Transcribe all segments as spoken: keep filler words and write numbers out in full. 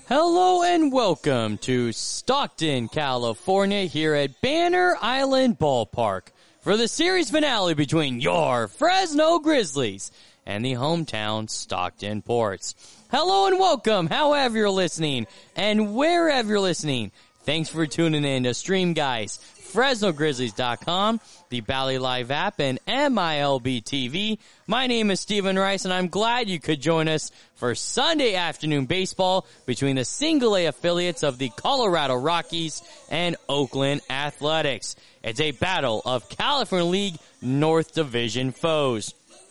Hello and welcome to Stockton, California, here at Banner Island Ballpark for the series finale between your Fresno Grizzlies and the hometown Stockton Ports. Hello and welcome, however you're listening and wherever you're listening. Thanks for tuning in to Stream Guys, Fresno Grizzlies dot com, the Bally Live app, and M I L B T V. My name is Stephen Rice, and I'm glad you could join us for Sunday afternoon baseball between the Single A affiliates of the Colorado Rockies and Oakland Athletics. It's a battle of California League North Division foes.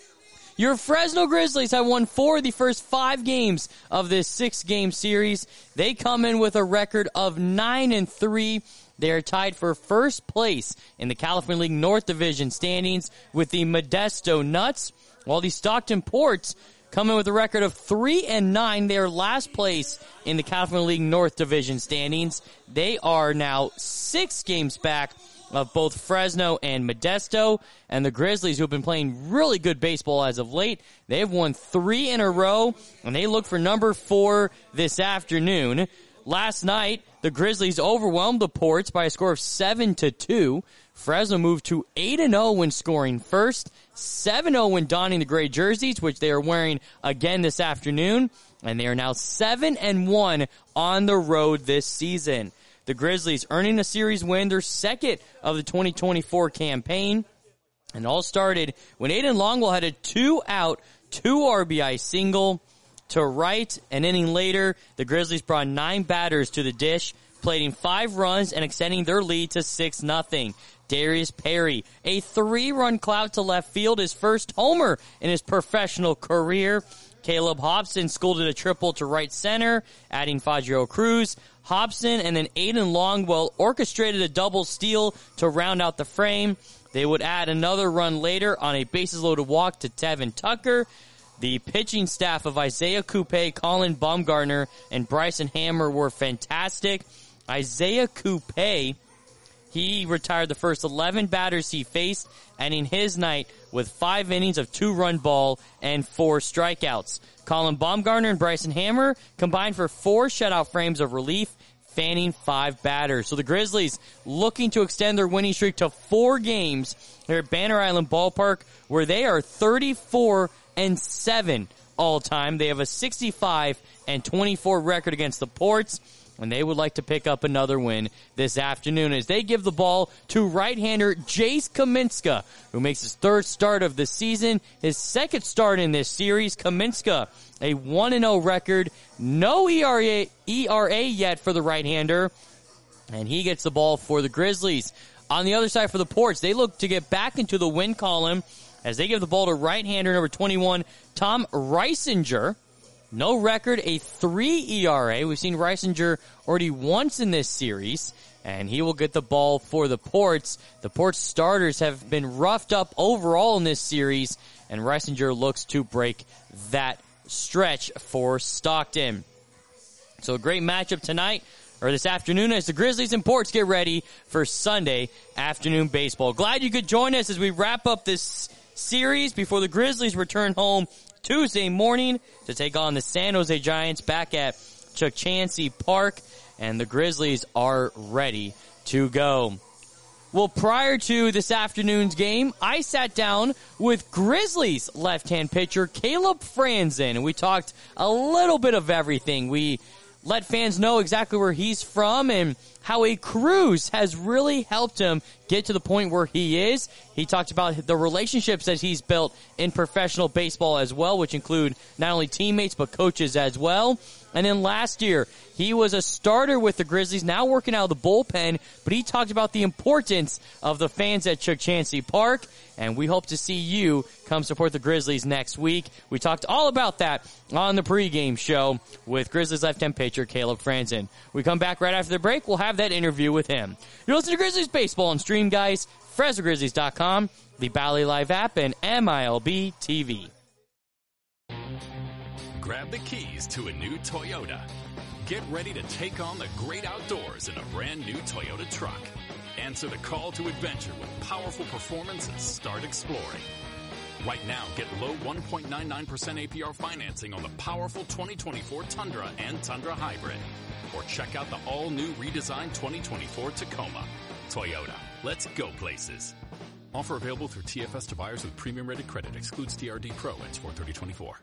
Your Fresno Grizzlies have won four of the first five games of this six-game series. They come in with a record of nine and three. They are tied for first place in the California League North Division standings with the Modesto Nuts, while the Stockton Ports come in with a record of three and nine. They are last place in the California League North Division standings. They are now six games back of both Fresno and Modesto, and the Grizzlies, who have been playing really good baseball as of late, they've won three in a row, and they look for number four this afternoon. Last night, the Grizzlies overwhelmed the Ports by a score of seven to two. Fresno moved to eight and oh when scoring first, seven oh when donning the gray jerseys, which they are wearing again this afternoon, and they are now seven and one on the road this season. The Grizzlies earning a series win, their second of the twenty twenty-four campaign. And all started when Aiden Longwell had a two-out, two R B I single to right. An inning later, the Grizzlies brought nine batters to the dish, plating five runs and extending their lead to six nothing. Darius Perry, a three-run clout to left field, his first homer in his professional career. Caleb Hobson scolded a triple to right center, adding Fadrio Cruz. Hobson and then Aiden Longwell orchestrated a double steal to round out the frame. They would add another run later on a bases-loaded walk to Tevin Tucker. The pitching staff of Isaiah Coupe, Colin Baumgartner, and Bryson Hammer were fantastic. Isaiah Coupe, he retired the first eleven batters he faced, ending his night with five innings of two-run ball and four strikeouts. Colin Baumgartner and Bryson Hammer combined for four shutout frames of relief, fanning five batters. So the Grizzlies looking to extend their winning streak to four games here at Banner Island Ballpark, where they are thirty-four and seven all time. They have a sixty-five and twenty-four record against the Ports, and they would like to pick up another win this afternoon as they give the ball to right-hander Jace Kaminska, who makes his third start of the season, his second start in this series. Kaminska, a one and oh record, no E R A, E R A yet for the right-hander, and he gets the ball for the Grizzlies. On the other side for the Ports, they look to get back into the win column as they give the ball to right-hander number twenty-one, Tom Reisinger. No record, a three E R A. We've seen Reisinger already once in this series, and he will get the ball for the Ports. The Ports starters have been roughed up overall in this series, and Reisinger looks to break that stretch for Stockton. So a great matchup tonight, or this afternoon, as the Grizzlies and Ports get ready for Sunday afternoon baseball. Glad you could join us as we wrap up this series before the Grizzlies return home Tuesday morning to take on the San Jose Giants back at Chuck Chansey Park, and the Grizzlies are ready to go. Well, prior to this afternoon's game, I sat down with Grizzlies left-hand pitcher Caleb Franzen, and we talked a little bit of everything. We let fans know exactly where he's from and how a cruise has really helped him get to the point where he is. He talked about the relationships that he's built in professional baseball as well, which include not only teammates but coaches as well. And then last year, he was a starter with the Grizzlies, now working out of the bullpen, but he talked about the importance of the fans at Chuck Chansey Park, and we hope to see you come support the Grizzlies next week. We talked all about that on the pregame show with Grizzlies left-hand pitcher Caleb Franzen. We come back right after the break. We'll have that interview with him. You're listening to Grizzlies Baseball on Stream Guys, Fresno Grizzlies dot com, the Bally Live app, and M I L B T V. Grab the keys to a new Toyota. Get ready to take on the great outdoors in a brand new Toyota truck. Answer the call to adventure with powerful performance and start exploring. Right now, get low one point nine nine percent A P R financing on the powerful twenty twenty-four Tundra and Tundra Hybrid. Or check out the all-new redesigned twenty twenty-four Tacoma. Toyota, let's go places. Offer available through T F S to buyers with premium rated credit. Excludes T R D Pro and Sport thirty twenty-four.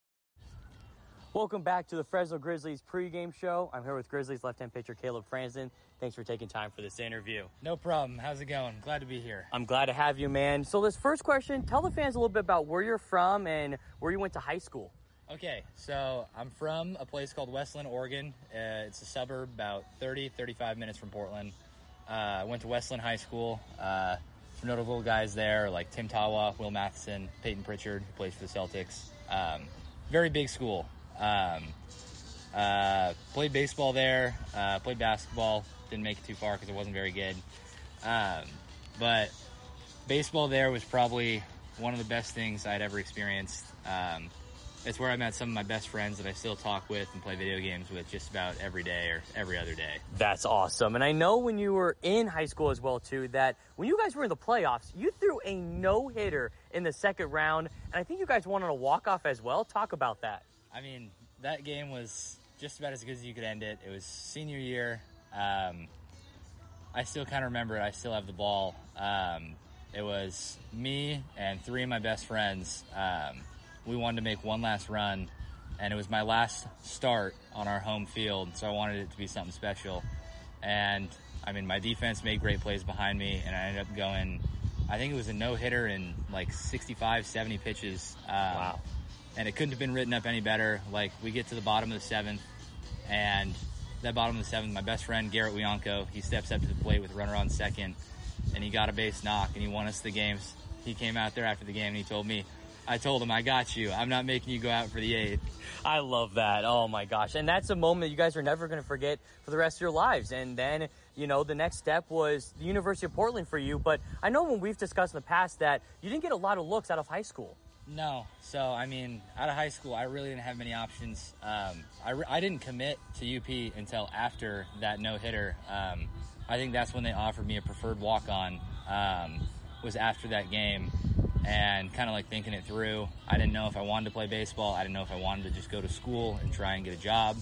Welcome back to the Fresno Grizzlies pregame show. I'm here with Grizzlies left-hand pitcher Caleb Franzen. Thanks for taking time for this interview. No problem. How's it going? Glad to be here. I'm glad to have you, man. So this first question, tell the fans a little bit about where you're from and where you went to high school. Okay, so I'm from a place called Westland, Oregon. Uh, it's a suburb about thirty, thirty-five minutes from Portland. Uh, I went to Westland High School. Uh, some notable guys there like Tim Tawa, Will Matheson, Peyton Pritchard, who plays for the Celtics. Um, very big school. Um, uh, played baseball there, uh, played basketball, didn't make it too far because it wasn't very good. Um, but baseball there was probably one of the best things I'd ever experienced. Um, it's where I met some of my best friends that I still talk with and play video games with just about every day or every other day. That's awesome. And I know when you were in high school as well, too, that when you guys were in the playoffs, you threw a no-hitter in the second round, and I think you guys won on a walk-off as well. Talk about that. I mean, that game was just about as good as you could end it. It was senior year. Um, I still kind of remember it. I still have the ball. Um, it was me and three of my best friends. Um, we wanted to make one last run, and it was my last start on our home field, so I wanted it to be something special. And, I mean, my defense made great plays behind me, and I ended up going, I think it was a no-hitter in like sixty-five, seventy pitches. Um, Wow. And it couldn't have been written up any better. Like, we get to the bottom of the seventh, and that bottom of the seventh, my best friend, Garrett Wianco, he steps up to the plate with a runner on second, and he got a base knock, and he won us the games. He came out there after the game, and he told me, I told him, I got you. I'm not making you go out for the eighth. I love that. Oh, my gosh. And that's a moment you guys are never going to forget for the rest of your lives. And then, you know, the next step was the University of Portland for you. But I know when we've discussed in the past that you didn't get a lot of looks out of high school. No. So, I mean, out of high school, I really didn't have many options. Um, I, re- I didn't commit to U P until after that no-hitter. Um, I think that's when they offered me a preferred walk-on, um, was after that game. And kind of like thinking it through. I didn't know if I wanted to play baseball. I didn't know if I wanted to just go to school and try and get a job.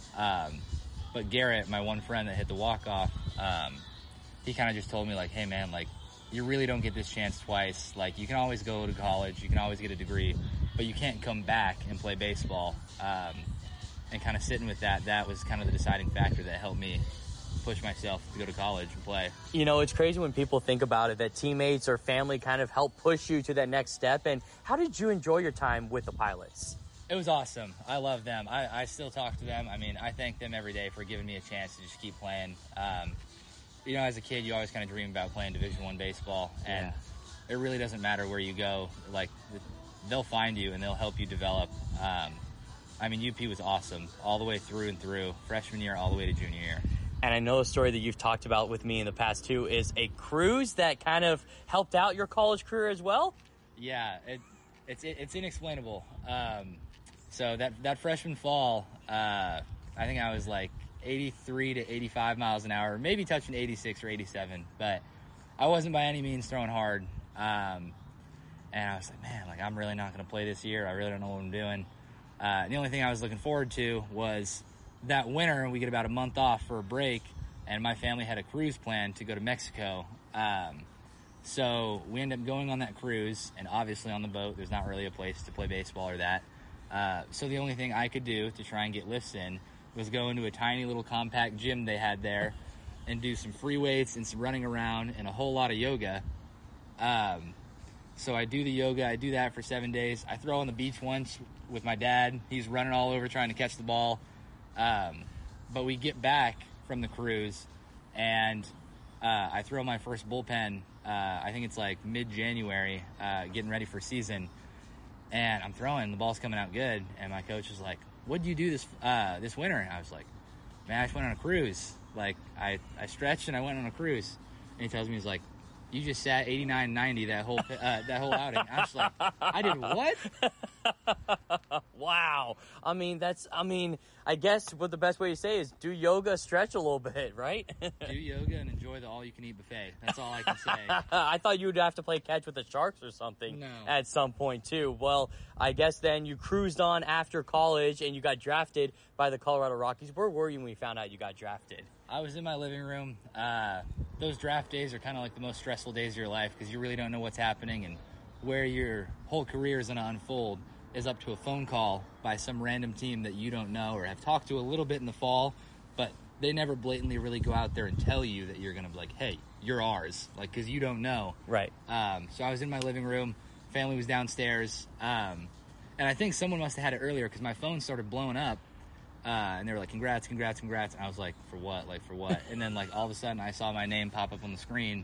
Um, but Garrett, my one friend that hit the walk-off, um, he kind of just told me, like, hey, man, like, you really don't get this chance twice. Like, you can always go to college. You can always get a degree. But you can't come back and play baseball. Um, and kind of sitting with that, that was kind of the deciding factor that helped me push myself to go to college and play. You know, it's crazy when people think about it, that teammates or family kind of help push you to that next step. And how did you enjoy your time with the Pilots? It was awesome. I love them. I, I still talk to them. I mean, I thank them every day for giving me a chance to just keep playing. Um, you know, as a kid, you always kind of dream about playing Division One baseball, and yeah. It really doesn't matter where you go. Like, they'll find you and they'll help you develop. Um, I mean, U P was awesome all the way through and through, freshman year all the way to junior year. And I know a story that you've talked about with me in the past, too, is a cruise that kind of helped out your college career as well? Yeah, it, it's it, it's inexplainable. Um, so that, that freshman fall, uh, I think I was like eighty-three to eighty-five miles an hour, maybe touching eighty-six or eighty-seven, but I wasn't by any means throwing hard. Um, and I was like, man, like I'm really not going to play this year. I really don't know what I'm doing. Uh, the only thing I was looking forward to was that winter, we get about a month off for a break, and my family had a cruise plan to go to Mexico. Um, so we ended up going on that cruise, and obviously on the boat, there's not really a place to play baseball or that. Uh, so the only thing I could do to try and get lifts in was go into a tiny little compact gym they had there and do some free weights and some running around and a whole lot of yoga. Um, so I do the yoga. I do that for seven days. I throw on the beach once with my dad. He's running all over trying to catch the ball. Um, but we get back from the cruise, and uh, I throw my first bullpen. Uh, I think it's like mid-January, uh, getting ready for season. And I'm throwing, the ball's coming out good. And my coach was like, what'd you do this uh, this winter? And I was like, man, I just went on a cruise. Like, I, I stretched and I went on a cruise. And he tells me, he's like, you just sat eighty-nine ninety that whole uh, that whole outing. I was like, I did what? Wow. I mean, that's, I mean, I guess what the best way to say is do yoga, stretch a little bit, right? Do yoga and enjoy the all-you-can-eat buffet. That's all I can say. I thought you would have to play catch with the Sharks or something No. at some point, too. Well, I guess then you cruised on after college and you got drafted by the Colorado Rockies. Where were you when you found out you got drafted? I was in my living room. Uh, those draft days are kind of like the most stressful days of your life because you really don't know what's happening, and where your whole career is going to unfold is up to a phone call by some random team that you don't know or have talked to a little bit in the fall, but they never blatantly really go out there and tell you that you're going to be like, hey, you're ours, like, because you don't know. Right. Um, so I was in my living room. Family was downstairs. Um, and I think someone must have had it earlier because my phone started blowing up. Uh, and they were like, congrats, congrats, congrats. And I was like, for what? Like, for what? And then, like, all of a sudden I saw my name pop up on the screen.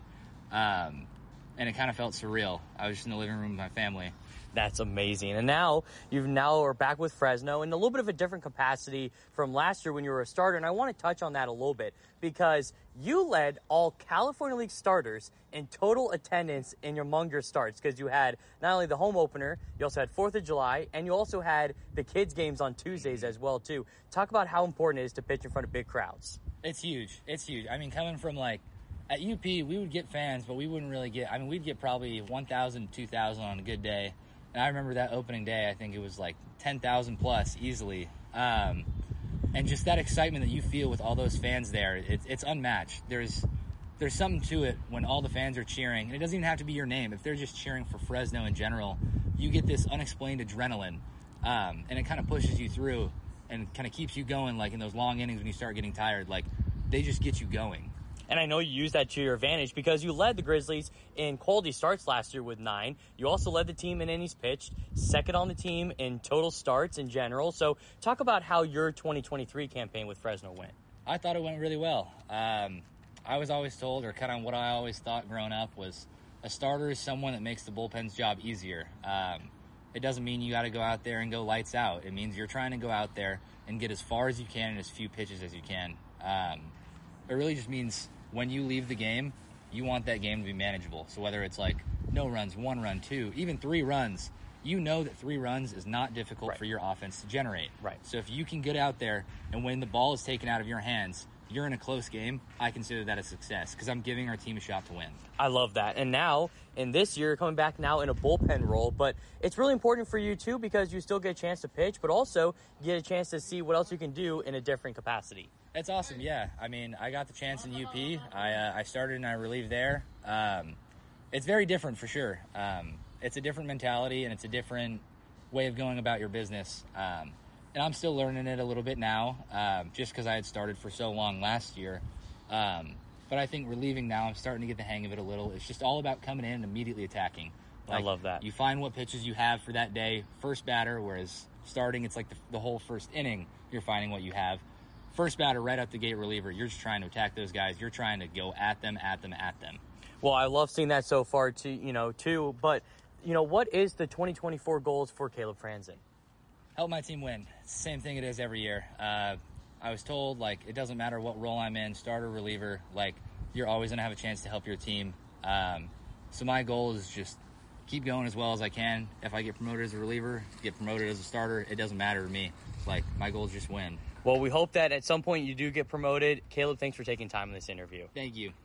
Um, and it kind of felt surreal. I was just in the living room with my family. That's amazing. And now you've now are back with Fresno in a little bit of a different capacity from last year when you were a starter. And I want to touch on that a little bit because you led all California League starters in total attendance in your among your starts because you had not only the home opener, you also had fourth of July, and you also had the kids games on Tuesdays as well too. Talk about how important it is to pitch in front of big crowds. It's huge. It's huge. I mean, coming from like at U P, we would get fans, but we wouldn't really get, I mean, we'd get probably one thousand, two thousand on a good day. And I remember that opening day, I think it was like ten thousand plus easily. Um, and just that excitement that you feel with all those fans there, it, it's unmatched. There's there's something to it when all the fans are cheering. And it doesn't even have to be your name. If they're just cheering for Fresno in general, you get this unexplained adrenaline. Um, and it kind of pushes you through and kind of keeps you going, like in those long innings when you start getting tired. Like, they just get you going. And I know you use that to your advantage because you led the Grizzlies in quality starts last year with nine. You also led the team in innings pitched, second on the team in total starts in general. So talk about how your twenty twenty-three campaign with Fresno went. I thought it went really well. Um, I was always told, or kind of what I always thought growing up, was a starter is someone that makes the bullpen's job easier. Um, it doesn't mean you got to go out there and go lights out. It means you're trying to go out there and get as far as you can in as few pitches as you can. Um, it really just means when you leave the game, you want that game to be manageable. So whether it's like no runs, one run, two, even three runs, you know that three runs is not difficult right. for your offense to generate. Right. So if you can get out there and when the ball is taken out of your hands, you're in a close game, I consider that a success because I'm giving our team a shot to win. I love that. And now, in this year, you're coming back now in a bullpen role, but it's really important for you too because you still get a chance to pitch, but also get a chance to see what else you can do in a different capacity. It's awesome, yeah. I mean, I got the chance in U P. I uh, I started and I relieved there. Um, it's very different for sure. Um, it's a different mentality and it's a different way of going about your business. Um, and I'm still learning it a little bit now, um, just because I had started for so long last year. Um, but I think relieving now, I'm starting to get the hang of it a little. It's just all about coming in and immediately attacking. Like, I love that. You find what pitches you have for that day, first batter, whereas starting, it's like the, the whole first inning, you're finding what you have. First batter, right out the gate reliever, you're just trying to attack those guys. You're trying to go at them, at them, at them. Well, I love seeing that so far, too, you know, too. But, you know, what is the twenty twenty-four goals for Caleb Franzen? Help my team win. It's the same thing it is every year. Uh, I was told, like, it doesn't matter what role I'm in, starter, reliever, like, you're always going to have a chance to help your team. Um, so my goal is just keep going as well as I can. If I get promoted as a reliever, get promoted as a starter, it doesn't matter to me. Like, my goal is just win. Well, we hope that at some point you do get promoted. Caleb, thanks for taking time in this interview. Thank you.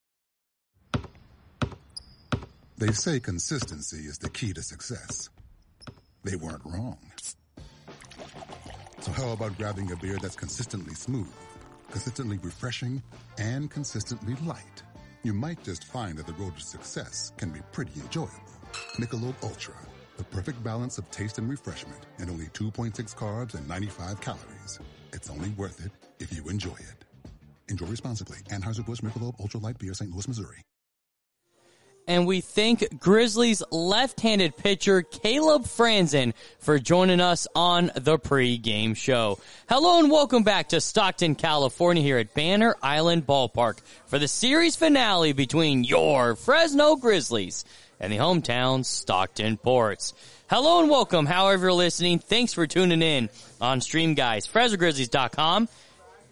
They say consistency is the key to success. They weren't wrong. So how about grabbing a beer that's consistently smooth, consistently refreshing, and consistently light? You might just find that the road to success can be pretty enjoyable. Michelob Ultra, the perfect balance of taste and refreshment, and only two point six carbs and ninety-five calories. It's only worth it if you enjoy it. Enjoy responsibly. Anheuser-Busch Michelob Ultra Light Beer, Saint Louis, Missouri. And we thank Grizzlies left-handed pitcher Caleb Franzen for joining us on the pregame show. Hello and welcome back to Stockton, California here at Banner Island Ballpark for the series finale between your Fresno Grizzlies and the hometown Stockton Ports. Hello and welcome, however you're listening. Thanks for tuning in on Stream Guys, Fresno Grizzlies dot com,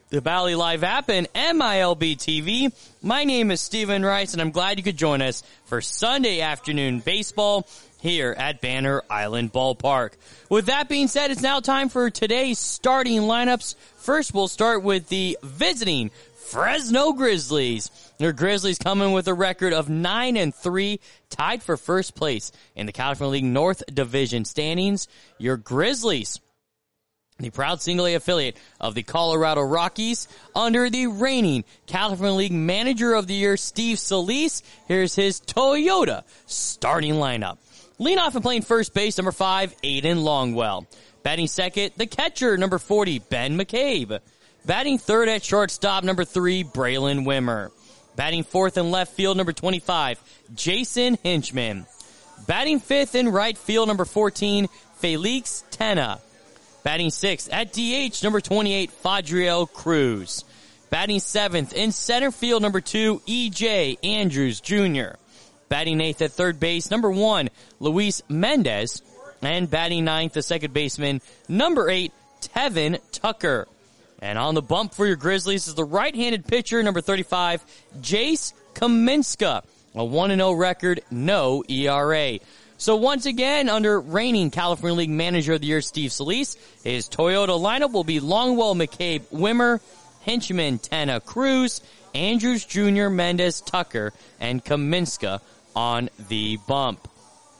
the Bally Live app, and M I L B T V. My name is Steven Rice, and I'm glad you could join us for Sunday afternoon baseball here at Banner Island Ballpark. With that being said, it's now time for today's starting lineups. First, we'll start with the visiting Fresno Grizzlies. Your Grizzlies coming with a record of nine and three, tied for first place in the California League North Division standings. Your Grizzlies, the proud single A affiliate of the Colorado Rockies, under the reigning California League Manager of the Year, Steve Solis. Here's his Toyota starting lineup. Leading off and playing first base, number five, Aiden Longwell. Batting second, the catcher, number forty, Ben McCabe. Batting third at shortstop, number three, Braylon Wimmer. Batting fourth in left field, number twenty-five, Jason Hinchman. Batting fifth in right field, number fourteen, Felix Tena. Batting sixth at D H, number twenty-eight, Fadriel Cruz. Batting seventh in center field, number two, E J Andrews Junior Batting eighth at third base, number one, Luis Mendez. And batting ninth, the second baseman, number eight, Tevin Tucker. And on the bump for your Grizzlies is the right-handed pitcher, number thirty-five, Jace Kaminska. A one and oh record, no E R A. So once again, under reigning California League Manager of the Year, Steve Solis, his Toyota lineup will be Longwell, McCabe, Wimmer, Hinchman, Tena, Cruz, Andrews Junior, Mendez, Tucker, and Kaminska on the bump.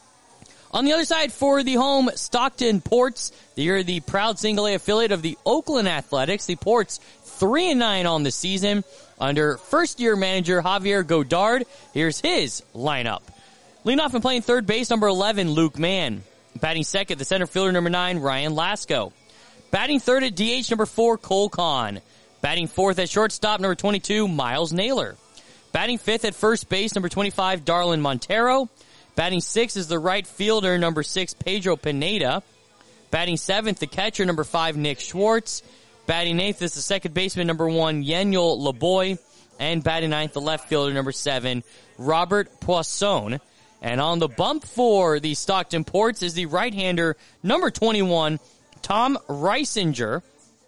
On the other side, for the home Stockton Ports, they're the proud single A affiliate of the Oakland Athletics. The Ports three and nine on the season under first-year manager Javier Godard. Here's his lineup. Leading off and playing third base, number eleven, Luke Mann. Batting second, the center fielder, number nine, Ryan Lasco. Batting third at D H, number four, Cole Kahn. Batting fourth at shortstop, number twenty-two, Miles Naylor. Batting fifth at first base, number twenty-five, Darlin Montero. Batting sixth is the right fielder, number six, Pedro Pineda. Batting seventh, the catcher, number five, Nick Schwartz. Batting eighth is the second baseman, number one, Yeniel Laboy. And batting ninth, the left fielder, number seven, Robert Poisson. And on the bump for the Stockton Ports is the right-hander, number twenty-one, Tom Reisinger.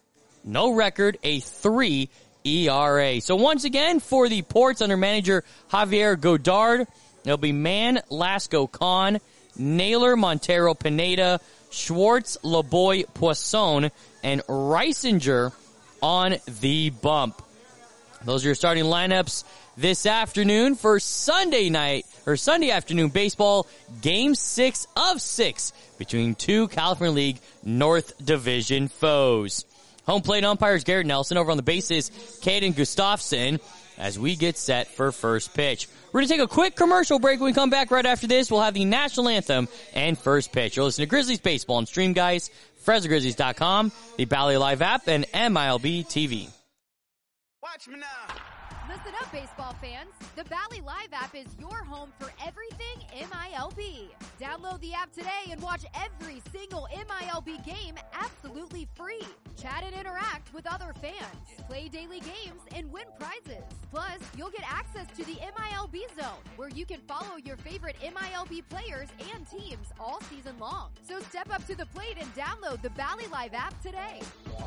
No record, a three E R A. So once again, for the Ports under manager Javier Godard, it'll be Mann, Lasco, Kahn, Naylor, Montero, Pineda, Schwartz, Laboy, Poisson, and Reisinger on the bump. Those are your starting lineups this afternoon for Sunday night, or Sunday afternoon baseball, game six of six between two California League North Division foes. Home plate umpires Garrett Nelson, over on the bases, Caden Gustafson, as we get set for first pitch. We're going to take a quick commercial break. When we come back right after this, we'll have the national anthem and first pitch. You'll listen to Grizzlies Baseball on Stream Guys, Fresno Grizzlies dot com, the Bally Live app, and M I L B T V. Watch me now. Listen up, baseball fans. The Bally Live app is your home for everything M I L B. Download the app today and watch every single M I L B game absolutely free. Chat and interact with other fans. Play daily games and win prizes. Plus, you'll get access to the M I L B Zone, where you can follow your favorite M I L B players and teams all season long. So step up to the plate and download the Bally Live app today.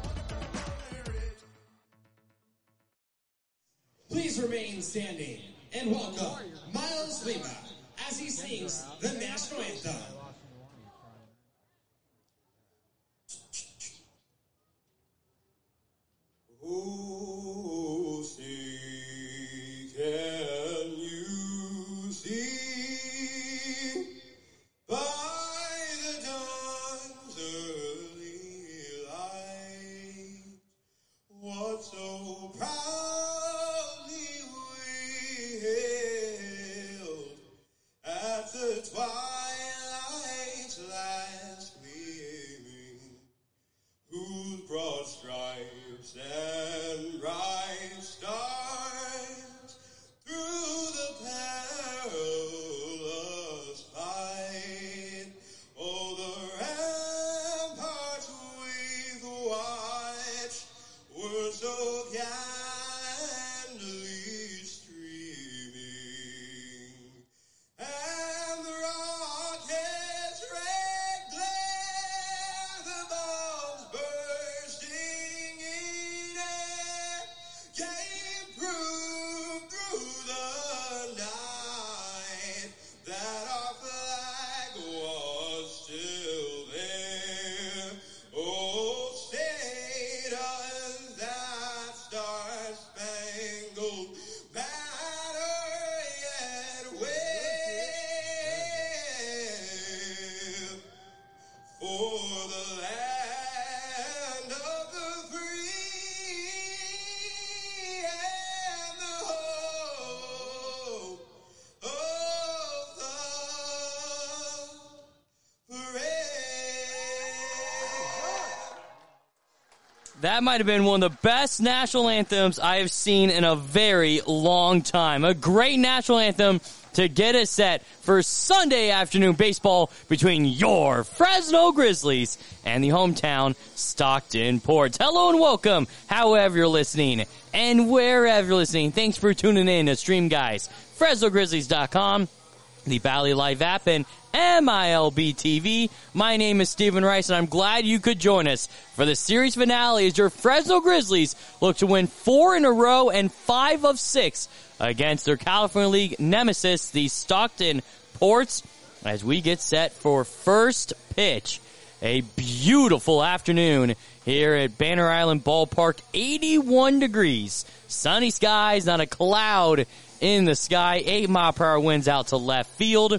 Please remain standing and welcome Miles Lima as he sings the national anthem. Oh, see, can you see by the dawn's early light what so proud the twilight's last gleaming, whose broad stripes and bright stars through the perilous fight, oh, the ramparts we've watched were so candidly and the rocket's red glare, the bombs bursting in That might have been one of the best national anthems I have seen in a very long time. A great national anthem to get us set for Sunday afternoon baseball between your Fresno Grizzlies and the hometown Stockton Ports. Hello and welcome, however you're listening and wherever you're listening. Thanks for tuning in to Stream Guys, Fresno Grizzlies dot com, the Valley Live app, and M I L B T V. My name is Stephen Rice, and I'm glad you could join us for the series finale as your Fresno Grizzlies look to win four in a row and five of six against their California League nemesis, the Stockton Ports, as we get set for first pitch. A beautiful afternoon here at Banner Island Ballpark, eighty-one degrees, sunny skies, not a cloud in the sky, eight mile per hour winds out to left field.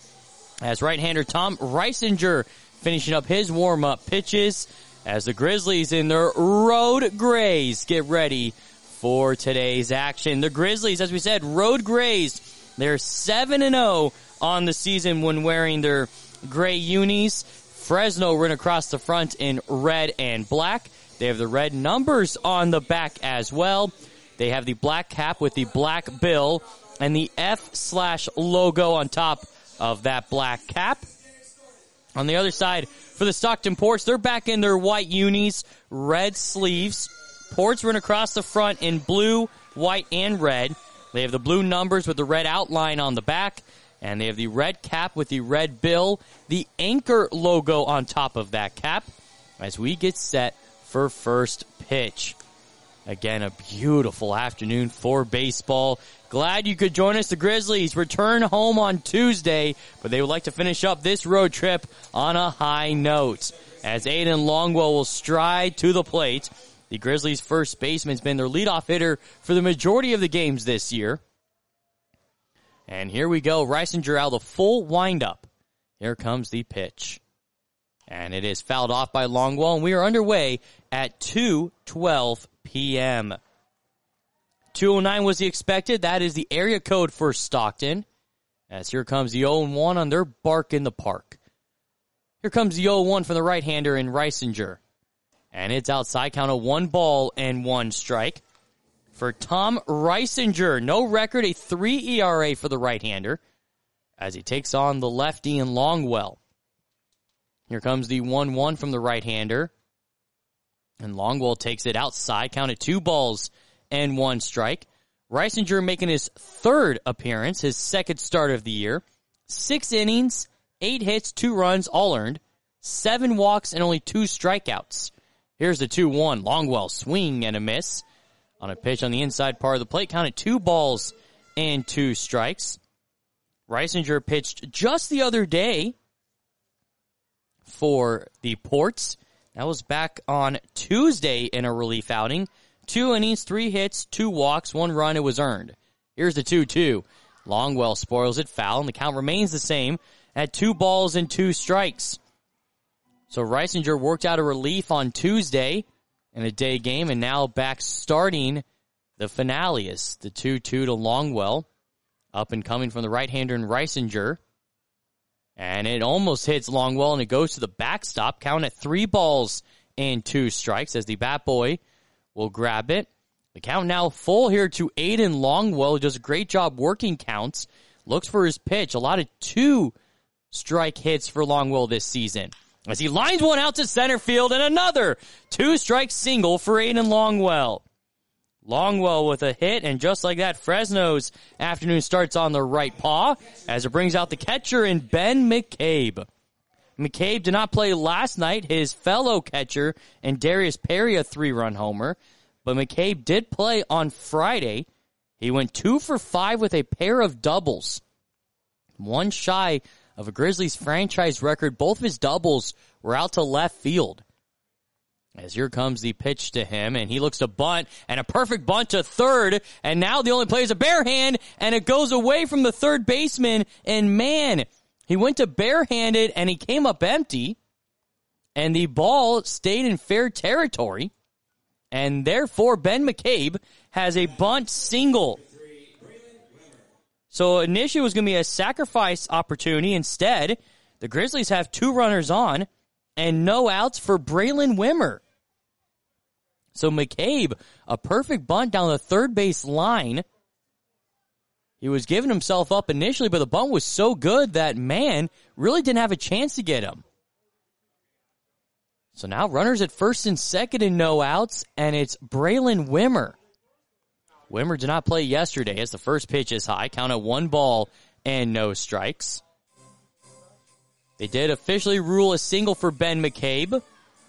As right-hander Tom Reisinger finishing up his warm-up pitches as the Grizzlies in their road grays get ready for today's action. The Grizzlies, as we said, road grays. They're seven and oh on the season when wearing their gray unis. Fresno run across the front in red and black. They have the red numbers on the back as well. They have the black cap with the black bill and the F slash logo on top of that black cap. On the other side, for the Stockton Ports, they're back in their white unis, red sleeves. Ports run across the front in blue, white, and red. They have the blue numbers with the red outline on the back, and they have the red cap with the red bill, the anchor logo on top of that cap, as we get set for first pitch. Again, a beautiful afternoon for baseball. Glad you could join us. The Grizzlies return home on Tuesday, but they would like to finish up this road trip on a high note. As Aiden Longwell will stride to the plate, the Grizzlies' first baseman's been their leadoff hitter for the majority of the games this year. And here we go. Reisinger out of the full windup. Here comes the pitch. And it is fouled off by Longwell, and we are underway at two twelve p.m. two oh nine was the expected. That is the area code for Stockton. As here comes the oh one on their bark in the park. Here comes the oh one from the right-hander in Reisinger. And it's outside, count of one ball and one strike. For Tom Reisinger, no record, a three E R A for the right-hander as he takes on the lefty in Longwell. Here comes the one one from the right-hander. And Longwell takes it outside, counted two balls and one strike. Reisinger making his third appearance, his second start of the year. Six innings, eight hits, two runs, all earned. Seven walks and only two strikeouts. Here's the two one. Longwell swing and a miss. On a pitch on the inside part of the plate, counted two balls and two strikes. Reisinger pitched just the other day for the Ports. That was back on Tuesday in a relief outing. Two innings, three hits, two walks, one run. It was earned. Here's the two two. Longwell spoils it foul, and the count remains the same at two balls and two strikes. So Reisinger worked out a relief on Tuesday in a day game, and now back starting the finale is the two two to Longwell. Up and coming from the right-hander in Reisinger. And it almost hits Longwell, and it goes to the backstop. Count at three balls and two strikes as the bat boy will grab it. The count now full here to Aiden Longwell, who does a great job working counts. Looks for his pitch. A lot of two-strike hits for Longwell this season. As he lines one out to center field, and another two-strike single for Aiden Longwell. Longwell with a hit, and just like that, Fresno's afternoon starts on the right paw as it brings out the catcher in Ben McCabe. McCabe did not play last night. His fellow catcher and Darius Perry a three-run homer, but McCabe did play on Friday. He went two for five with a pair of doubles. One shy of a Grizzlies franchise record. Both of his doubles were out to left field. As here comes the pitch to him, and he looks to bunt, and a perfect bunt to third, and now the only play is a bare hand, and it goes away from the third baseman, and man, he went to barehanded, and he came up empty, and the ball stayed in fair territory, and therefore Ben McCabe has a bunt single. So initially it was going to be a sacrifice opportunity. Instead, the Grizzlies have two runners on, and no outs for Braylon Wimmer. So McCabe, a perfect bunt down the third base line. He was giving himself up initially, but the bunt was so good that Mann really didn't have a chance to get him. So now runners at first and second and no outs, and it's Braylon Wimmer. Wimmer did not play yesterday as the first pitch is high. Count at one ball and no strikes. They did officially rule a single for Ben McCabe.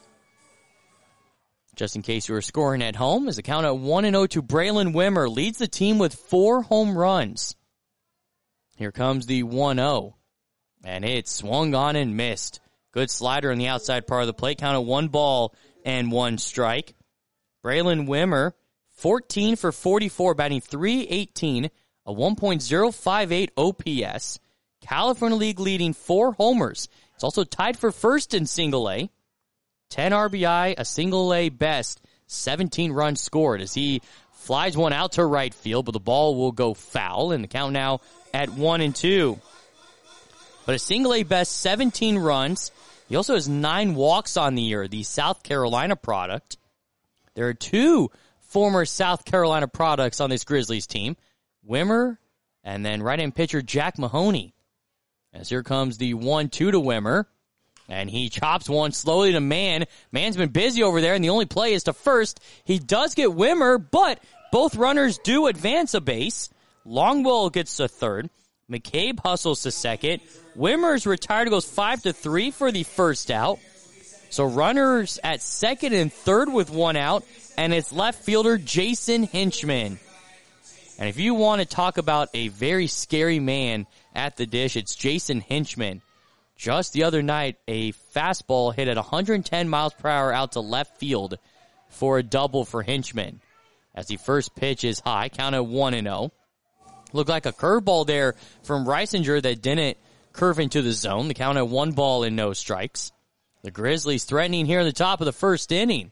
Just in case you were scoring at home, as the count at one and oh to Braylon Wimmer leads the team with four home runs. Here comes the one oh, and it swung on and missed. Good slider on the outside part of the plate. Count at one ball and one strike. Braylon Wimmer, fourteen for forty-four, batting three eighteen, a one point oh five eight O P S. California League leading four homers. It's also tied for first in single A. ten R B I, a single A best, seventeen runs scored as he flies one out to right field, but the ball will go foul, and the count now at one and two. But a single A best, seventeen runs. He also has nine walks on the year, the South Carolina product. There are two former South Carolina products on this Grizzlies team, Wimmer and then right-hand pitcher Jack Mahoney. As here comes the one two to Wimmer. And he chops one slowly to Mann. Mann's been busy over there, and the only play is to first. He does get Wimmer, but both runners do advance a base. Longwell gets to third. McCabe hustles to second. Wimmer's retired, goes five to three for the first out. So runners at second and third with one out, and it's left fielder Jason Hinchman. And if you want to talk about a very scary man at the dish, it's Jason Hinchman. Just the other night, a fastball hit at one hundred ten miles per hour out to left field for a double for Hinchman. As the first pitch is high, count at one and oh. Looked like a curveball there from Reisinger that didn't curve into the zone. The count at one ball and no strikes. The Grizzlies threatening here at the top of the first inning.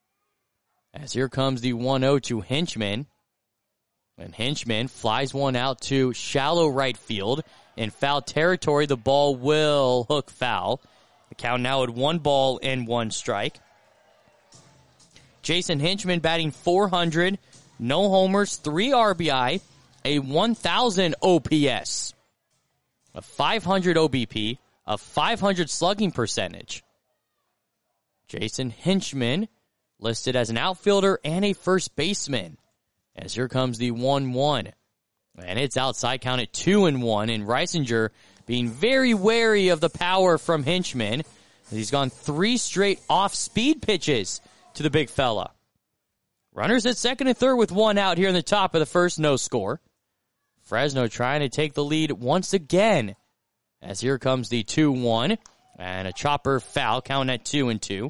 As here comes the one oh to Hinchman. And Hinchman flies one out to shallow right field. In foul territory, the ball will hook foul. The count now at one ball and one strike. Jason Hinchman batting four hundred, no homers, three R B I, a one thousand O P S, a five hundred O B P, a five hundred slugging percentage. Jason Hinchman listed as an outfielder and a first baseman. As here comes the one one. And it's outside, count at two and one, and Reisinger being very wary of the power from Hinchman. He's gone three straight off-speed pitches to the big fella. Runners at second and third with one out here in the top of the first, no score. Fresno trying to take the lead once again. As here comes the two one, and a chopper foul, count at two and two.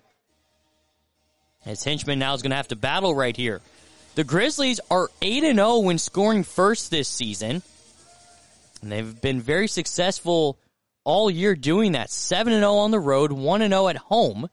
As Hinchman now is going to have to battle right here. The Grizzlies are eight and oh when scoring first this season. And they've been very successful all year doing that. seven and oh on the road, one and oh at home.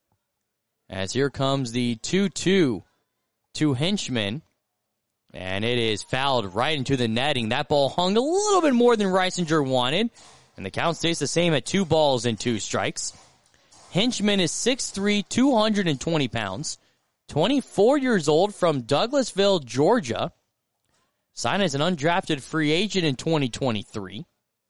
As here comes the two two to Hinchman. And it is fouled right into the netting. That ball hung a little bit more than Reisinger wanted. And the count stays the same at two balls and two strikes. Hinchman is six three, two hundred twenty pounds. twenty-four years old from Douglasville, Georgia. Signed as an undrafted free agent in twenty twenty-three.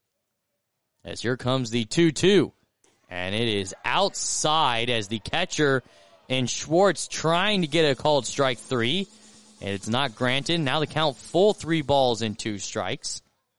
As here comes the two two. And it is outside as the catcher and Schwartz trying to get a called strike three. And it's not granted. Now the count full three balls and two strikes.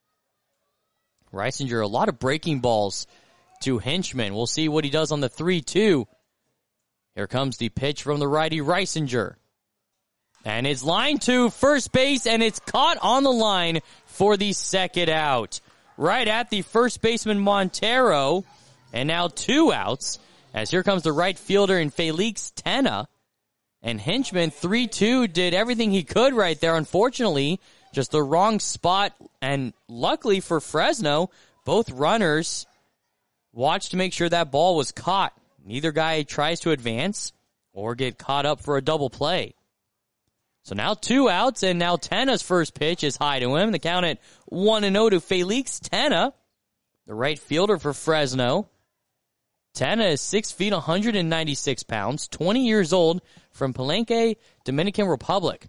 Reisinger, a lot of breaking balls to Hinchman. We'll see what he does on the three two. Here comes the pitch from the righty Reisinger. And it's line to first base, and it's caught on the line for the second out. Right at the first baseman Montero. And now two outs. As here comes the right fielder in Felix Tena. And Hinchman, three two, did everything he could right there. Unfortunately, just the wrong spot. And luckily for Fresno, both runners watched to make sure that ball was caught. Neither guy tries to advance or get caught up for a double play. So now two outs, and now Tena's first pitch is high to him. The count at one and oh to Felix Tena, the right fielder for Fresno. Tena is six feet, one hundred ninety-six pounds, twenty years old from Palenque, Dominican Republic.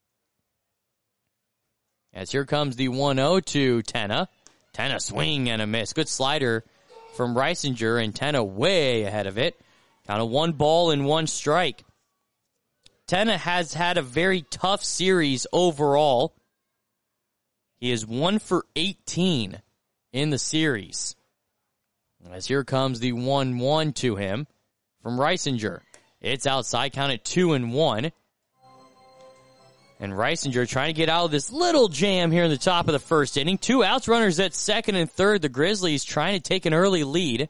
As here comes the one oh to Tenna. Tenna swing and a miss. Good slider from Reisinger, and Tenna way ahead of it. Kind of one ball and one strike. Tenna has had a very tough series overall. He is one for eighteen in the series. As here comes the one one to him from Reisinger. It's outside, counted two and one. And Reisinger trying to get out of this little jam here in the top of the first inning. Two outs, runners at second and third. The Grizzlies trying to take an early lead.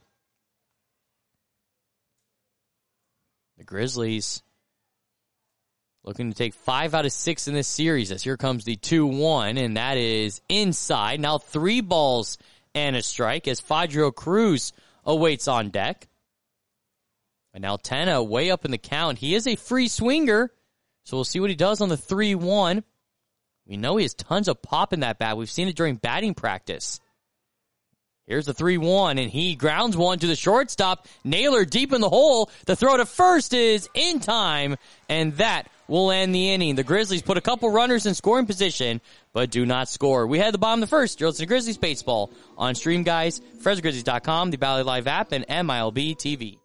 The Grizzlies looking to take five out of six in this series. As here comes the two one, and that is inside. Now three balls and a strike as Fadrio Cruz awaits on deck. And now Tenna way up in the count. He is a free swinger, so we'll see what he does on the three one. We know he has tons of pop in that bat. We've seen it during batting practice. Here's the three one, and he grounds one to the shortstop. Naylor deep in the hole. The throw to first is in time, and that will end the inning. The Grizzlies put a couple runners in scoring position, but do not score. We had the bottom of the first. You're listening to Grizzlies Baseball on Stream Guys, Fresno Grizzlies dot com, the Valley Live app, and M I L B T V.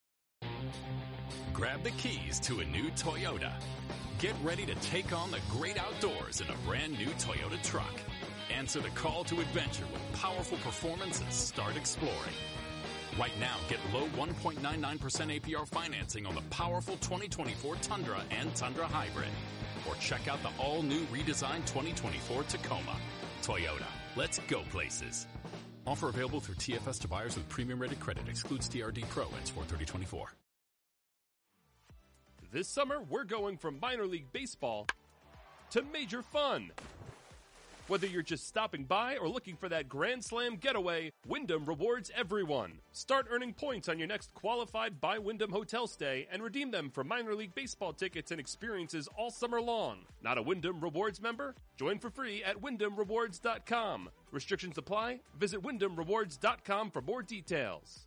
Grab the keys to a new Toyota. Get ready to take on the great outdoors in a brand new Toyota truck. Answer the call to adventure with powerful performance and start exploring. Right now, get low one point nine nine percent A P R financing on the powerful twenty twenty-four Tundra and Tundra Hybrid. Or check out the all-new redesigned twenty twenty-four Tacoma. Toyota, let's go places. Offer available through T F S to buyers with premium rated credit. Excludes T R D Pro. Ends four thirty twenty-four. This summer, we're going from minor league baseball to major fun. Whether you're just stopping by or looking for that Grand Slam getaway, Wyndham rewards everyone. Start earning points on your next qualified by Wyndham hotel stay and redeem them for minor league baseball tickets and experiences all summer long. Not a Wyndham Rewards member? Join for free at Wyndham Rewards dot com. Restrictions apply. Visit Wyndham Rewards dot com for more details.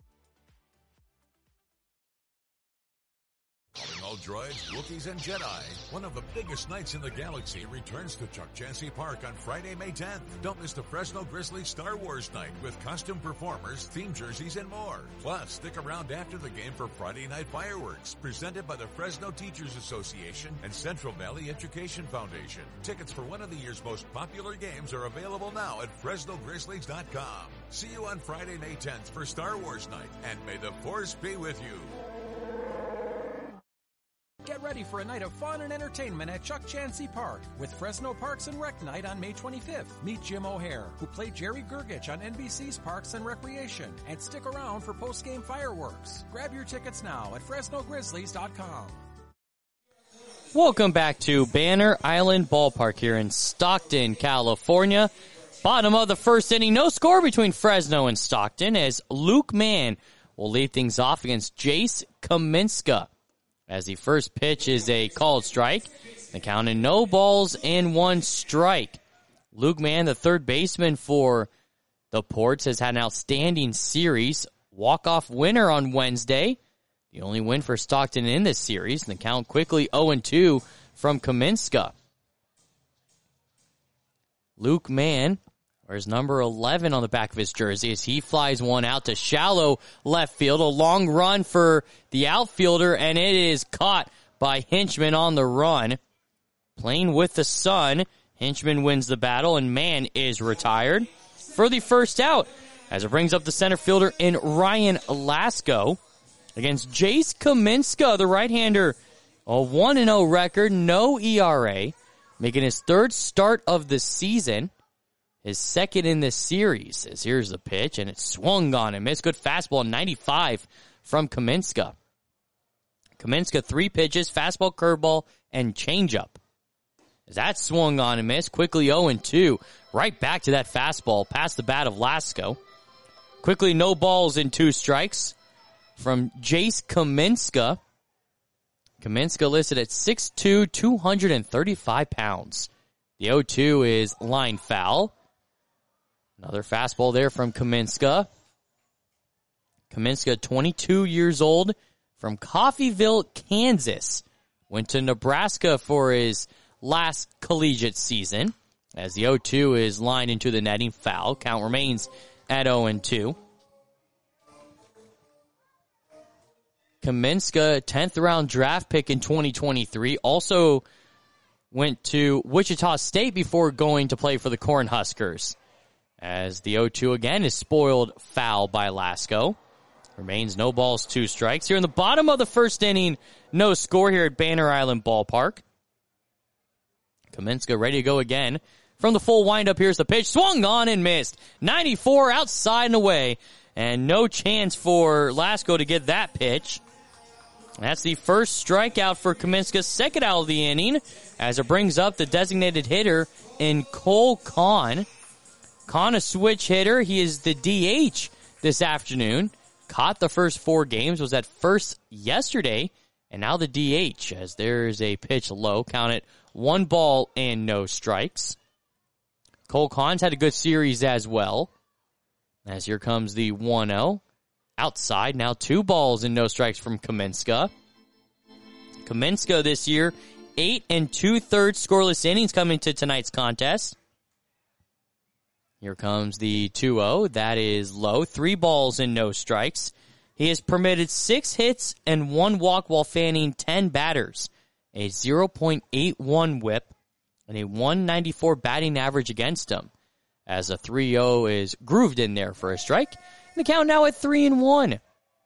Calling all droids, Wookiees, and Jedi. One of the biggest nights in the galaxy returns to Chuck Chansey Park on Friday, May tenth. Don't miss the Fresno Grizzlies Star Wars night with costume performers, theme jerseys, and more. Plus, stick around after the game for Friday night fireworks, presented by the Fresno Teachers Association and Central Valley Education Foundation. Tickets for one of the year's most popular games are available now at Fresno Grizzlies dot com. See you on Friday, May tenth for Star Wars night, and may the Force be with you. Get ready for a night of fun and entertainment at Chuck Chansey Park with Fresno Parks and Rec Night on May twenty-fifth. Meet Jim O'Hare, who played Jerry Gergich on N B C's Parks and Recreation, and stick around for post-game fireworks. Grab your tickets now at Fresno Grizzlies dot com. Welcome back to Banner Island Ballpark here in Stockton, California. Bottom of the first inning, no score between Fresno and Stockton as Luke Mann will lead things off against Jace Kaminska. As the first pitch is a called strike, the count in no balls and one strike. Luke Mann, the third baseman for the Ports, has had an outstanding series. Walk-off winner on Wednesday. The only win for Stockton in this series. And the count quickly oh and two from Kaminska. Luke Mann wears number eleven on the back of his jersey as he flies one out to shallow left field. A long run for the outfielder, and it is caught by Hinchman on the run. Playing with the sun, Hinchman wins the battle, and Mann is retired for the first out as it brings up the center fielder in Ryan Lasco against Jace Kaminska, the right-hander. A one and oh record, no E R A, making his third start of the season. His second in this series. As here's the pitch, and it swung on and missed. Good fastball, ninety-five from Kaminska. Kaminska, three pitches, fastball, curveball, and changeup. As that swung on and missed, quickly oh and two. Right back to that fastball, past the bat of Lasco. Quickly, no balls and two strikes from Jace Kaminska. Kaminska listed at six two, two hundred thirty-five pounds. The oh two is line foul. Another fastball there from Kaminska. Kaminska, twenty-two years old from Coffeyville, Kansas. Went to Nebraska for his last collegiate season. As the oh two is lined into the netting, foul. Count remains at oh and two. Kaminska, tenth round draft pick in twenty twenty-three, also went to Wichita State before going to play for the Cornhuskers. As the oh two again is spoiled foul by Lasco. Remains no balls, two strikes. Here in the bottom of the first inning, no score here at Banner Island Ballpark. Kaminska ready to go again. From the full windup, here's the pitch. Swung on and missed. ninety-four outside and away. And no chance for Lasco to get that pitch. That's the first strikeout for Kaminska's second out of the inning, as it brings up the designated hitter in Cole Kahn. Kahn, a switch hitter. He is the D H this afternoon. Caught the first four games, was at first yesterday, and now the D H, as there's a pitch low. Count it one ball and no strikes. Cole Kahn's had a good series as well. As here comes the one oh. Outside, now two balls and no strikes from Kaminska. Kaminska this year, eight and two-thirds scoreless innings coming to tonight's contest. Here comes the two oh. That is low. Three balls and no strikes. He has permitted six hits and one walk while fanning ten batters. A oh point eight one whip and a one ninety-four batting average against him. As a three oh is grooved in there for a strike. The count now at three and one.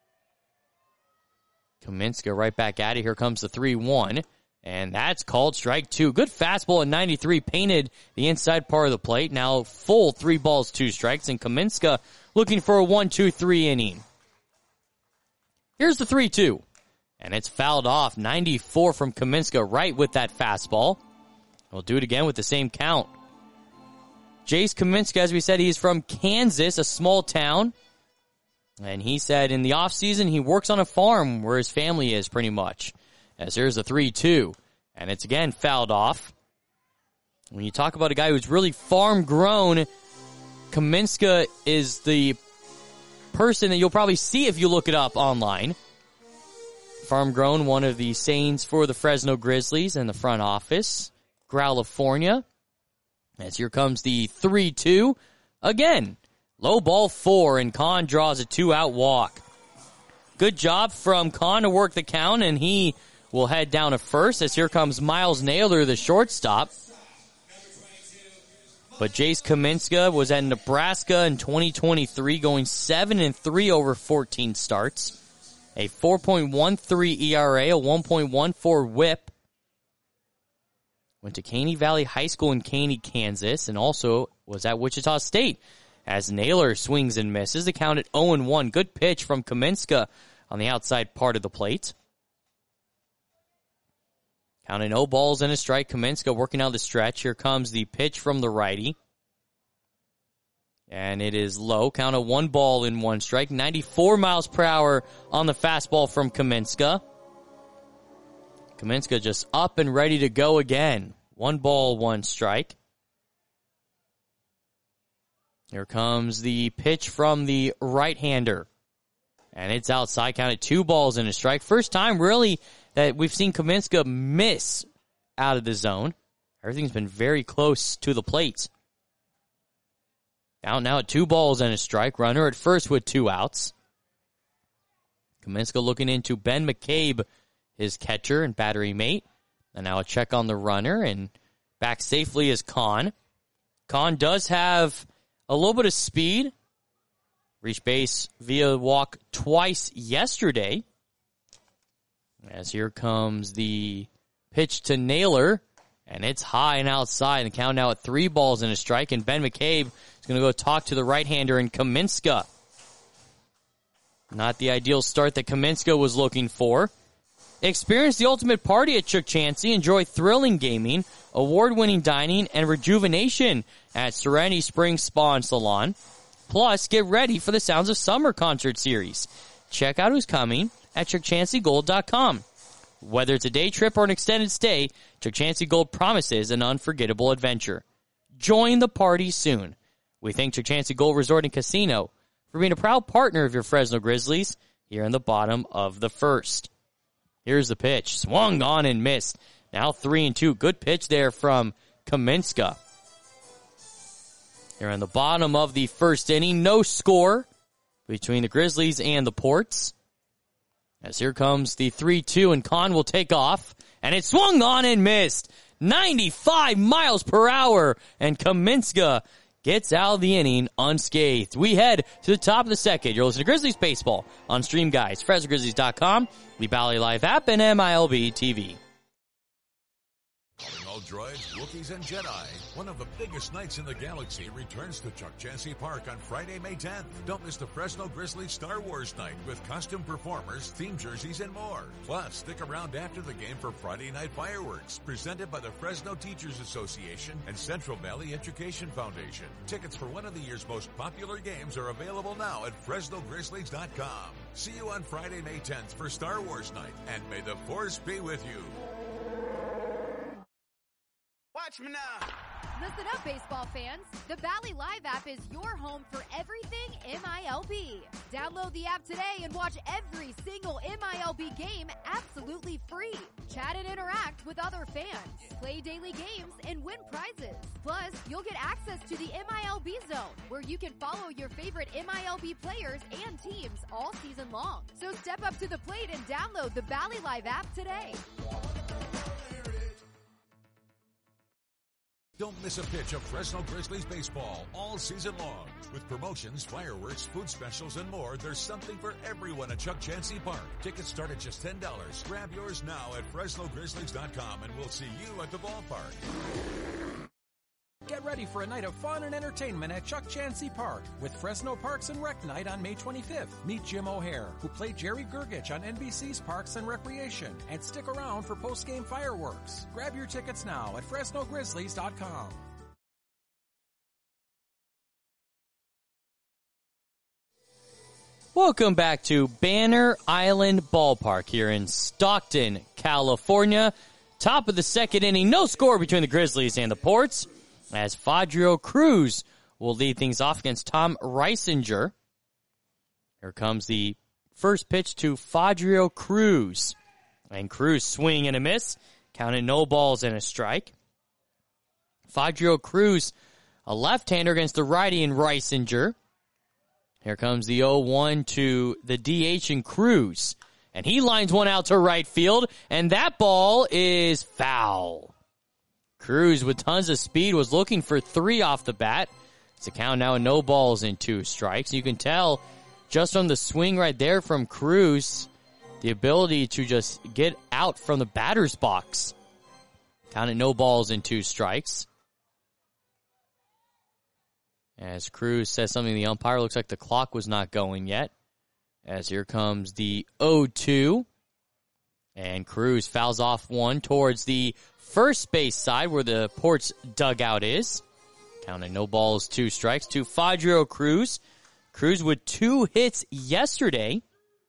Kaminska right back at it. Here comes the three one. And that's called strike two. Good fastball at ninety-three. Painted the inside part of the plate. Now full three balls, two strikes. And Kaminska looking for a one two three inning. Here's the three two. And it's fouled off. ninety-four from Kaminska right with that fastball. We'll do it again with the same count. Jace Kaminska, as we said, he's from Kansas, a small town. And he said in the offseason he works on a farm where his family is pretty much. As here's a three two. And it's again fouled off. When you talk about a guy who's really farm-grown, Kaminska is the person that you'll probably see if you look it up online. Farm-grown, one of the sayings for the Fresno Grizzlies in the front office. California. As here comes the three two. Again, low ball four, and Kahn draws a two-out walk. Good job from Kahn to work the count, and he will head down to first as here comes Miles Naylor, the shortstop. But Jace Kaminska was at Nebraska in twenty twenty-three, going seven and three over fourteen starts. A four point one three E R A, a one point one four whip. Went to Caney Valley High School in Caney, Kansas, and also was at Wichita State. As Naylor swings and misses, the count at oh and one. Good pitch from Kaminska on the outside part of the plate. Counting no balls and a strike. Kaminska working out the stretch. Here comes the pitch from the righty. And it is low. Count of one ball and one strike. ninety-four miles per hour on the fastball from Kaminska. Kaminska just up and ready to go again. One ball, one strike. Here comes the pitch from the right-hander. And it's outside, counted two balls and a strike. First time, really, that we've seen Kaminska miss out of the zone. Everything's been very close to the plate. Out now at two balls and a strike. Runner at first with two outs. Kaminska looking into Ben McCabe, his catcher and battery mate. And now a check on the runner, and back safely is Kahn. Kahn does have a little bit of speed. Reached base via walk twice yesterday. As here comes the pitch to Naylor, and it's high and outside. And the count now at three balls and a strike, and Ben McCabe is going to go talk to the right-hander in Kaminska. Not the ideal start that Kaminska was looking for. Experience the ultimate party at Chuck Chansey. Enjoy thrilling gaming, award-winning dining, and rejuvenation at Serenity Springs Spa and Salon. Plus, get ready for the Sounds of Summer concert series. Check out who's coming at chuck chansey gold dot com. Whether it's a day trip or an extended stay, Chuck Chansey Gold promises an unforgettable adventure. Join the party soon. We thank Chuck Chansey Gold Resort and Casino for being a proud partner of your Fresno Grizzlies. here in the bottom of the first. Here's the pitch. Swung on and missed. Now three and two. Good pitch there from Kaminska. Here in the bottom of the first inning. No score between the Grizzlies and the Ports. As here comes the three two, and Kahn will take off. And it swung on and missed. ninety-five miles per hour. And Kaminska gets out of the inning unscathed. We head to the top of the second. You're listening to Grizzlies Baseball on Stream Guys, Fresno Grizzlies dot com, the Bally Live app, and M I L B T V. Calling all droids, Wookiees, and Jedi. One of the biggest nights in the galaxy returns to Chuck Chansey Park on Friday, May tenth. Don't miss the Fresno Grizzlies Star Wars night with costume performers, theme jerseys, and more. Plus, stick around after the game for Friday night fireworks, presented by the Fresno Teachers Association and Central Valley Education Foundation. Tickets for one of the year's most popular games are available now at Fresno Grizzlies dot com. See you on Friday, May tenth for Star Wars night, and may the Force be with you. Watch me now. Listen up, baseball fans. The Bally Live app is your home for everything M I L B. Download the app today and watch every single M I L B game absolutely free. Chat and interact with other fans. Play daily games and win prizes. Plus, you'll get access to the M I L B Zone, where you can follow your favorite M I L B players and teams all season long. So step up to the plate and download the Bally Live app today. Don't miss a pitch of Fresno Grizzlies baseball all season long. With promotions, fireworks, food specials, and more, there's something for everyone at Chuck Chansey Park. Tickets start at just ten dollars. Grab yours now at Fresno Grizzlies dot com, and we'll see you at the ballpark. Get ready for a night of fun and entertainment at Chuck Chansey Park with Fresno Parks and Rec Night on May twenty-fifth. Meet Jim O'Hare, who played Jerry Gergich on N B C's Parks and Recreation, and stick around for post-game fireworks. Grab your tickets now at Fresno Grizzlies dot com. Welcome back to Banner Island Ballpark here in Stockton, California. Top of the second inning, no score between the Grizzlies and the Ports, as Fadrio Cruz will lead things off against Tom Reisinger. Here comes the first pitch to Fadrio Cruz. And Cruz swing and a miss, counted no balls and a strike. Fadrio Cruz, a left-hander against the righty in Reisinger. Here comes the oh one to the D H in Cruz. And he lines one out to right field, and that ball is foul. Cruz, with tons of speed, was looking for three off the bat. It's a count now, no balls and two strikes. You can tell just from the swing right there from Cruz, the ability to just get out from the batter's box. Counted no balls and two strikes. As Cruz says something to the umpire, looks like the clock was not going yet. As here comes the oh two. And Cruz fouls off one towards the first base side where the Ports dugout is. Counted no balls, two strikes to Fadrio Cruz. Cruz with two hits yesterday.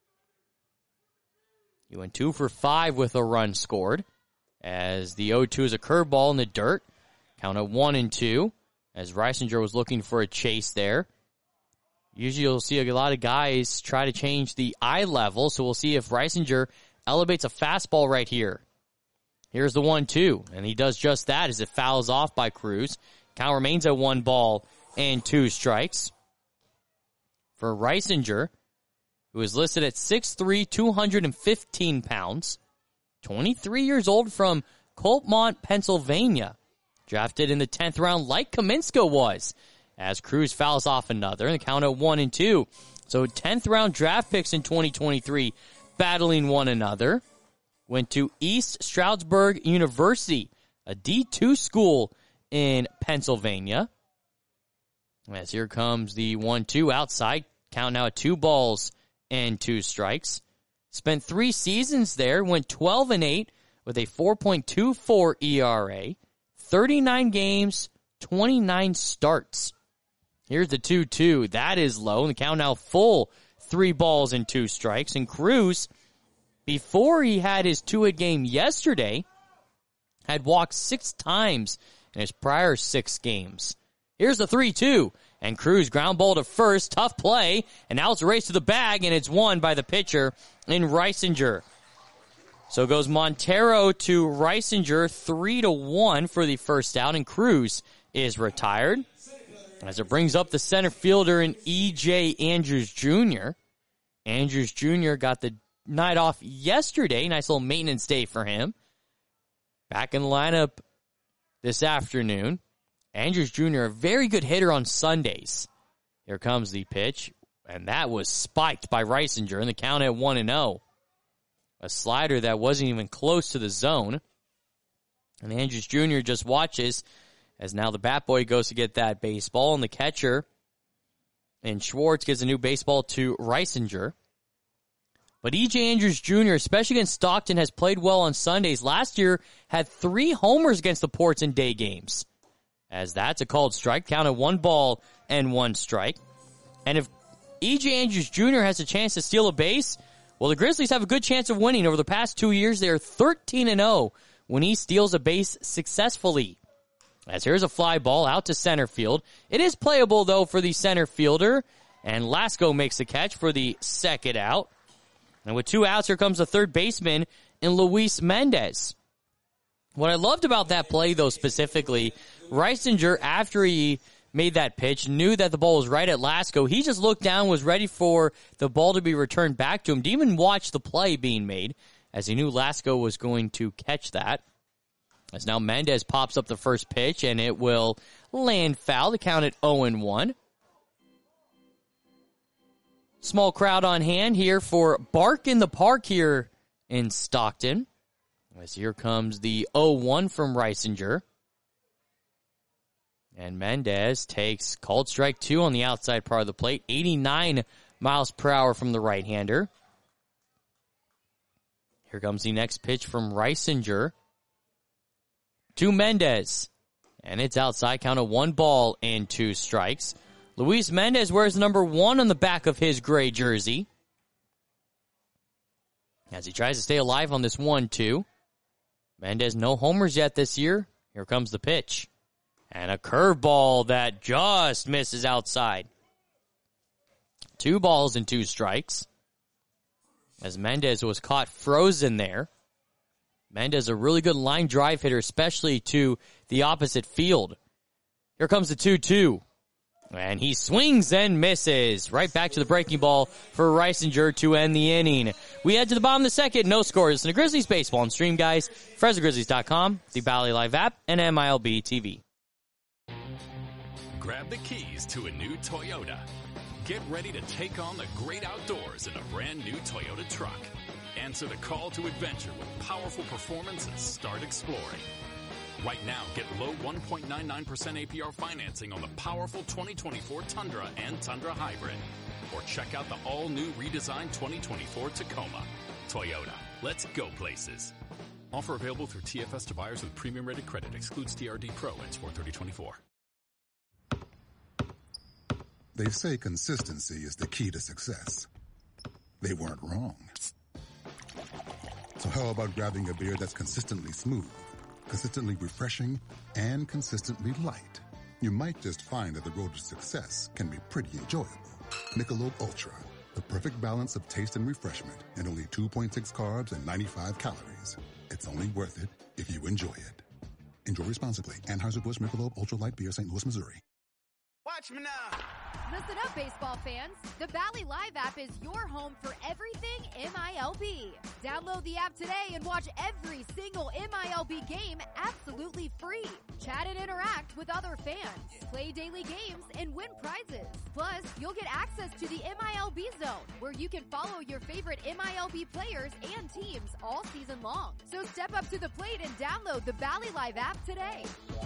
He went two for five with a run scored. As the oh two is a curveball in the dirt. Counted one and two. As Reisinger was looking for a chase there. Usually you'll see a lot of guys try to change the eye level. So we'll see if Reisinger elevates a fastball right here. Here's the one two, and he does just that as it fouls off by Cruz. Count remains at one ball and two strikes. For Reisinger, who is listed at six three, two hundred fifteen pounds, twenty-three years old, from Coltmont, Pennsylvania. Drafted in the tenth round like Kaminska was, as Cruz fouls off another, and the count at one and two. So tenth round draft picks in twenty twenty-three battling one another. Went to East Stroudsburg University, a D two school in Pennsylvania. As here comes the one two outside. Count now at two balls and two strikes. Spent three seasons there. Went twelve and eight with a four point two four E R A. thirty-nine games, twenty-nine starts. Here's the two two. That is low. And the count now full. Three balls and two strikes. And Cruz, before he had his two-hit game yesterday, had walked six times in his prior six games. Here's the three two. And Cruz ground ball to first. Tough play. And now it's a race to the bag, and it's won by the pitcher in Reisinger. So it goes Montero to Reisinger, three to one for the first out, and Cruz is retired. As it brings up the center fielder in E J Andrews Junior Andrews Junior got the night off yesterday. Nice little maintenance day for him. Back in the lineup this afternoon. Andrews Junior, a very good hitter on Sundays. Here comes the pitch, and that was spiked by Reisinger in the count at one and oh. A slider that wasn't even close to the zone. And Andrews Junior just watches as now the bat boy goes to get that baseball, and the catcher and Schwartz gives a new baseball to Reisinger. But E J Andrews Junior, especially against Stockton, has played well on Sundays. Last year, had three homers against the Ports in day games. As that's a called strike, counted one ball and one strike. And if E J Andrews Junior has a chance to steal a base, well, the Grizzlies have a good chance of winning. Over the past two years, they are thirteen and oh when he steals a base successfully. As here's a fly ball out to center field. It is playable, though, for the center fielder. And Lasco makes the catch for the second out. And with two outs, here comes the third baseman in Luis Mendez. What I loved about that play, though, specifically, Reisinger, after he made that pitch, knew that the ball was right at Lasco. He just looked down, was ready for the ball to be returned back to him. Didn't even watch the play being made, as he knew Lasco was going to catch that. As now Mendez pops up the first pitch, and it will land foul. The count at oh and one. Small crowd on hand here for Bark in the Park here in Stockton. As here comes the oh one from Reisinger. And Mendez takes called strike two on the outside part of the plate. eighty-nine miles per hour from the right-hander. Here comes the next pitch from Reisinger to Mendez. And it's outside, count of one ball and two strikes. Luis Mendez wears number one on the back of his gray jersey. As he tries to stay alive on this one two. Mendez, no homers yet this year. Here comes the pitch. And a curveball that just misses outside. Two balls and two strikes. As Mendez was caught frozen there. Mendez, a really good line drive hitter, especially to the opposite field. Here comes the two two. And he swings and misses. Right back to the breaking ball for Reisinger to end the inning. We head to the bottom of the second. No scores in the Grizzlies baseball and stream, guys. Fresno Grizzlies dot com, the Bally Live app, and M I L B T V. Grab the keys to a new Toyota. Get ready to take on the great outdoors in a brand new Toyota truck. Answer the call to adventure with powerful performance and start exploring. Right now, get low one point nine nine percent A P R financing on the powerful twenty twenty-four Tundra and Tundra Hybrid. Or check out the all-new redesigned twenty twenty-four Tacoma. Toyota, let's go places. Offer available through T F S to buyers with premium-rated credit. Excludes T R D Pro and Sport thirty twenty-four. They say consistency is the key to success. They weren't wrong. So how about grabbing a beer that's consistently smooth, consistently refreshing, and consistently light? You might just find that the road to success can be pretty enjoyable. Michelob Ultra, the perfect balance of taste and refreshment, and only two point six carbs and ninety-five calories. It's only worth it if you enjoy it. Enjoy responsibly. Anheuser-Busch Michelob Ultra Light Beer, Saint Louis, Missouri. Watch me now. Listen up, baseball fans. The Bally Live app is your home for everything M I L B. Download the app today and watch every single M I L B game absolutely free. Chat and interact with other fans. Play daily games and win prizes. Plus, you'll get access to the M I L B Zone, where you can follow your favorite M I L B players and teams all season long. So step up to the plate and download the Bally Live app today.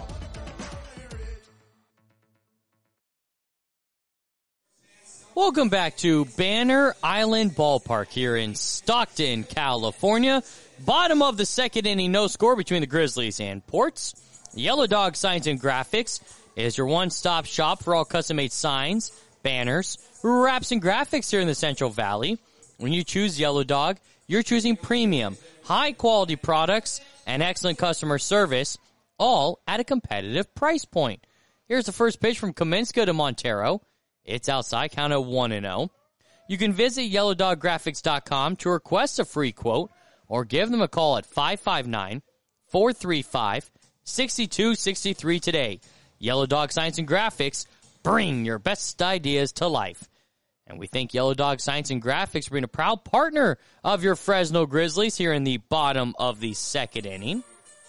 Welcome back to Banner Island Ballpark here in Stockton, California. Bottom of the second inning, no score between the Grizzlies and Ports. Yellow Dog Signs and Graphics is your one-stop shop for all custom-made signs, banners, wraps, and graphics here in the Central Valley. When you choose Yellow Dog, you're choosing premium, high-quality products and excellent customer service, all at a competitive price point. Here's the first pitch from Kaminska to Montero. It's outside, count at one and oh. You can visit yellow dog graphics dot com to request a free quote or give them a call at five five nine, four three five, six two six three today. Yellow Dog Science and Graphics, bring your best ideas to life. And we thank Yellow Dog Science and Graphics for being a proud partner of your Fresno Grizzlies here in the bottom of the second inning.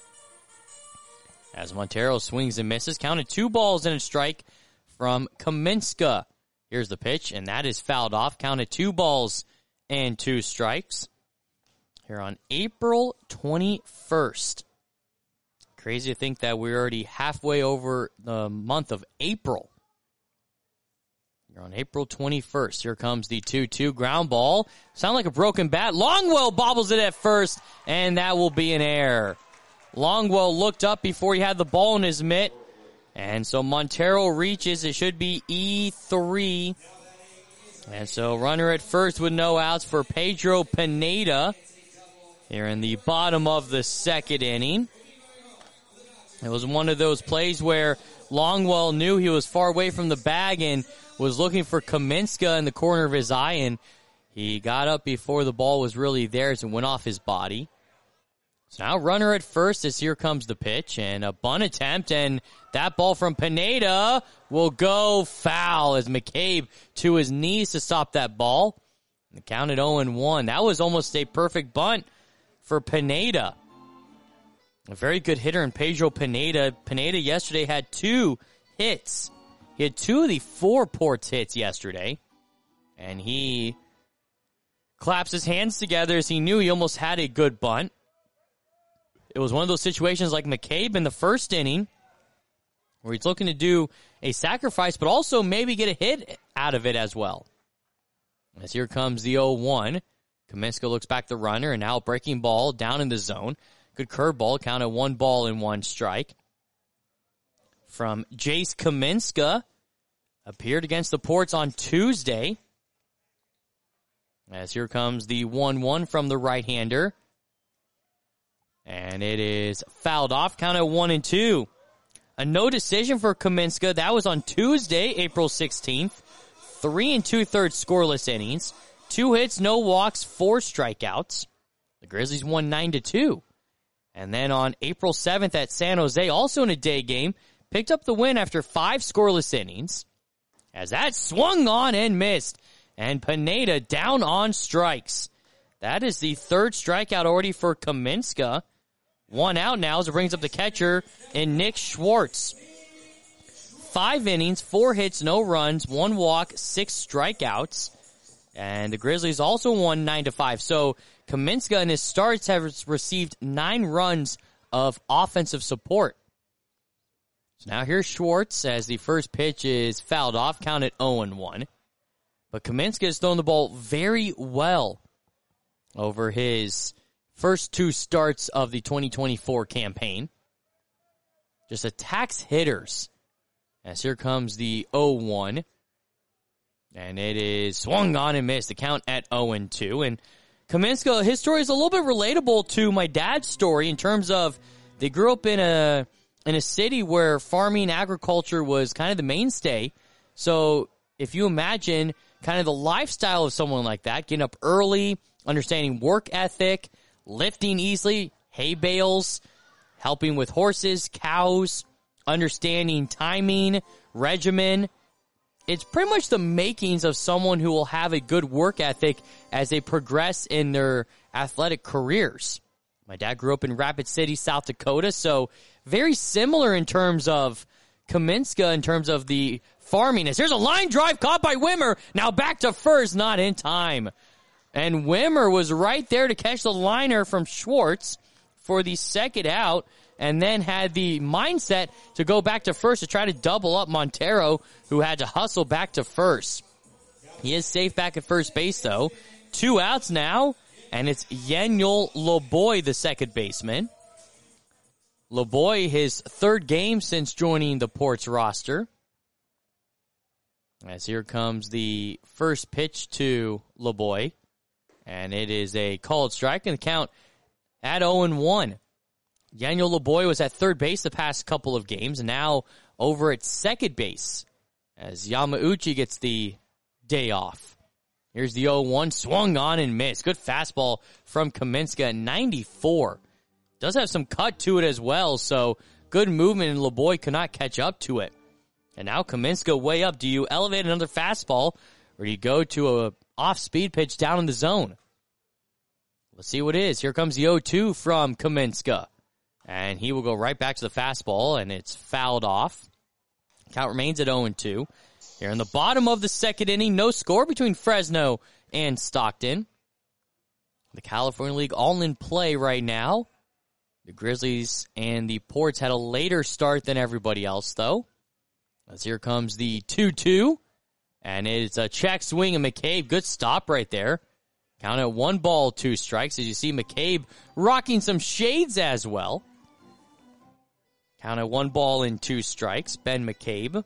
As Montero swings and misses, counted two balls and a strike from Kaminska. Here's the pitch, and that is fouled off. Counted two balls and two strikes. Here on April twenty-first. Crazy to think that we're already halfway over the month of April. You're on April twenty-first. Here comes the two two ground ball. Sound like a broken bat. Longwell bobbles it at first, and that will be an error. Longwell looked up before he had the ball in his mitt. And so Montero reaches. It should be E three. And so runner at first with no outs for Pedro Pineda. Here in the bottom of the second inning. It was one of those plays where Longwell knew he was far away from the bag and was looking for Kaminska in the corner of his eye. And he got up before the ball was really there as it went off his body. So now runner at first as here comes the pitch and a bunt attempt, and that ball from Pineda will go foul as McCabe to his knees to stop that ball. The count at oh and one. That was almost a perfect bunt for Pineda. A very good hitter in Pedro Pineda. Pineda yesterday had two hits. He had two of the four Ports hits yesterday, and he claps his hands together as he knew he almost had a good bunt. It was one of those situations like McCabe in the first inning where he's looking to do a sacrifice, but also maybe get a hit out of it as well. As here comes the oh one. Kaminska looks back the runner, and now breaking ball down in the zone. Good curveball, count at one ball and one strike. From Jace Kaminska, appeared against the Ports on Tuesday. As here comes the one one from the right-hander. And it is fouled off. Count at one and two. A no decision for Kaminska. That was on Tuesday, April sixteenth. Three and two-thirds scoreless innings. Two hits, no walks, four strikeouts. The Grizzlies won nine to two. And then on April seventh at San Jose, also in a day game, picked up the win after five scoreless innings. As that swung on and missed. And Pineda down on strikes. That is the third strikeout already for Kaminska. One out now as it brings up the catcher in Nick Schwartz. Five innings, four hits, no runs, one walk, six strikeouts. And the Grizzlies also won nine to five. So Kaminska in his starts have received nine runs of offensive support. So now here's Schwartz as the first pitch is fouled off, counted oh and one. But Kaminska has thrown the ball very well over his first two starts of the twenty twenty-four campaign. Just attacks hitters. As here comes the oh one. And it is swung on and missed. The count at oh and two. And Kaminska, his story is a little bit relatable to my dad's story in terms of they grew up in a in a city where farming agriculture was kind of the mainstay. So if you imagine kind of the lifestyle of someone like that, getting up early, understanding work ethic, lifting easily, hay bales, helping with horses, cows, understanding timing, regimen. It's pretty much the makings of someone who will have a good work ethic as they progress in their athletic careers. My dad grew up in Rapid City, South Dakota, so very similar in terms of Kaminska, in terms of the farming. As there's a line drive caught by Wimmer, now back to first, not in time. And Wimmer was right there to catch the liner from Schwartz for the second out, and then had the mindset to go back to first to try to double up Montero, who had to hustle back to first. He is safe back at first base, though. Two outs now, and it's Yaniel Loboy, the second baseman. Loboy, his third game since joining the Ports roster. As here comes the first pitch to Loboy. And it is a called strike, and the count at oh and one. Yaniel Loboy was at third base the past couple of games, and now over at second base as Yamauchi gets the day off. Here's the oh one, swung on and missed. Good fastball from Kaminska at ninety-four. Does have some cut to it as well, so good movement, and LeBoy could not catch up to it. And now Kaminska way up. Do you elevate another fastball, or do you go to a off-speed pitch down in the zone? Let's see what it is. Here comes the oh two from Kaminska. And he will go right back to the fastball, and it's fouled off. Count remains at oh and two. Here in the bottom of the second inning, no score between Fresno and Stockton. The California League all in play right now. The Grizzlies and the Ports had a later start than everybody else, though. As here comes the two two. And it's a check swing, and McCabe, good stop right there. Count at one ball, two strikes. As you see, McCabe rocking some shades as well. Count at one ball and two strikes. Ben McCabe.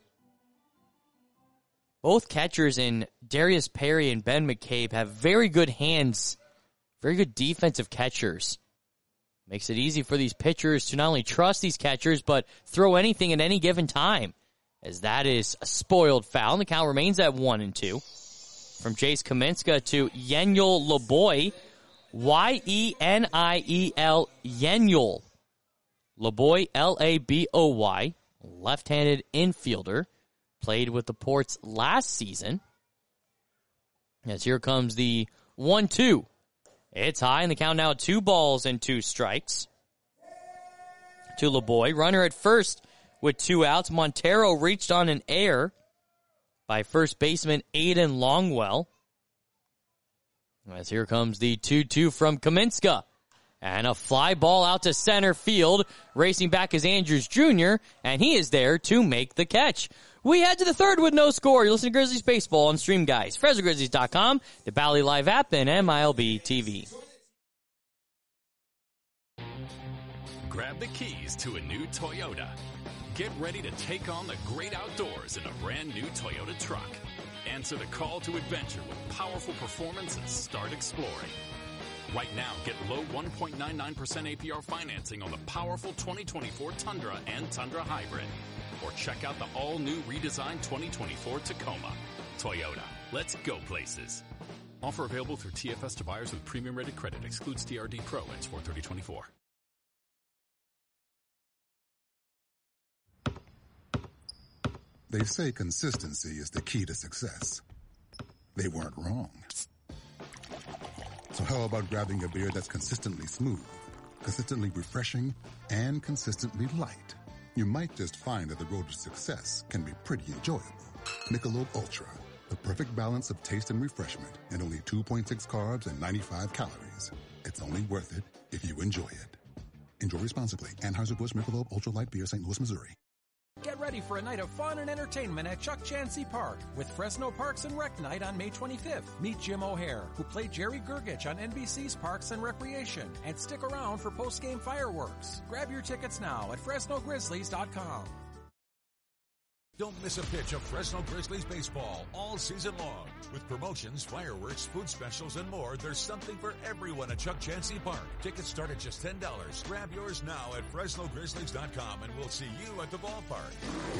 Both catchers in Darius Perry and Ben McCabe have very good hands, very good defensive catchers. Makes it easy for these pitchers to not only trust these catchers, but throw anything at any given time. As that is a spoiled foul, and the count remains at one and two. From Jace Kaminska to Yeniel Laboy, Y E N I E L, Yeniel. Laboy, L A B O Y, left-handed infielder, played with the Ports last season. As here comes the one two. It's high, and the count now two balls and two strikes. To Laboy, runner at first with two outs. Montero reached on an error by first baseman Aiden Longwell. As here comes the two two from Kaminska. And a fly ball out to center field. Racing back is Andrews Junior, and he is there to make the catch. We head to the third with no score. You're listening to Grizzlies Baseball on Stream Guys, Fresno Grizzlies dot com, the Bally Live app, and M I L B T V. Grab the keys to a new Toyota. Get ready to take on the great outdoors in a brand new Toyota truck. Answer the call to adventure with powerful performance and start exploring. Right now, get low one point nine nine percent A P R financing on the powerful twenty twenty-four Tundra and Tundra Hybrid. Or check out the all-new redesigned twenty twenty-four Tacoma. Toyota, let's go places. Offer available through T F S to buyers with premium-rated credit. Excludes T R D Pro. Ends four thirty twenty-four. They say consistency is the key to success. They weren't wrong. So how about grabbing a beer that's consistently smooth, consistently refreshing, and consistently light? You might just find that the road to success can be pretty enjoyable. Michelob Ultra, the perfect balance of taste and refreshment, and only two point six carbs and ninety-five calories. It's only worth it if you enjoy it. Enjoy responsibly. Anheuser-Busch Michelob Ultra Light Beer, Saint Louis, Missouri. Get ready for a night of fun and entertainment at Chuck Chansey Park with Fresno Parks and Rec Night on May twenty-fifth. Meet Jim O'Hare, who played Jerry Gergich on N B C's Parks and Recreation, and stick around for post-game fireworks. Grab your tickets now at Fresno Grizzlies dot com. Don't miss a pitch of Fresno Grizzlies baseball all season long. With promotions, fireworks, food specials, and more, there's something for everyone at Chuck Chansey Park. Tickets start at just ten dollars. Grab yours now at Fresno Grizzlies dot com, and we'll see you at the ballpark.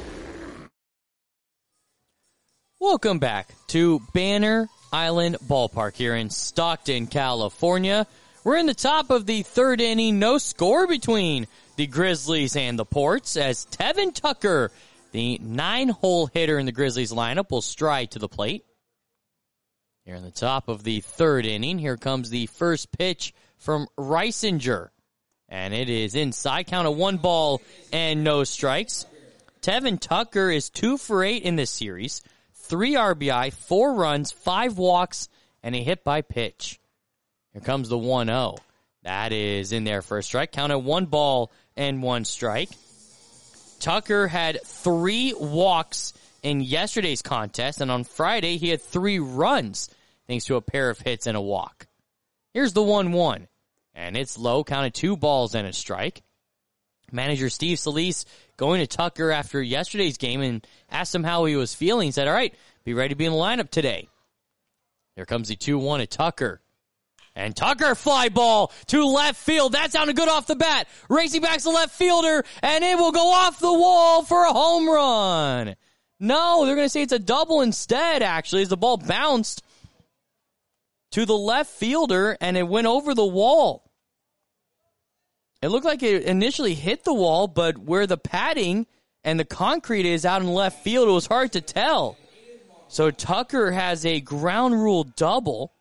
Welcome back to Banner Island Ballpark here in Stockton, California. We're in the top of the third inning. No score between the Grizzlies and the Ports as Tevin Tucker, the nine-hole hitter in the Grizzlies lineup, will stride to the plate. Here in the top of the third inning, here comes the first pitch from Reisinger. And it is inside, count of one ball and no strikes. Tevin Tucker is two for eight in this series. Three R B I, four runs, five walks, and a hit by pitch. Here comes the one oh. That is in there for a strike. Count of one ball and one strike. Tucker had three walks in yesterday's contest, and on Friday he had three runs thanks to a pair of hits and a walk. Here's the one one, and it's low, counted two balls and a strike. Manager Steve Solis going to Tucker after yesterday's game and asked him how he was feeling. He said, all right, be ready to be in the lineup today. Here comes the two one at Tucker. And Tucker fly ball to left field. That sounded good off the bat. Racing back to left fielder, and it will go off the wall for a home run. No, they're going to say it's a double instead, actually, as the ball bounced to the left fielder, and it went over the wall. It looked like it initially hit the wall, but where the padding and the concrete is out in left field, it was hard to tell. So Tucker has a ground rule double.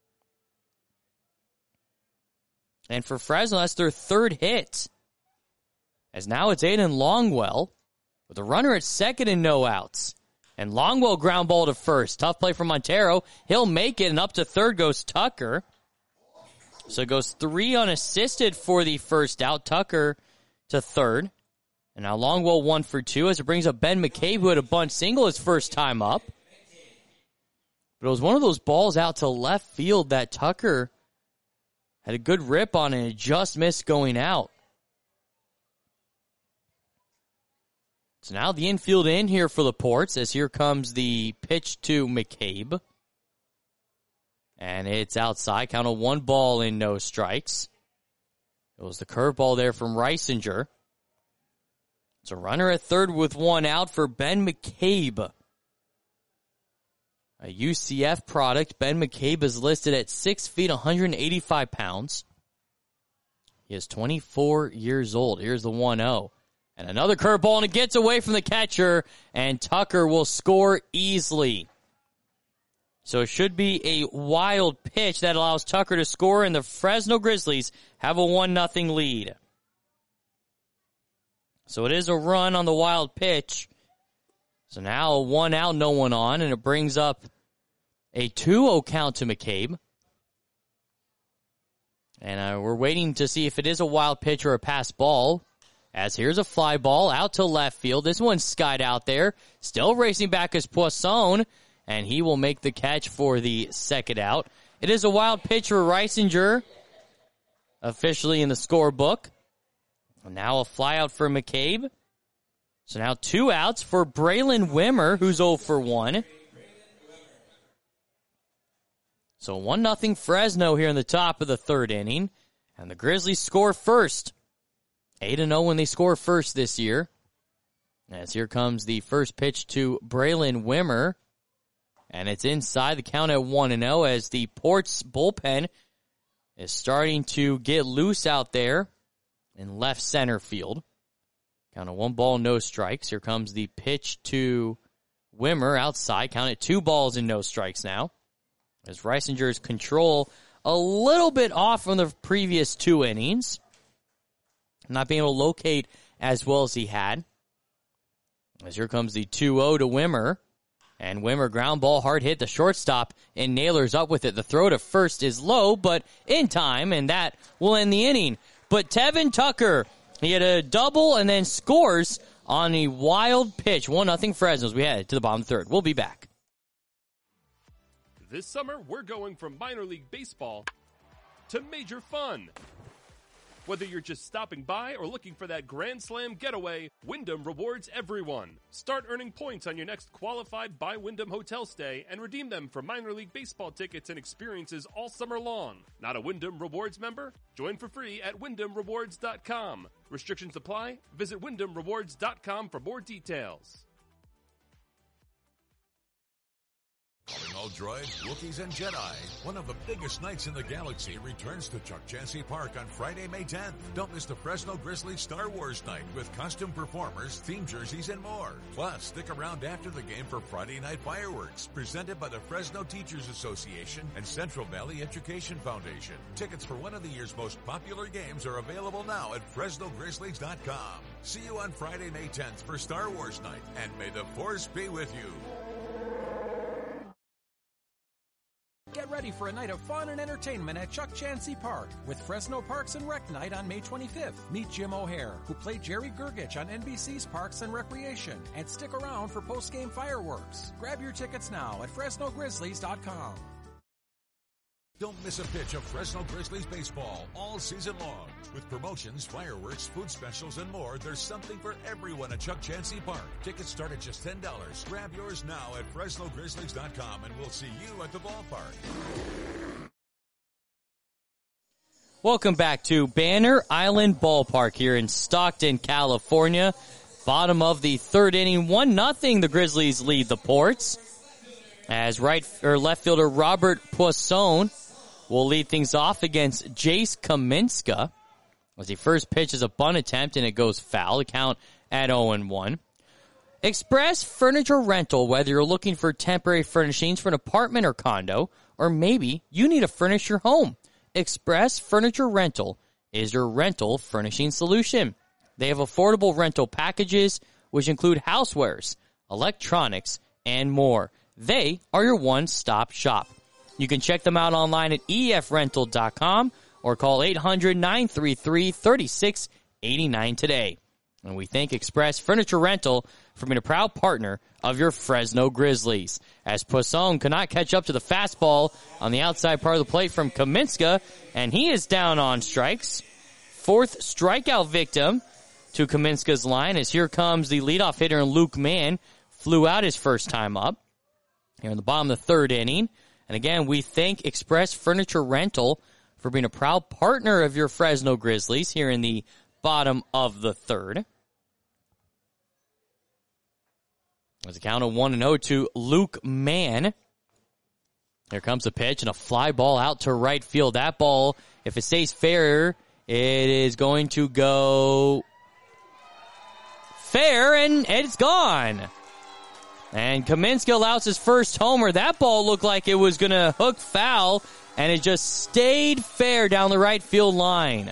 And for Fresno, that's their third hit. As now it's Aiden Longwell with a runner at second and no outs. And Longwell ground ball to first. Tough play from Montero. He'll make it, and up to third goes Tucker. So it goes three unassisted for the first out. Tucker to third. And now Longwell one for two as it brings up Ben McCabe, who had a bunt single his first time up. But it was one of those balls out to left field that Tucker had a good rip on, and it just missed going out. So now the infield in here for the Ports, as here comes the pitch to McCabe. And it's outside. Count of one ball and no strikes. It was the curveball there from Reisinger. It's a runner at third with one out for Ben McCabe. A U C F product. Ben McCabe is listed at six feet, one hundred eighty-five pounds. He is twenty-four years old. Here's the one oh. And another curveball, and it gets away from the catcher, and Tucker will score easily. So it should be a wild pitch that allows Tucker to score, and the Fresno Grizzlies have a one nothing lead. So it is a run on the wild pitch. So now a one out, no one on, and it brings up a two oh count to McCabe. And uh, we're waiting to see if it is a wild pitch or a pass ball. As here's a fly ball out to left field. This one's skied out there. Still racing back is Poisson, and he will make the catch for the second out. It is a wild pitch for Reisinger, officially in the scorebook. Now a fly out for McCabe. So now two outs for Braylon Wimmer, who's oh for one. So one nothing Fresno here in the top of the third inning. And the Grizzlies score first. eight and oh when they score first this year. As here comes the first pitch to Braylon Wimmer. And it's inside, the count at one and oh as the Ports bullpen is starting to get loose out there in left center field. Count of one ball, no strikes. Here comes the pitch to Wimmer outside. Count at two balls and no strikes now. As Reisinger's control a little bit off from the previous two innings. Not being able to locate as well as he had. As here comes the two oh to Wimmer. And Wimmer ground ball, hard hit the shortstop, and Naylor's up with it. The throw to first is low, but in time, and that will end the inning. But Tevin Tucker, he had a double and then scores on a wild pitch. one nothing Fresno as we head to the bottom of the third. We'll be back. This summer, we're going from minor league baseball to major fun. Whether you're just stopping by or looking for that Grand Slam getaway, Wyndham rewards everyone. Start earning points on your next qualified by Wyndham hotel stay and redeem them for minor league baseball tickets and experiences all summer long. Not a Wyndham Rewards member? Join for free at wyndham rewards dot com. Restrictions apply. Visit wyndham rewards dot com for more details. Calling all droids, Wookiees, and Jedi. One of the biggest nights in the galaxy returns to Chuck Chansey Park on Friday, May tenth. Don't miss the Fresno Grizzlies Star Wars night with costume performers, theme jerseys, and more. Plus, stick around after the game for Friday night fireworks, presented by the Fresno Teachers Association and Central Valley Education Foundation. Tickets for one of the year's most popular games are available now at fresno grizzlies dot com. See you on Friday, May tenth for Star Wars night, and may the Force be with you. Get ready for a night of fun and entertainment at Chuck Chansey Park with Fresno Parks and Rec Night on May twenty-fifth. Meet Jim O'Hare, who played Jerry Gergich on N B C's Parks and Recreation, and stick around for post-game fireworks. Grab your tickets now at fresno grizzlies dot com. Don't miss a pitch of Fresno Grizzlies baseball all season long. With promotions, fireworks, food specials, and more, there's something for everyone at Chuck Chansey Park. Tickets start at just ten dollars. Grab yours now at fresno grizzlies dot com, and we'll see you at the ballpark. Welcome back to Banner Island Ballpark here in Stockton, California. Bottom of the third inning, one nothing. The Grizzlies lead the Ports. As right or left fielder Robert Poisson will lead things off against Jace Kaminska. As he first pitches a bunt attempt and it goes foul. The count at oh and one. Express Furniture Rental, whether you're looking for temporary furnishings for an apartment or condo, or maybe you need to furnish your home. Express Furniture Rental is your rental furnishing solution. They have affordable rental packages, which include housewares, electronics, and more. They are your one-stop shop. You can check them out online at E F rental dot com or call eight hundred, nine three three, three six eight nine today. And we thank Express Furniture Rental for being a proud partner of your Fresno Grizzlies. As Poisson cannot catch up to the fastball on the outside part of the plate from Kaminska, and he is down on strikes. Fourth strikeout victim to Kaminska's line, as here comes the leadoff hitter Luke Mann. Flew out his first time up here in the bottom of the third inning. And again, we thank Express Furniture Rental for being a proud partner of your Fresno Grizzlies here in the bottom of the third. There's a count of one and oh to Luke Mann. Here comes a pitch and a fly ball out to right field. That ball, if it stays fair, it is going to go fair, and it's gone. And Kaminska allows his first homer. That ball looked like it was going to hook foul, and it just stayed fair down the right field line.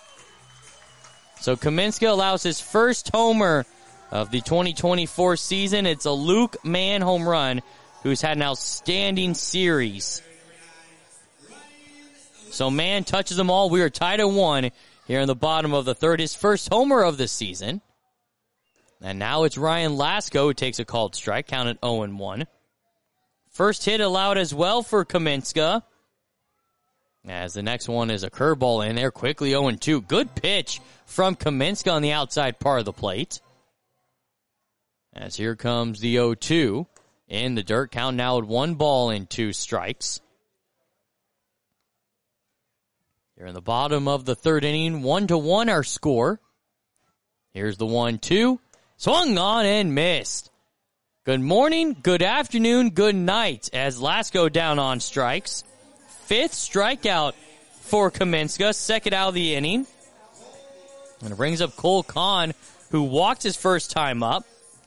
So Kaminska allows his first homer of the twenty twenty-four season. It's a Luke Mann home run, who's had an outstanding series. So Mann touches them all. We are tied at one here in the bottom of the third. His first homer of the season. And now it's Ryan Lasko who takes a called strike, counted oh and one. First hit allowed as well for Kaminska. As the next one is a curveball in there, quickly oh and two. Good pitch from Kaminska on the outside part of the plate. As here comes the oh two in the dirt. Count now at one ball and two strikes. Here in the bottom of the third inning, one to one our score. Here's the one two. Swung on and missed. Good morning, good afternoon, good night as Lasko down on strikes. Fifth strikeout for Kaminska, second out of the inning. And it brings up Cole Kahn, who walked his first time up.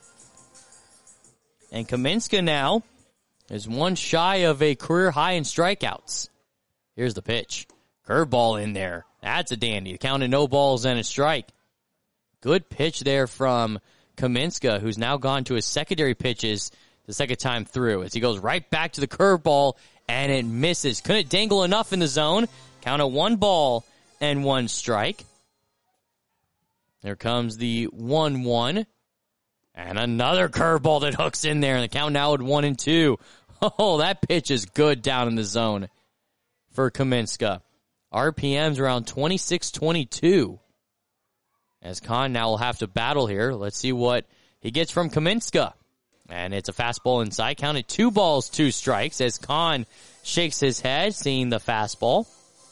And Kaminska now is one shy of a career high in strikeouts. Here's the pitch. Curveball in there. That's a dandy. The count of no balls and a strike. Good pitch there from Kaminska, who's now gone to his secondary pitches the second time through. As he goes right back to the curveball, and it misses. Couldn't dangle enough in the zone. Count of one ball and one strike. There comes the one one. And another curveball that hooks in there, and the count now at one and two. Oh, that pitch is good down in the zone for Kaminska. R P Ms around twenty-six twenty-two. As Kahn now will have to battle here. Let's see what he gets from Kaminska. And it's a fastball inside. Counted two balls, two strikes as Kahn shakes his head, seeing the fastball.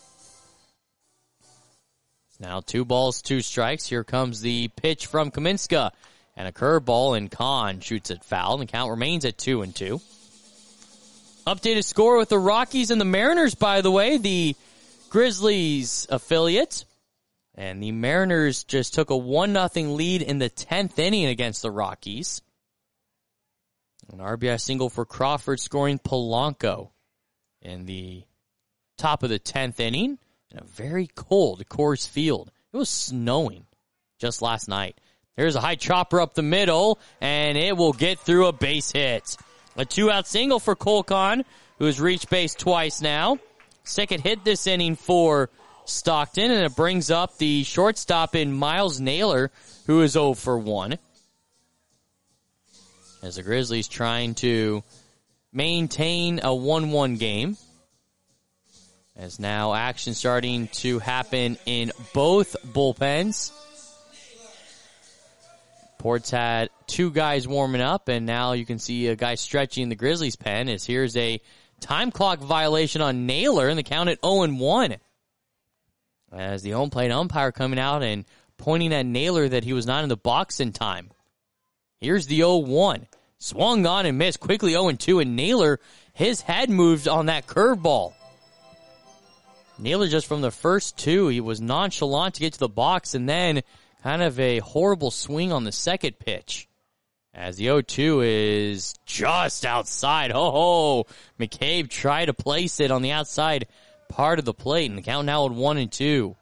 Now two balls, two strikes. Here comes the pitch from Kaminska. And a curveball, and Kahn shoots it foul. And the count remains at two and two. Updated score with the Rockies and the Mariners, by the way. The Grizzlies affiliate. And the Mariners just took a one nothing lead in the tenth inning against the Rockies. An R B I single for Crawford, scoring Polanco in the top of the tenth inning in a very cold Coors Field. It was snowing just last night. There's a high chopper up the middle, and it will get through a base hit. A two-out single for Cole Kahn, who has reached base twice now. Second hit this inning for Stockton, and it brings up the shortstop in Miles Naylor, who is oh for one. As the Grizzlies trying to maintain a one one game. As now action starting to happen in both bullpens. Ports had two guys warming up, and now you can see a guy stretching the Grizzlies' pen. As here's a time clock violation on Naylor, and the count at oh and one. As the home plate umpire coming out and pointing at Naylor that he was not in the box in time. Here's the oh one. Swung on and missed. Quickly oh and two, and Naylor, his head moved on that curveball. Naylor just from the first two, he was nonchalant to get to the box, and then kind of a horrible swing on the second pitch. As the oh two is just outside. Ho ho! McCabe tried to place it on the outside part of the plate, and the count now at one and two.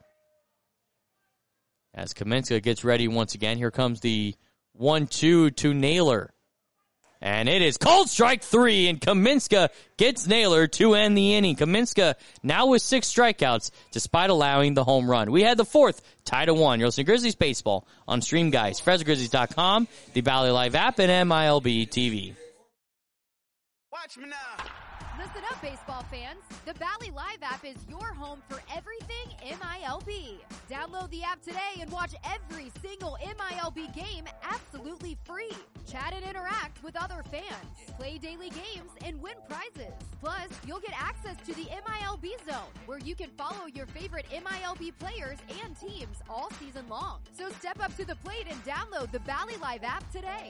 As Kaminska gets ready once again, here comes the one two to Naylor. And it is called strike three, and Kaminska gets Naylor to end the inning. Kaminska now with six strikeouts, despite allowing the home run. We had the fourth, tied at one. You're listening to Grizzlies Baseball on Stream Guys, Fresno Grizzlies dot com, the Valley Live app, and M I L B T V. Watch me now. Listen up, baseball fans. The Valley Live app is your home for everything M I L B. Download the app today and watch every single M I L B game absolutely free. Chat and interact with other fans. Play daily games and win prizes. Plus, you'll get access to the M I L B Zone, where you can follow your favorite M I L B players and teams all season long. So step up to the plate and download the Valley Live app today.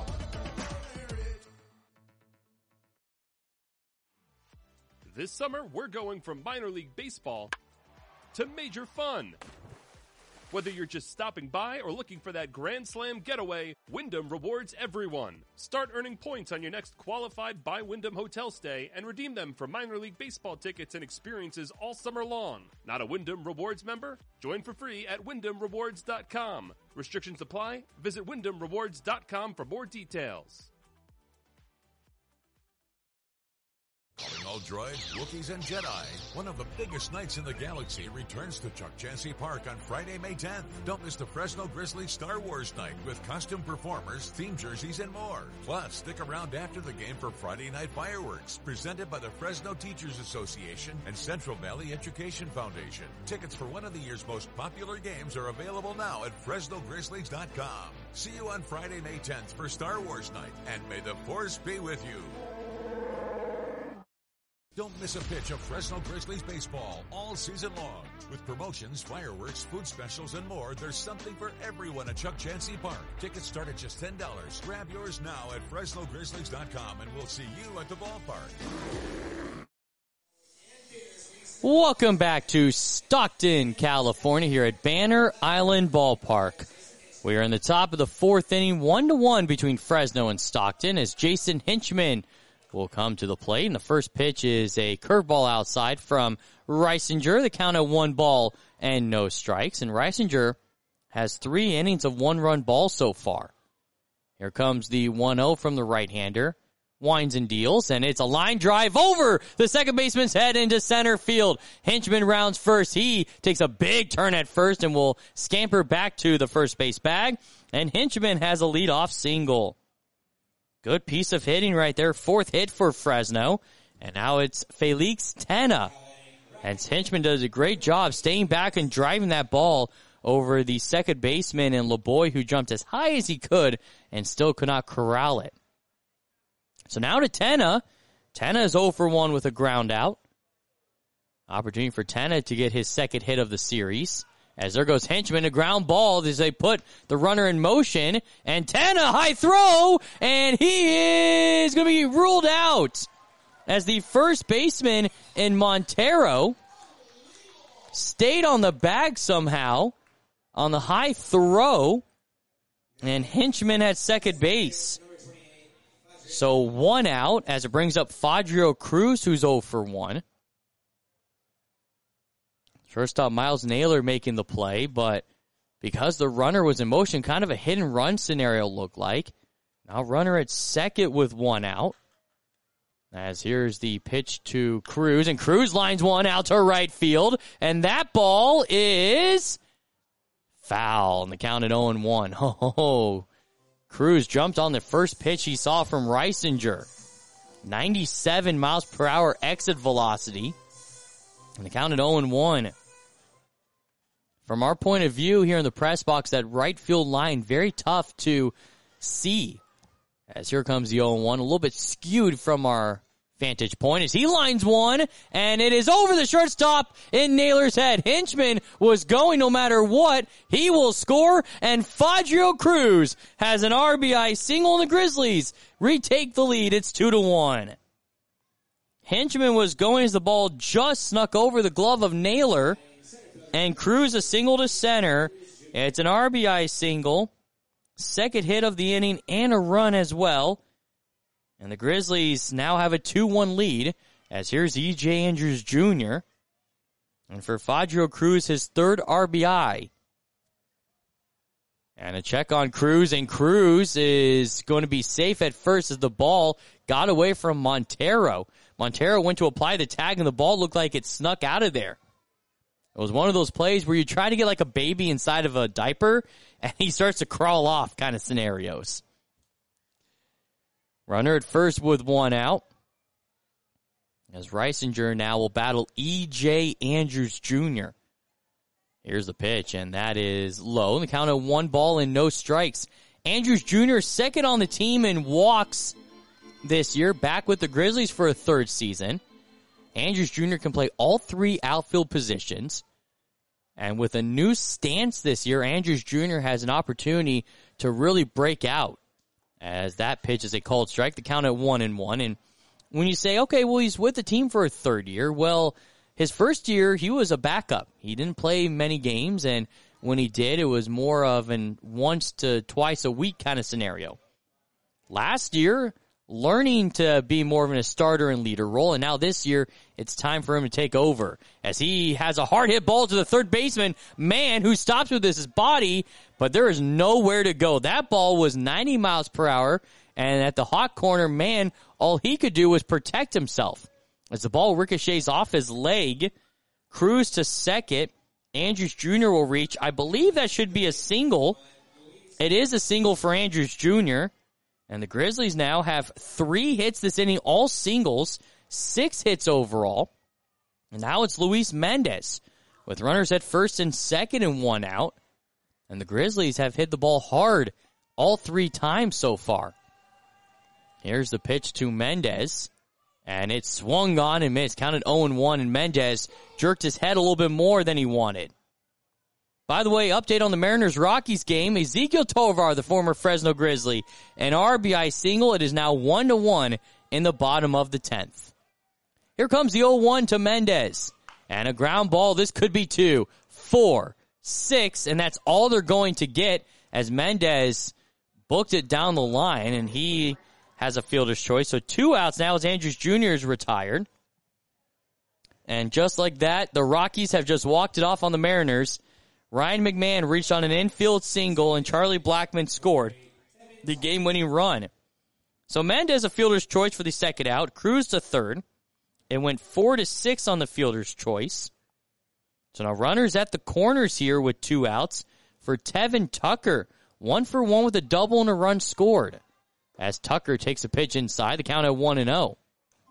This summer, we're going from minor league baseball to major fun. Whether you're just stopping by or looking for that Grand Slam getaway, Wyndham rewards everyone. Start earning points on your next qualified by Wyndham hotel stay and redeem them for minor league baseball tickets and experiences all summer long. Not a Wyndham Rewards member? Join for free at Wyndham Rewards dot com. Restrictions apply. Visit Wyndham Rewards dot com for more details. Calling all droids, Wookiees, and Jedi. One of the biggest nights in the galaxy returns to Chuck Chansey Park on Friday, May tenth. Don't miss the Fresno Grizzlies Star Wars night with costume performers, theme jerseys, and more. Plus, stick around after the game for Friday night fireworks, presented by the Fresno Teachers Association and Central Valley Education Foundation. Tickets for one of the year's most popular games are available now at Fresno Grizzlies dot com. See you on Friday, May tenth for Star Wars night, and may the Force be with you. Don't miss a pitch of Fresno Grizzlies baseball all season long. With promotions, fireworks, food specials, and more, there's something for everyone at Chuck Chansey Park. Tickets start at just ten dollars. Grab yours now at Fresno Grizzlies dot com, and we'll see you at the ballpark. Welcome back to Stockton, California, here at Banner Island Ballpark. We are in the top of the fourth inning, one to one between Fresno and Stockton, as Jason Hinchman will come to the plate. And the first pitch is a curveball outside from Reisinger. The count at one ball and no strikes. And Reisinger has three innings of one-run ball so far. Here comes the one oh from the right-hander. Winds and deals, and it's a line drive over the second baseman's head into center field. Hinchman rounds first. He takes a big turn at first and will scamper back to the first base bag. And Hinchman has a leadoff single. Good piece of hitting right there. Fourth hit for Fresno. And now it's Felix Tena. And Hinchman does a great job staying back and driving that ball over the second baseman and LeBoy, who jumped as high as he could and still could not corral it. So now to Tena. Tena is oh for one with a ground out. Opportunity for Tena to get his second hit of the series. As there goes Hinchman, a ground ball as they put the runner in motion. And Tena, high throw, and he is going to be ruled out as the first baseman in Montero stayed on the bag somehow on the high throw, and Hinchman at second base. So one out as it brings up Fadrio Cruz, who's oh for one. First up, Miles Naylor making the play, but because the runner was in motion, kind of a hit and run scenario looked like. Now runner at second with one out. As here's the pitch to Cruz, and Cruz lines one out to right field, and that ball is foul, and the count at oh and one. Ho, ho, ho. Cruz jumped on the first pitch he saw from Reisinger. ninety-seven miles per hour exit velocity. And the count at oh and one. From our point of view here in the press box, that right field line, very tough to see. As here comes the oh and one, a little bit skewed from our vantage point as he lines one, and it is over the shortstop in Naylor's head. Hinchman was going no matter what. He will score, and Fadrio Cruz has an R B I single, and the Grizzlies retake the lead. It's two to one. Hinchman was going as the ball just snuck over the glove of Naylor, and Cruz a single to center. It's an R B I single, second hit of the inning, and a run as well. And the Grizzlies now have a two one lead, as here's E J Andrews Junior And for Fadrio Cruz, his third R B I. And a check on Cruz, and Cruz is going to be safe at first as the ball got away from Montero. Montero went to apply the tag, and the ball looked like it snuck out of there. It was one of those plays where you try to get like a baby inside of a diaper, and he starts to crawl off kind of scenarios. Runner at first with one out. As Reisinger now will battle E J Andrews Junior Here's the pitch, and that is low. The count of one ball and no strikes. Andrews Junior second on the team in walks this year, back with the Grizzlies for a third season. Andrews Junior can play all three outfield positions. And with a new stance this year, Andrews Junior has an opportunity to really break out. As that pitch is a called strike, the count at one and one. And when you say, okay, well, he's with the team for a third year, well, his first year, he was a backup. He didn't play many games, and when he did, it was more of an once to twice a week kind of scenario. Last year, learning to be more of a starter and leader role, and now this year, it's time for him to take over. As he has a hard hit ball to the third baseman, man, who stops with his body, but there is nowhere to go. That ball was ninety miles per hour, and at the hot corner, man, all he could do was protect himself. As the ball ricochets off his leg, Cruz to second, Andrews Junior will reach. I believe that should be a single. It is a single for Andrews Junior And the Grizzlies now have three hits this inning, all singles, six hits overall. And now it's Luis Mendez with runners at first and second and one out. And the Grizzlies have hit the ball hard all three times so far. Here's the pitch to Mendez. And it swung on and missed. Counted oh and one, and Mendez jerked his head a little bit more than he wanted. By the way, update on the Mariners-Rockies game. Ezequiel Tovar, the former Fresno Grizzly, an R B I single. It is now one to one in the bottom of the tenth. Here comes the oh one to Mendez. And a ground ball. This could be two, four, six, and that's all they're going to get as Mendez booked it down the line, and he has a fielder's choice. So two outs now as Andrews Junior is retired. And just like that, the Rockies have just walked it off on the Mariners. Ryan McMahon reached on an infield single, and Charlie Blackman scored the game-winning run. So Mendez a fielder's choice for the second out. Cruz to third. It went four to six on the fielder's choice. So now runners at the corners here with two outs for Tevin Tucker. One for one with a double and a run scored. As Tucker takes a pitch inside, the count at one and oh.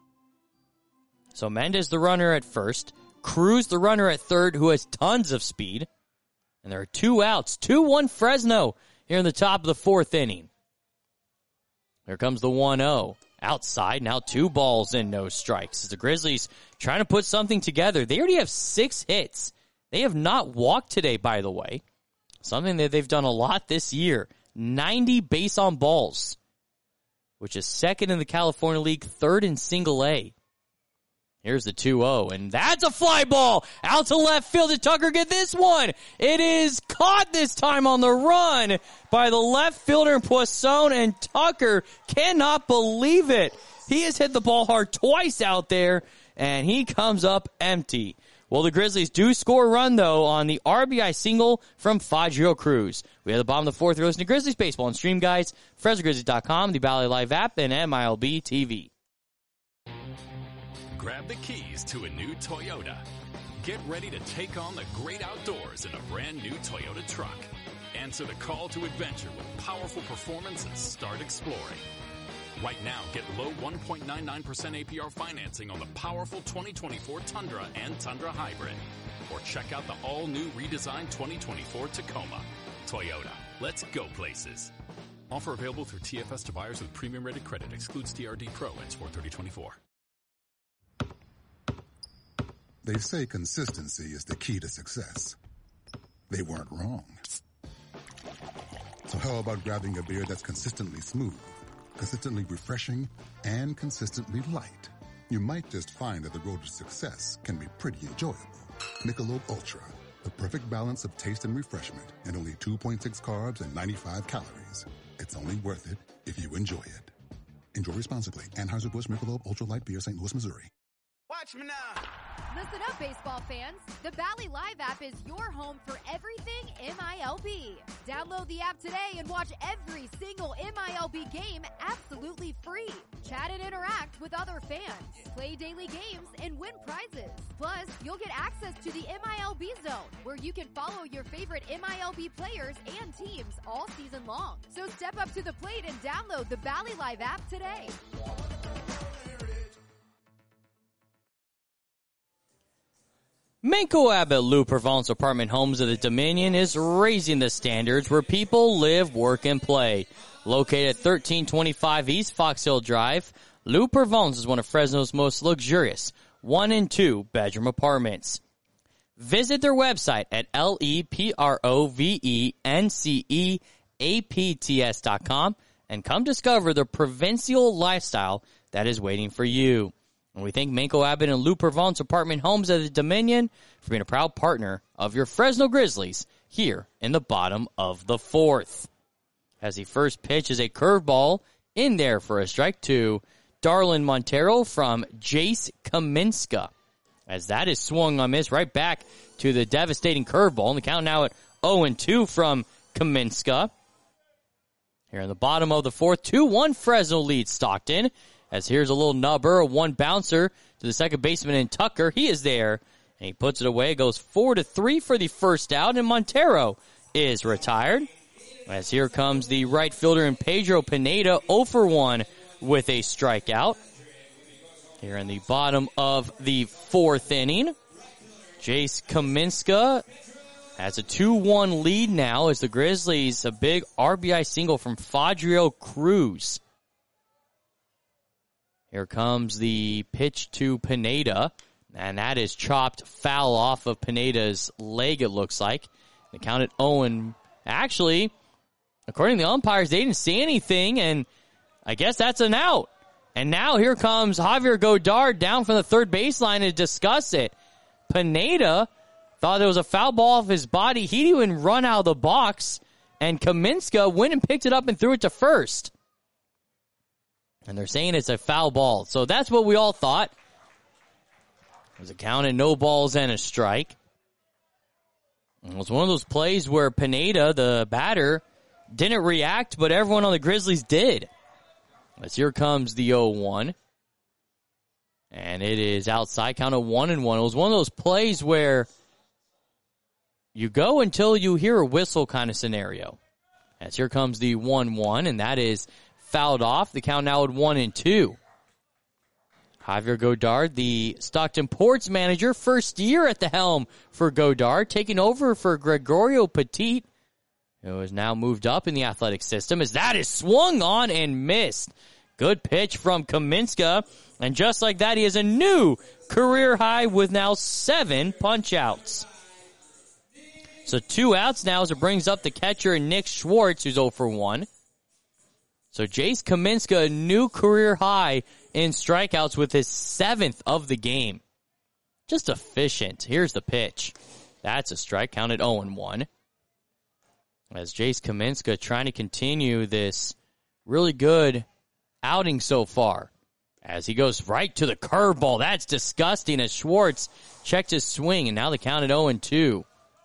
So Mendez the runner at first. Cruz the runner at third, who has tons of speed. And there are two outs. two one Fresno here in the top of the fourth inning. Here comes the one oh. Outside, now two balls and no strikes. As the Grizzlies trying to put something together. They already have six hits. They have not walked today, by the way. Something that they've done a lot this year. ninety base on balls, which is second in the California League, third in single A. Here's the two oh, and that's a fly ball out to left field. Did Tucker get this one? It is caught this time on the run by the left fielder Poisson, and Tucker cannot believe it. He has hit the ball hard twice out there, and he comes up empty. Well, the Grizzlies do score a run, though, on the R B I single from Fadrio Cruz. We have the bottom of the fourth. You're listening to Grizzlies Baseball on Stream Guys, Fresno Grizzlies dot com, the Valley Live app, and M I L B T V. Grab the keys to a new Toyota. Get ready to take on the great outdoors in a brand new Toyota truck. Answer the call to adventure with powerful performance and start exploring. Right now, get low one point nine nine percent A P R financing on the powerful twenty twenty-four Tundra and Tundra Hybrid. Or check out the all-new redesigned twenty twenty-four Tacoma. Toyota, let's go places. Offer available through T F S to buyers with premium rated credit. Excludes T R D Pro and Sport thirty twenty-four. They say consistency is the key to success. They weren't wrong. So how about grabbing a beer that's consistently smooth, consistently refreshing, and consistently light? You might just find that the road to success can be pretty enjoyable. Michelob Ultra, the perfect balance of taste and refreshment, and only two point six carbs and ninety-five calories. It's only worth it if you enjoy it. Enjoy responsibly. Anheuser-Busch Michelob Ultra Light Beer, Saint Louis, Missouri. Watch me now. Listen up, baseball fans. The Bally Live app is your home for everything M I L B. Download the app today and watch every single M I L B game absolutely free. Chat and interact with other fans. Play daily games and win prizes. Plus, you'll get access to the M I L B Zone, where you can follow your favorite M I L B players and teams all season long. So step up to the plate and download the Bally Live app today. Manco Abbott Lou Provence Apartment Homes of the Dominion is raising the standards where people live, work, and play. Located at thirteen twenty-five East Fox Hill Drive, Lou Provence is one of Fresno's most luxurious one and two bedroom apartments. Visit their website at L E P R O V E N C E A P T S dot com and come discover the provincial lifestyle that is waiting for you. And we thank Manco Abbott and Lou Provence Apartment Homes of the Dominion for being a proud partner of your Fresno Grizzlies here in the bottom of the fourth. As the first pitch is a curveball in there for a strike to Darlin Montero from Jace Kaminska. As that is swung on miss right back to the devastating curveball. And the count now at oh and two from Kaminska. Here in the bottom of the fourth, two one Fresno leads Stockton. As here's a little nubber, a one bouncer to the second baseman in Tucker. He is there, and he puts it away. It goes four to three for the first out, and Montero is retired. As here comes the right fielder in Pedro Pineda, oh for one with a strikeout. Here in the bottom of the fourth inning, Jace Kaminska has a two one lead now as the Grizzlies, a big R B I single from Fadrio Cruz. Here comes the pitch to Pineda, and that is chopped foul off of Pineda's leg, it looks like. The count at Owen. Actually, according to the umpires, they didn't see anything, and I guess that's an out. And now here comes Javier Godard down from the third baseline to discuss it. Pineda thought there was a foul ball off his body. He didn't even run out of the box, and Kaminska went and picked it up and threw it to first. And they're saying it's a foul ball. So that's what we all thought. It was a count of no balls and a strike. And it was one of those plays where Pineda, the batter, didn't react, but everyone on the Grizzlies did. As here comes the oh one. And it is outside, count of one and one. It was one of those plays where you go until you hear a whistle kind of scenario. As here comes the one one, and that is fouled off. The count now at one and two. Javier Godard, the Stockton Ports manager, first year at the helm for Godard, taking over for Gregorio Petit, who has now moved up in the athletic system, as that is swung on and missed. Good pitch from Kaminska, and just like that, he has a new career high with now seven punch-outs. So two outs now as it brings up the catcher, Nick Schwartz, who's oh for one. So Jace Kaminska, a new career high in strikeouts with his seventh of the game. Just efficient. Here's the pitch. That's a strike, counted oh and one. As Jace Kaminska trying to continue this really good outing so far. As he goes right to the curveball. That's disgusting as Schwartz checked his swing, and now the count at oh and two.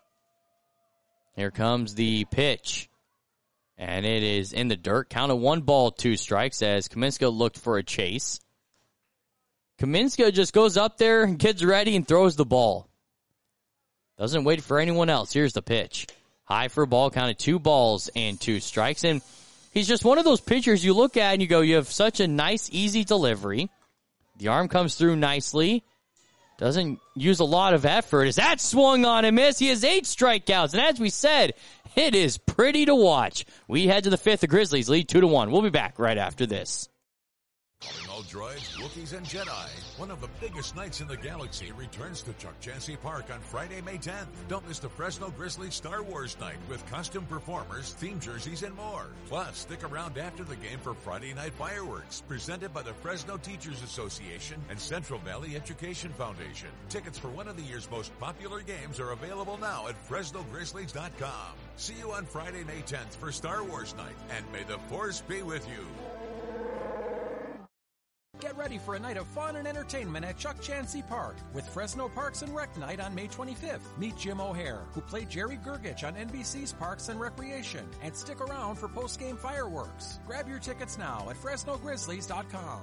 Here comes the pitch. And it is in the dirt. Count of one ball, two strikes as Kaminska looked for a chase. Kaminska just goes up there and gets ready and throws the ball. Doesn't wait for anyone else. Here's the pitch. High for a ball, counted two balls and two strikes. And he's just one of those pitchers you look at and you go, you have such a nice, easy delivery. The arm comes through nicely. Doesn't use a lot of effort. As that swung on and missed, he has eight strikeouts. And as we said, it is pretty to watch. We head to the fifth. The Grizzlies lead two to one. We'll be back right after this. Calling all droids, Wookiees, and Jedi. One of the biggest nights in the galaxy returns to Chuck Chansey Park on Friday, May tenth. Don't miss the Fresno Grizzlies Star Wars night with costume performers, theme jerseys, and more. Plus, stick around after the game for Friday night fireworks, presented by the Fresno Teachers Association and Central Valley Education Foundation. Tickets for one of the year's most popular games are available now at Fresno Grizzlies dot com. See you on Friday, May tenth for Star Wars night, and may the Force be with you. Get ready for a night of fun and entertainment at Chuck Chansey Park with Fresno Parks and Rec Night on May twenty-fifth. Meet Jim O'Hare, who played Jerry Gergich on N B C's Parks and Recreation, and stick around for post-game fireworks. Grab your tickets now at Fresno Grizzlies dot com.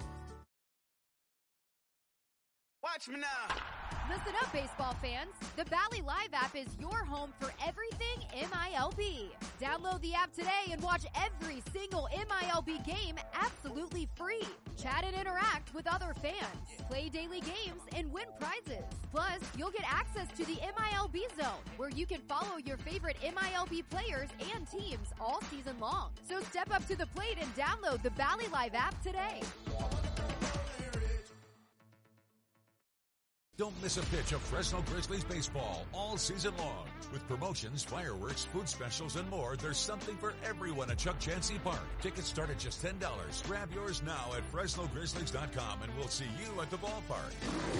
Watch me now. Listen up, baseball fans. The Bally Live app is your home for everything M I L B. Download the app today and watch every single M I L B game absolutely free. Chat and interact with other fans. Play daily games and win prizes. Plus, you'll get access to the M I L B Zone, where you can follow your favorite M I L B players and teams all season long. So step up to the plate and download the Bally Live app today. Don't miss a pitch of Fresno Grizzlies baseball all season long. With promotions, fireworks, food specials, and more, there's something for everyone at Chuck Chansey Park. Tickets start at just ten dollars. Grab yours now at Fresno Grizzlies dot com, and we'll see you at the ballpark.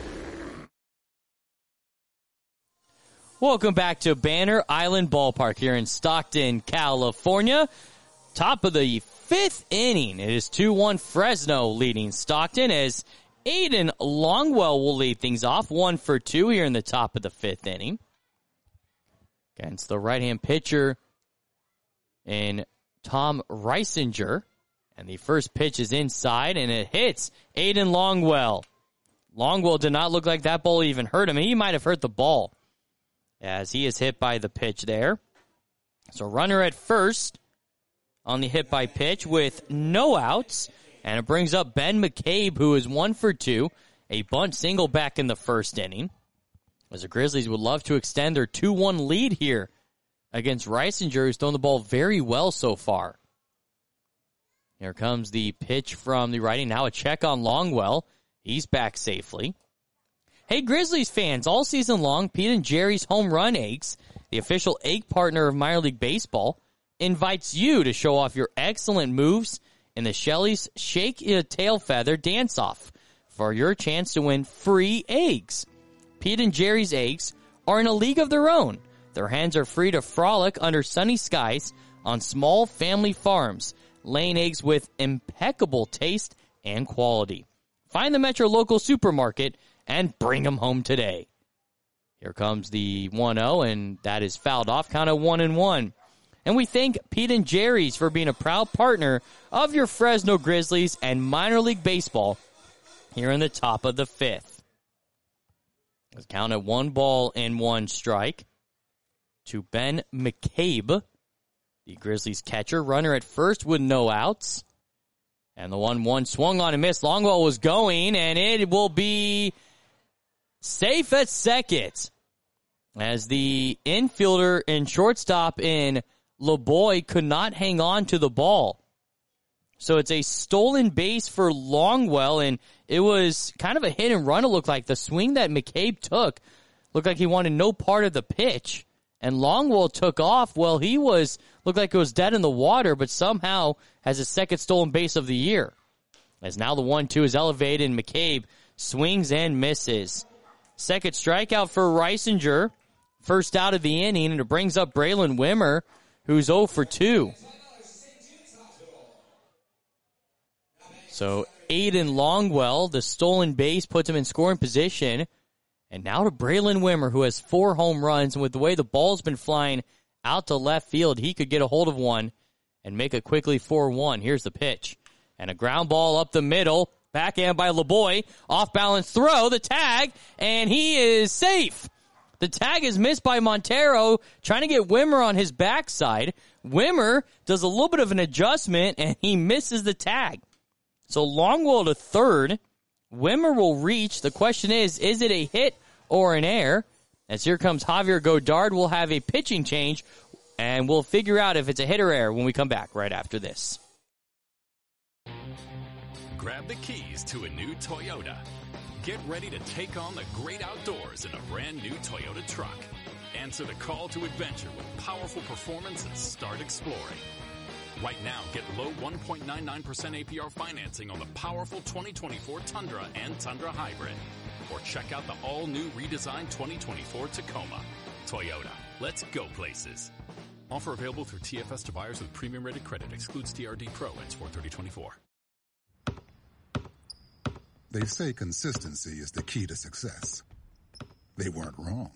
Welcome back to Banner Island Ballpark here in Stockton, California. Top of the fifth inning. It is two one Fresno leading Stockton as Aiden Longwell will lead things off, one for two here in the top of the fifth inning. Against the right-hand pitcher in Tom Reisinger. And the first pitch is inside, and it hits Aiden Longwell. Longwell did not look like that ball even hurt him. He might have hurt the ball as he is hit by the pitch there. So runner at first on the hit by pitch with no outs. And it brings up Ben McCabe, who is one for two. A bunt single back in the first inning. As the Grizzlies would love to extend their two one lead here against Reisinger, who's thrown the ball very well so far. Here comes the pitch from the righty. Now a check on Longwell. He's back safely. Hey, Grizzlies fans, all season long, Pete and Jerry's Home Run Eggs, the official egg partner of minor league baseball, invites you to show off your excellent moves in the Shelley's Shake Your Tail Feather Dance-Off for your chance to win free eggs. Pete and Jerry's eggs are in a league of their own. Their hens are free to frolic under sunny skies on small family farms, laying eggs with impeccable taste and quality. Find them at your local supermarket and bring them home today. Here comes the one oh, and that is fouled off, count of one and one. And we thank Pete and Jerry's for being a proud partner of your Fresno Grizzlies and minor league baseball here in the top of the fifth. Let's count at one ball and one strike to Ben McCabe, the Grizzlies catcher. Runner at first with no outs. And the one one swung on and missed. Longwell was going, and it will be safe at second as the infielder and shortstop in LeBoy could not hang on to the ball. So it's a stolen base for Longwell, and it was kind of a hit and run, it looked like. The swing that McCabe took looked like he wanted no part of the pitch, and Longwell took off. Well, he was, looked like it was dead in the water, but somehow has a second stolen base of the year. As now the one two is elevated, and McCabe swings and misses. Second strikeout for Reisinger, first out of the inning, and it brings up Braylon Wimmer, who's oh for two. So Aiden Longwell, the stolen base, puts him in scoring position. And now to Braylon Wimmer, who has four home runs. And with the way the ball's been flying out to left field, he could get a hold of one and make it quickly four one. Here's the pitch. And a ground ball up the middle. Backhand by LeBoy. Off-balance throw, the tag, and he is safe. The tag is missed by Montero, trying to get Wimmer on his backside. Wimmer does a little bit of an adjustment, and he misses the tag. So Longwell to third. Wimmer will reach. The question is, is it a hit or an error? As here comes Javier Godard. We'll have a pitching change, and we'll figure out if it's a hit or error when we come back right after this. Grab the keys to a new Toyota. Get ready to take on the great outdoors in a brand new Toyota truck. Answer the call to adventure with powerful performance and start exploring. Right now, get low one point nine nine percent A P R financing on the powerful twenty twenty-four Tundra and Tundra Hybrid. Or check out the all-new redesigned twenty twenty-four Tacoma. Toyota, let's go places. Offer available through T F S to buyers with premium rated credit. Excludes T R D Pro. Ends four thirty twenty-four. They say consistency is the key to success. They weren't wrong.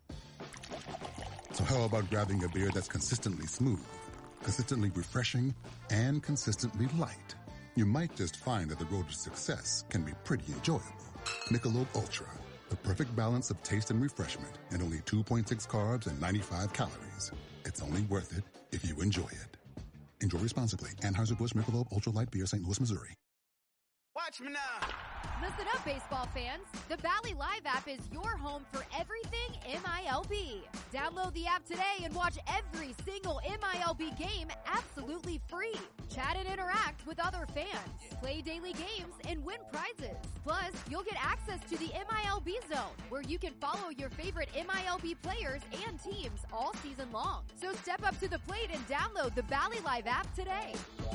So how about grabbing a beer that's consistently smooth, consistently refreshing, and consistently light? You might just find that the road to success can be pretty enjoyable. Michelob Ultra, the perfect balance of taste and refreshment, and only two point six carbs and ninety-five calories. It's only worth it if you enjoy it. Enjoy responsibly. Anheuser-Busch Michelob Ultra Light Beer, Saint Louis, Missouri. Watch me now. Listen up, baseball fans. The Bally Live app is your home for everything M I L B. Download the app today and watch every single M I L B game absolutely free. Chat and interact with other fans. Play daily games and win prizes. Plus, you'll get access to the M I L B Zone, where you can follow your favorite M I L B players and teams all season long. So step up to the plate and download the Bally Live app today.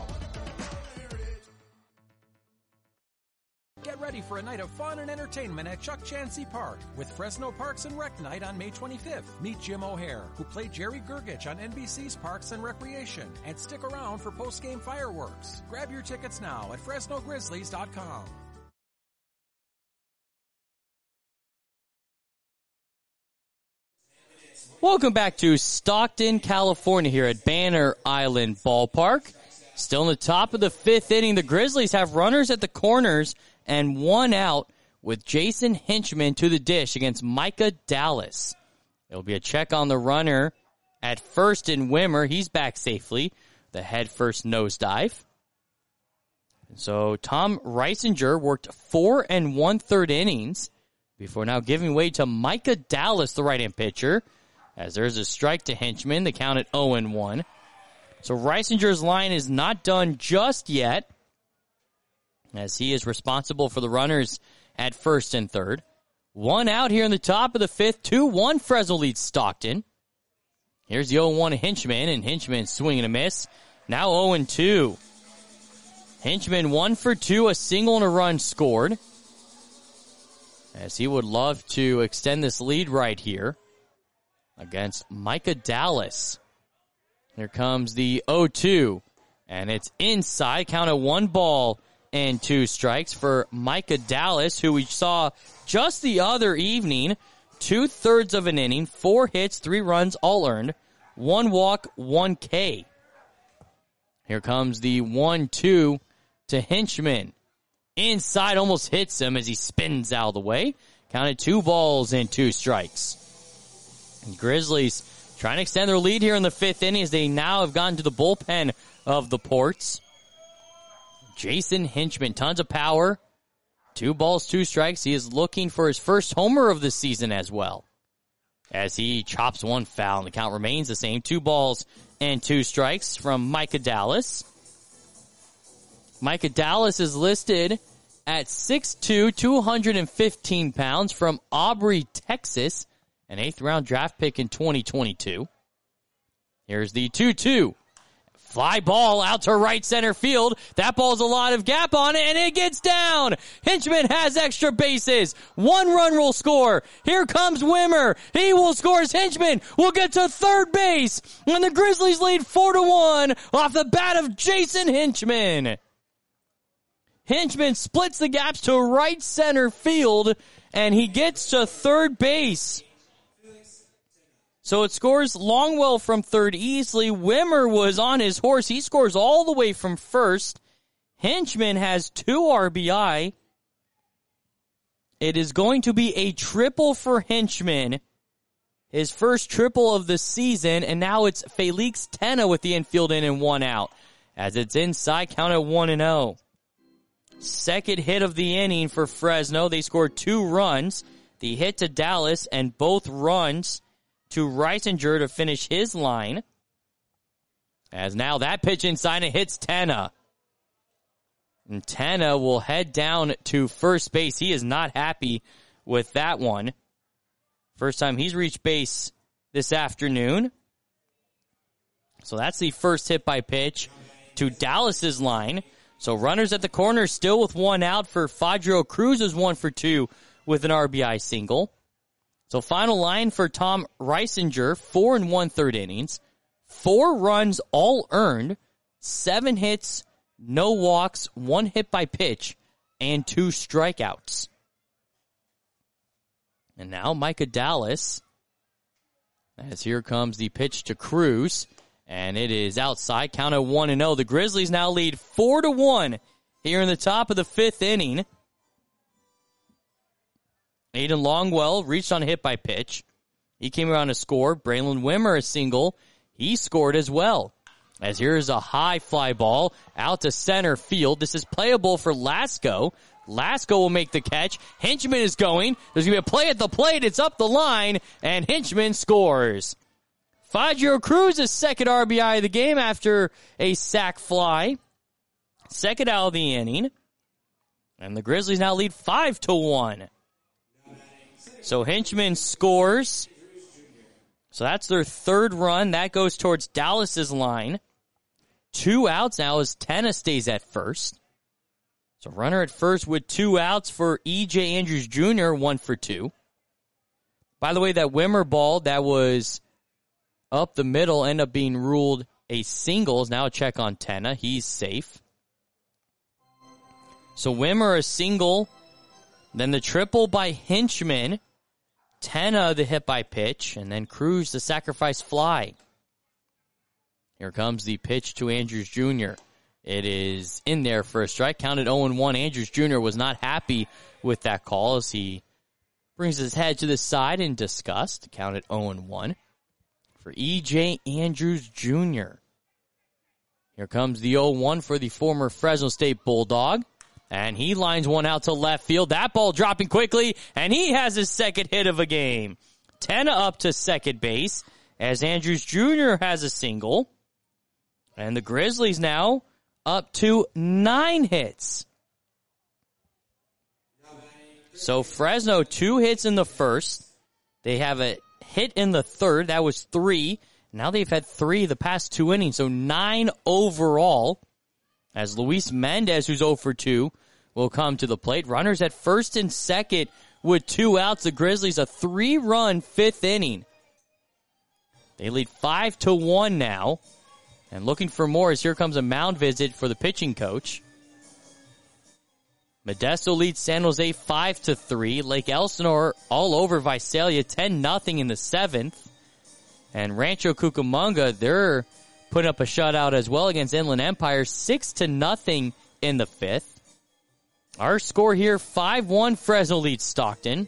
Get ready for a night of fun and entertainment at Chuck Chansey Park with Fresno Parks and Rec Night on May twenty-fifth. Meet Jim O'Hare, who played Jerry Gergich on N B C's Parks and Recreation, and stick around for post-game fireworks. Grab your tickets now at Fresno Grizzlies dot com. Welcome back to Stockton, California here at Banner Island Ballpark. Still in the top of the fifth inning, the Grizzlies have runners at the corners and one out with Jason Hinchman to the dish against Micah Dallas. It'll be a check on the runner at first in Wimmer. He's back safely. The head first nosedive. So Tom Reisinger worked four and one-third innings before now giving way to Micah Dallas, the right-hand pitcher, as there's a strike to Hinchman. The count at oh and one. So Reisinger's line is not done just yet, as he is responsible for the runners at first and third. One out here in the top of the fifth. two one Fresno leads Stockton. Here's the oh one Hinchman, and Hinchman swing and a miss. Now oh and two. Hinchman one for two, a single and a run scored, as he would love to extend this lead right here against Micah Dallas. Here comes the oh two, and it's inside. Count at one ball and two strikes for Micah Dallas, who we saw just the other evening. Two-thirds of an inning, four hits, three runs, all earned, one walk, one K. Here comes the one two to Hinchman. Inside, almost hits him as he spins out of the way. Counted two balls and two strikes. And Grizzlies trying to extend their lead here in the fifth inning as they now have gotten to the bullpen of the Ports. Jason Hinchman, tons of power. Two balls, two strikes. He is looking for his first homer of the season as well, as he chops one foul, and the count remains the same. Two balls and two strikes from Micah Dallas. Micah Dallas is listed at six two, two hundred fifteen pounds, from Aubrey, Texas, an eighth round draft pick in twenty twenty-two. Here's the two two. Fly ball out to right center field. That ball's a lot of gap on it, and it gets down. Hinchman has extra bases. One run will score. Here comes Wimmer. He will score as Hinchman will get to third base. And the Grizzlies lead four to one off the bat of Jason Hinchman. Hinchman splits the gaps to right center field, and he gets to third base. So it scores Longwell from third easily. Wimmer was on his horse. He scores all the way from first. Hinchman has two R B I. It is going to be a triple for Hinchman. His first triple of the season, and now it's Felix Tena with the infield in and one out, as it's inside, count at one and oh. Second hit of the inning for Fresno. They scored two runs. The hit to Dallas and both runs to Reisinger to finish his line. As now that pitch inside, it hits Tena. And Tanna will head down to first base. He is not happy with that one. First time he's reached base this afternoon. So that's the first hit by pitch to Dallas's line. So runners at the corner still with one out for Fadrio Cruz, is one for two with an R B I single. So final line for Tom Reisinger, four and one third innings. Four runs all earned, seven hits, no walks, one hit by pitch, and two strikeouts. And now Micah Dallas, as here comes the pitch to Cruz, and it is outside, count at one and oh. The Grizzlies now lead four to one here in the top of the fifth inning. Aiden Longwell reached on a hit by pitch. He came around to score. Braylon Wimmer a single. He scored as well. As here's a high fly ball out to center field. This is playable for Lasko. Lasko will make the catch. Hinchman is going. There's going to be a play at the plate. It's up the line, and Hinchman scores. Fadrio Cruz's second R B I of the game after a sac fly. Second out of the inning. And the Grizzlies now lead five to one. So Hinchman scores. So that's their third run. That goes towards Dallas's line. Two outs now as Tanna stays at first. So runner at first with two outs for E J Andrews Junior, one for two. By the way, that Wimmer ball that was up the middle ended up being ruled a single. Now a check on Tanna. He's safe. So Wimmer a single. Then the triple by Hinchman. Tanna the hit by pitch. And then Cruz the sacrifice fly. Here comes the pitch to Andrews Junior It is in there for a strike. Counted oh and one. Andrews Junior was not happy with that call as he brings his head to the side in disgust. Counted oh and one for E J Andrews Junior Here comes the oh one for the former Fresno State Bulldog. And he lines one out to left field. That ball dropping quickly, and he has his second hit of a game. Tanna up to second base as Andrews Junior has a single. And the Grizzlies now up to nine hits. So Fresno, two hits in the first. They have a hit in the third. That was three. Now they've had three the past two innings, so nine overall. As Luis Mendez, who's oh for two, will come to the plate. Runners at first and second with two outs. The Grizzlies a three-run fifth inning. They lead five to one now. And looking for more as here comes a mound visit for the pitching coach. Modesto leads San Jose five to three. Lake Elsinore all over Visalia ten nothing in the seventh. And Rancho Cucamonga, they're putting up a shutout as well against Inland Empire, six to nothing in the fifth. Our score here, five one, Fresno leads Stockton.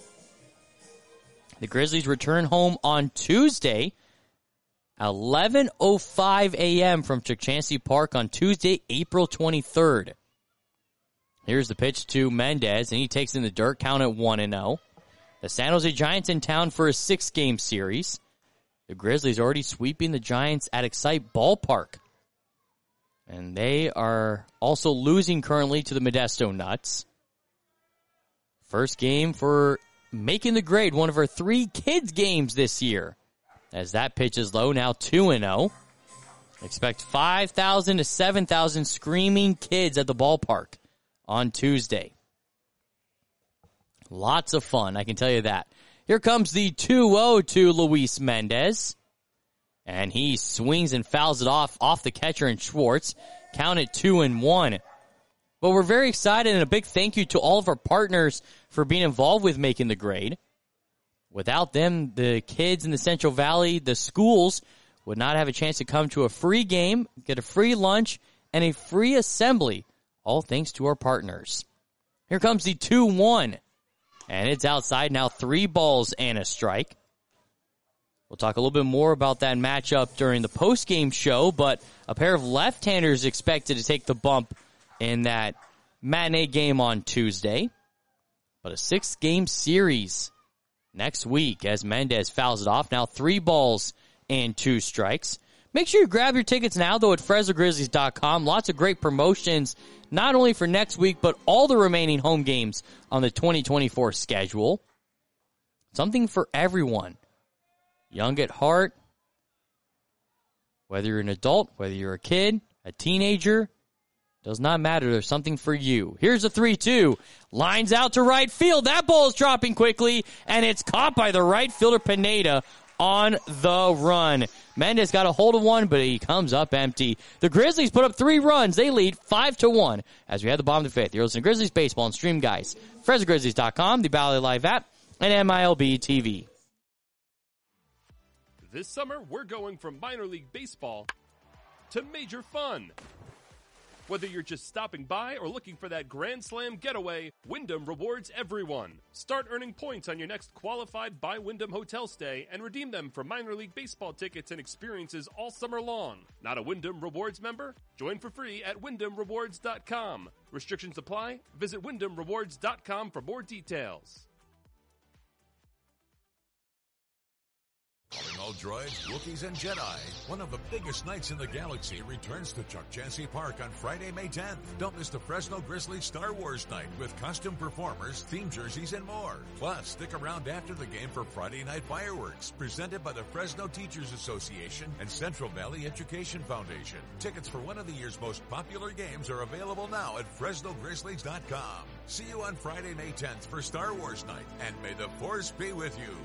The Grizzlies return home on Tuesday, eleven oh five a.m. from Chukchansi Park on Tuesday, April twenty-third. Here's the pitch to Mendez, and he takes in the dirt, count at one and oh. The San Jose Giants in town for a six-game series. The Grizzlies already sweeping the Giants at Excite Ballpark. And they are also losing currently to the Modesto Nuts. First game for making the grade, one of our three kids games this year. As that pitch is low, now two and oh. Expect five thousand to seven thousand screaming kids at the ballpark on Tuesday. Lots of fun, I can tell you that. Here comes the two oh to Luis Mendez. And he swings and fouls it off, off the catcher and Schwartz. Count it two and one. But we're very excited, and a big thank you to all of our partners for being involved with making the grade. Without them, the kids in the Central Valley, the schools, would not have a chance to come to a free game, get a free lunch, and a free assembly. All thanks to our partners. Here comes the two one. And it's outside now, three balls and a strike. We'll talk a little bit more about that matchup during the post-game show, but a pair of left-handers expected to take the bump in that matinee game on Tuesday. But a six-game series next week as Mendez fouls it off. Now three balls and two strikes. Make sure you grab your tickets now, though, at Fresno Grizzlies dot com. Lots of great promotions, not only for next week, but all the remaining home games on the twenty twenty-four schedule. Something for everyone. Young at heart, whether you're an adult, whether you're a kid, a teenager, does not matter. There's something for you. Here's a three two. Lines out to right field. That ball is dropping quickly, and it's caught by the right fielder, Pineda, on the run. Mendez got a hold of one, but he comes up empty. The Grizzlies put up three runs. They lead five to one as we head the bottom of the fifth. You're listening to Grizzlies Baseball and Stream Guys. Fresno Grizzlies dot com, the Bally Live app, and M I L B T V. This summer, we're going from minor league baseball to major fun. Whether you're just stopping by or looking for that Grand Slam getaway, Wyndham rewards everyone. Start earning points on your next qualified by Wyndham hotel stay and redeem them for minor league baseball tickets and experiences all summer long. Not a Wyndham Rewards member? Join for free at Wyndham Rewards dot com. Restrictions apply. Visit Wyndham Rewards dot com for more details. Calling all droids, Wookiees, and Jedi. One of the biggest nights in the galaxy returns to Chuck Chansey Park on Friday, May tenth. Don't miss the Fresno Grizzlies Star Wars night with costume performers, theme jerseys, and more. Plus, stick around after the game for Friday night fireworks, presented by the Fresno Teachers Association and Central Valley Education Foundation. Tickets for one of the year's most popular games are available now at Fresno Grizzlies dot com. See you on Friday, May tenth for Star Wars night, and may the Force be with you.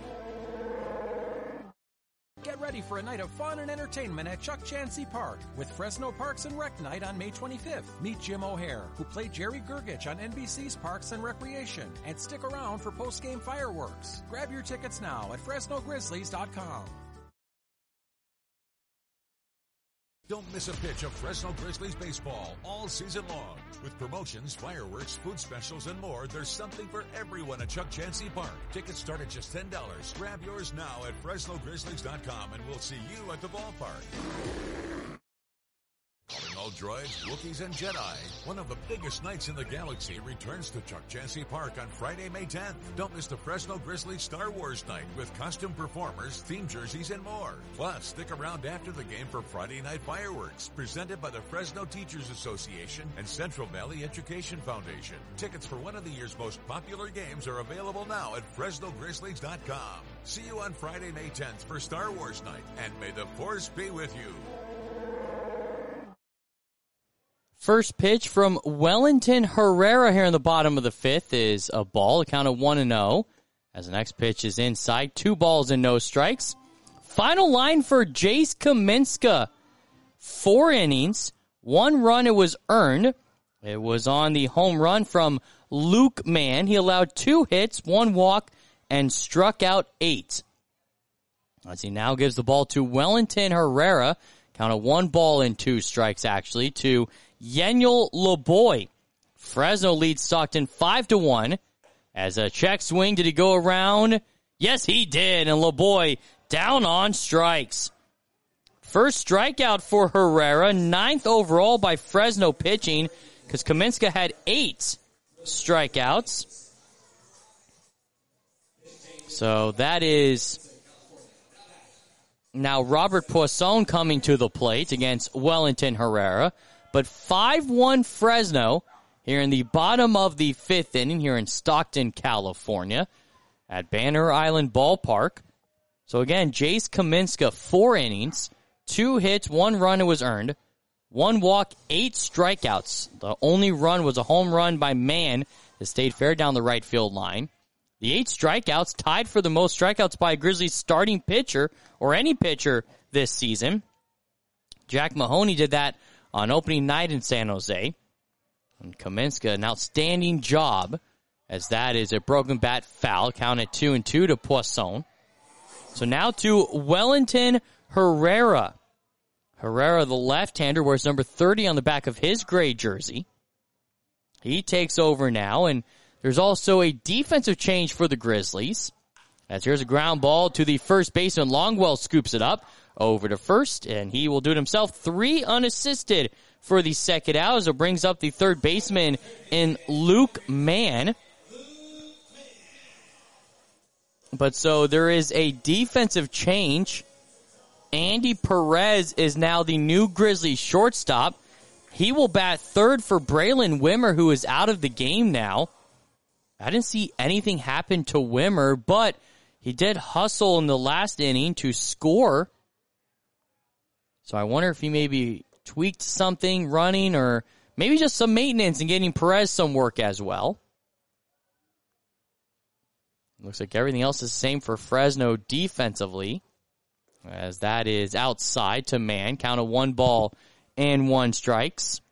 Get ready for a night of fun and entertainment at Chuck Chansey Park with Fresno Parks and Rec Night on May twenty-fifth. Meet Jim O'Hare, who played Jerry Gergich on N B C's Parks and Recreation, and stick around for post-game fireworks. Grab your tickets now at Fresno Grizzlies dot com. Don't miss a pitch of Fresno Grizzlies baseball all season long. With promotions, fireworks, food specials, and more, there's something for everyone at Chuck Chansey Park. Tickets start at just ten dollars. Grab yours now at Fresno Grizzlies dot com, and we'll see you at the ballpark. Calling all droids, Wookiees, and Jedi. One of the biggest nights in the galaxy returns to Chuck Chansey Park on Friday, May tenth. Don't miss the Fresno Grizzlies Star Wars night with costume performers, theme jerseys, and more. Plus, stick around after the game for Friday night fireworks, presented by the Fresno Teachers Association and Central Valley Education Foundation. Tickets for one of the year's most popular games are available now at Fresno Grizzlies dot com. See you on Friday, May tenth for Star Wars night, and may the Force be with you. First pitch from Wellington Herrera here in the bottom of the fifth is a ball, a count of one and oh. As the next pitch is inside, two balls and no strikes. Final line for Jace Kaminska. Four innings, one run it was earned. It was on the home run from Luke Mann. He allowed two hits, one walk, and struck out eight. As he now gives the ball to Wellington Herrera. Count of one ball and two strikes, actually, to Yeniel Loboy. Fresno leads Stockton five to one. As a check swing, did he go around? Yes, he did. And Loboy down on strikes. First strikeout for Herrera. Ninth overall by Fresno pitching, because Kaminska had eight strikeouts. So that is now Robert Poisson coming to the plate against Wellington Herrera. But five one Fresno here in the bottom of the fifth inning here in Stockton, California at Banner Island Ballpark. So again, Jace Kaminska, four innings, two hits, one run it was earned, one walk, eight strikeouts. The only run was a home run by Mann that stayed fair down the right field line. The eight strikeouts tied for the most strikeouts by a Grizzlies starting pitcher or any pitcher this season. Jack Mahoney did that on opening night in San Jose. And Kaminska, an outstanding job, as that is a broken bat foul, counted two and two to Poisson. So now to Wellington Herrera. Herrera, the left-hander, wears number thirty on the back of his gray jersey. He takes over now, and there's also a defensive change for the Grizzlies. As here's a ground ball to the first baseman. Longwell scoops it up over to first, and he will do it himself. Three unassisted for the second out, as it brings up the third baseman in Luke Mann. But so there is a defensive change Andy Perez is now the new Grizzlies shortstop. He will bat third for Braylon Wimmer, who is out of the game now. I didn't see anything happen to Wimmer, but he did hustle in the last inning to score. So I wonder if he maybe tweaked something running or maybe just some maintenance and getting Perez some work as well. Looks like everything else is the same for Fresno defensively, as that is outside to man. Count of one ball and one strikes.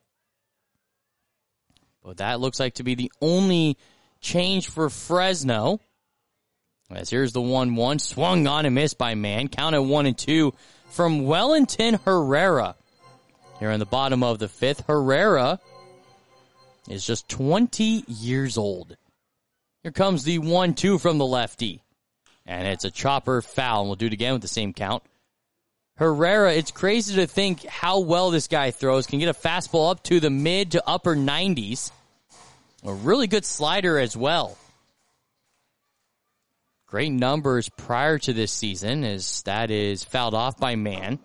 But that looks like to be the only change for Fresno. As here's the one one. Swung on and missed by man. Count at one and two from Wellington Herrera. Here in the bottom of the fifth, Herrera is just twenty years old. Here comes the one two from the lefty. And it's a chopper foul. And we'll do it again with the same count. Herrera, it's crazy to think how well this guy throws. Can get a fastball up to the mid to upper nineties. A really good slider as well. Great numbers prior to this season, as that is fouled off by man.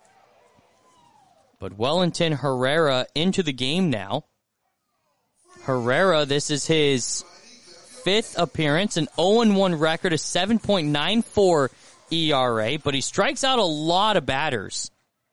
But Wellington Herrera into the game now. Herrera, this is his fifth appearance, an oh and one record, a seven point nine four E R A, but he strikes out a lot of batters.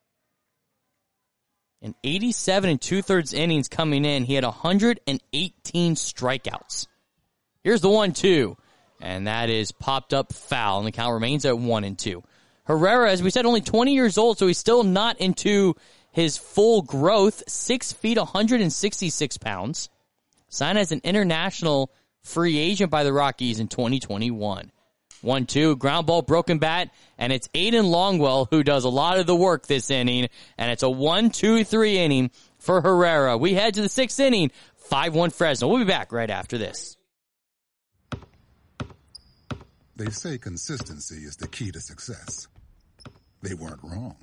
In eighty-seven and two-thirds innings coming in, he had one hundred eighteen strikeouts. Here's the one two, and that is popped up foul, and the count remains at one and two. Herrera, as we said, only twenty years old, so he's still not into his full growth. Six feet, one hundred sixty-six pounds. Signed as an international free agent by the Rockies in twenty twenty-one. one two, ground ball, broken bat, and it's Aiden Longwell who does a lot of the work this inning, and it's a one two three inning for Herrera. We head to the sixth inning, five one Fresno. We'll be back right after this. They say consistency is the key to success. They weren't wrong.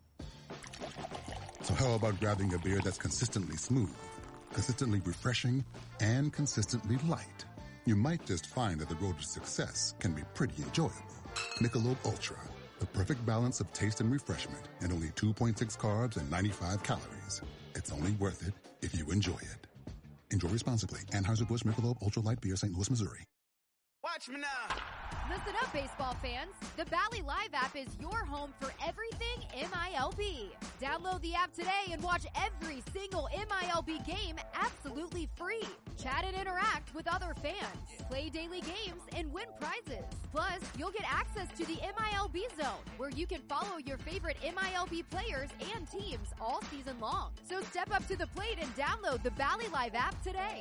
So how about grabbing a beer that's consistently smooth, consistently refreshing, and consistently light? You might just find that the road to success can be pretty enjoyable. Michelob Ultra, the perfect balance of taste and refreshment, and only two point six carbs and ninety-five calories. It's only worth it if you enjoy it. Enjoy responsibly. Anheuser-Busch Michelob Ultra Light Beer, Saint Louis, Missouri. Watch me now. Listen up, baseball fans. The Bally Live app is your home for everything M I L B. Download the app today and watch every single M I L B game absolutely free. Chat and interact with other fans. Play daily games and win prizes. Plus, you'll get access to the M I L B Zone, where you can follow your favorite M I L B players and teams all season long. So step up to the plate and download the Bally Live app today.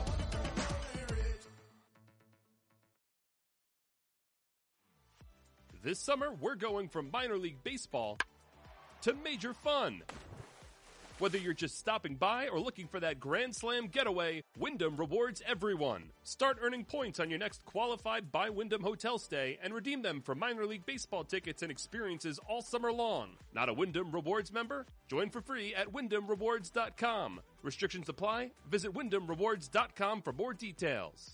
This summer, we're going from minor league baseball to major fun. Whether you're just stopping by or looking for that Grand Slam getaway, Wyndham rewards everyone. Start earning points on your next qualified by Wyndham hotel stay and redeem them for minor league baseball tickets and experiences all summer long. Not a Wyndham Rewards member? Join for free at wyndham rewards dot com. Restrictions apply. Visit wyndham rewards dot com for more details.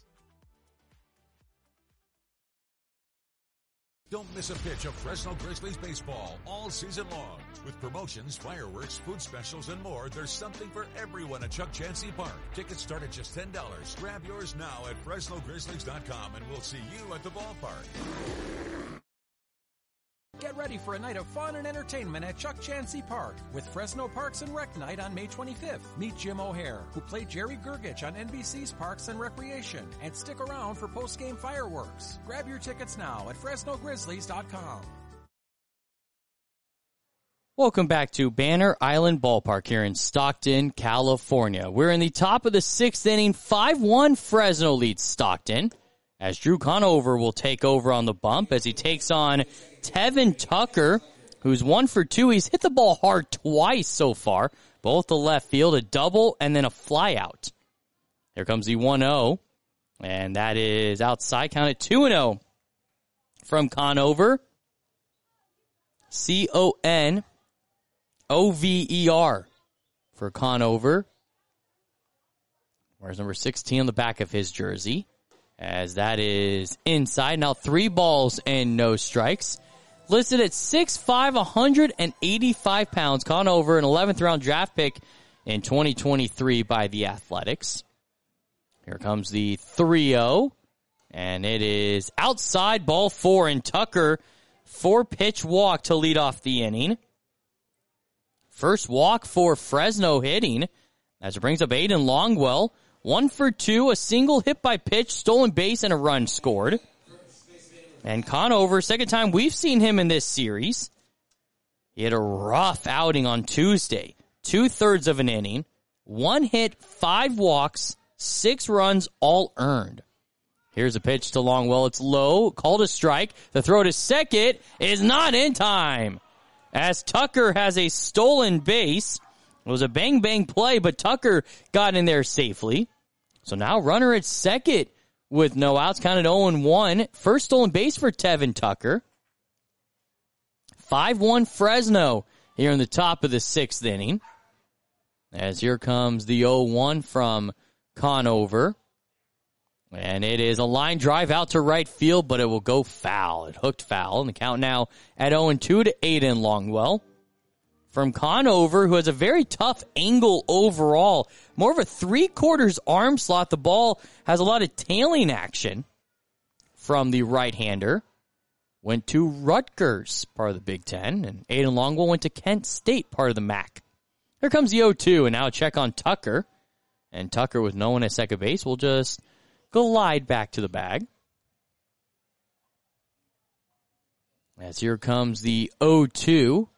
Don't miss a pitch of Fresno Grizzlies baseball all season long. With promotions, fireworks, food specials, and more, there's something for everyone at Chuck Chansey Park. Tickets start at just ten dollars. Grab yours now at fresno grizzlies dot com, and we'll see you at the ballpark. Get ready for a night of fun and entertainment at Chuck Chansey Park with Fresno Parks and Rec Night on May twenty-fifth. Meet Jim O'Hare, who played Jerry Gergich on N B C's Parks and Recreation, and stick around for post-game fireworks. Grab your tickets now at fresno grizzlies dot com. Welcome back to Banner Island Ballpark here in Stockton, California. We're in the top of the sixth inning. five one Fresno leads Stockton, as Drew Conover will take over on the bump as he takes on Tevin Tucker, who's one for two. He's hit the ball hard twice so far, both to left field, a double and then a fly out. Here comes the one oh, and that is outside. Count it two and oh from Conover. C O N O V E R for Conover. Where's number sixteen on the back of his jersey? As that is inside. Now three balls and no strikes. listed at six five, one hundred eighty-five pounds. Conover, an eleventh round draft pick in twenty twenty-three by the Athletics. Here comes the three oh, and it is outside ball four, and Tucker, four-pitch walk to lead off the inning. First walk for Fresno hitting, as it brings up Aiden Longwell. One for two, a single hit by pitch, stolen base, and a run scored. And Conover, second time we've seen him in this series. He had a rough outing on Tuesday. Two-thirds of an inning, one hit, five walks, six runs, all earned. Here's a pitch to Longwell. It's low, called a strike. The throw to second is not in time, as Tucker has a stolen base. It was a bang-bang play, but Tucker got in there safely. So now runner at second with no outs, counted oh and one. First stolen base for Tevin Tucker. five one Fresno here in the top of the sixth inning. As here comes the oh one from Conover. And it is a line drive out to right field, but it will go foul. It hooked foul, and the count now at oh and two to Aiden Longwell. From Conover, who has a very tough angle overall. More of a three-quarters arm slot. The ball has a lot of tailing action from the right-hander. Went to Rutgers, part of the Big Ten, and Aiden Longwell went to Kent State, part of the M A C. Here comes the oh two, and now a check on Tucker. And Tucker, with no one at second base, will just glide back to the bag. As here comes the oh two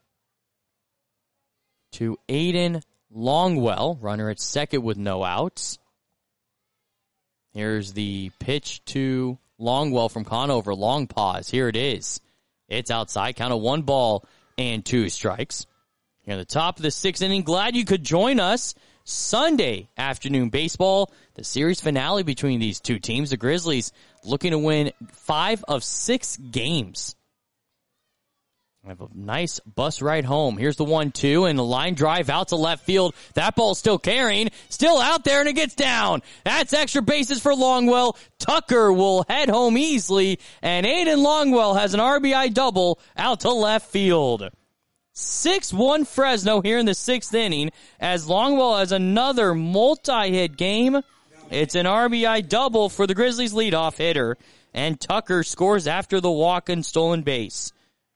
to Aiden Longwell, runner at second with no outs. Here's the pitch to Longwell from Conover. Long pause. Here it is. It's outside. Count of one ball and two strikes. Here at the top of the sixth inning. Glad you could join us. Sunday afternoon baseball, the series finale between these two teams. The Grizzlies looking to win five of six games. I have a nice bus ride home. Here's the one two, and the line drive out to left field. That ball's still carrying, still out there, and it gets down. That's extra bases for Longwell. Tucker will head home easily, and Aiden Longwell has an R B I double out to left field. six one Fresno here in the sixth inning, as Longwell has another multi-hit game. It's an R B I double for the Grizzlies' leadoff hitter, and Tucker scores after the walk and stolen base.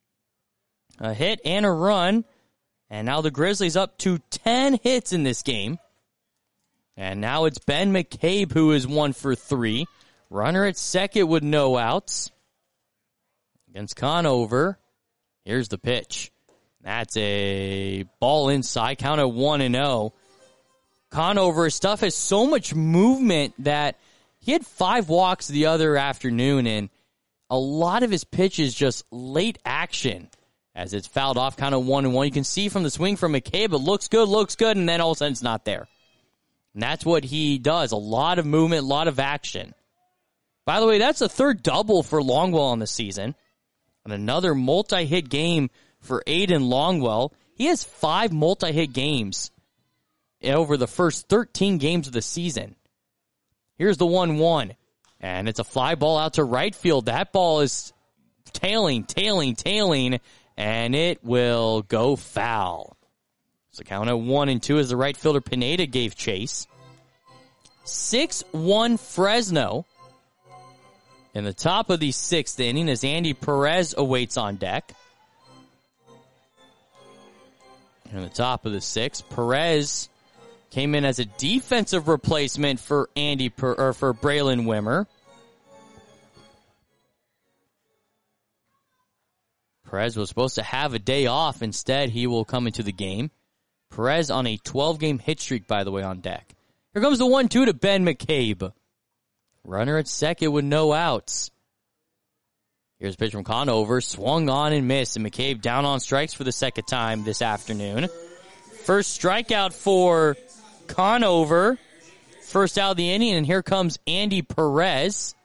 A hit and a run, and now the Grizzlies up to ten hits in this game. And now it's Ben McCabe who is one for three. Runner at second with no outs. Against Conover. Here's the pitch. That's a ball inside, count at one and oh. Conover's stuff has so much movement that he had five walks the other afternoon, and a lot of his pitches just late action. As it's fouled off, kind of one and one. You can see from the swing from McCabe, it looks good, looks good, and then all of a sudden it's not there. And that's what he does. A lot of movement, a lot of action. By the way, that's the third double for Longwell on the season. And another multi-hit game for Aiden Longwell. He has five multi-hit games over the first thirteen games of the season. Here's the one one. And it's a fly ball out to right field. That ball is tailing, tailing, tailing. And it will go foul. So count at one and two as the right fielder Pineda gave chase. six one Fresno. In the top of the sixth inning as Andy Perez awaits on deck. In the top of the sixth, Perez came in as a defensive replacement for Andy per, or for Braylon Wimmer. Perez was supposed to have a day off. Instead, he will come into the game. Perez on a twelve-game hit streak, by the way, on deck. Here comes the one two to Ben McCabe. Runner at second with no outs. Here's a pitch from Conover. Swung on and missed. And McCabe down on strikes for the second time this afternoon. First strikeout for Conover. First out of the inning, and here comes Andy Perez.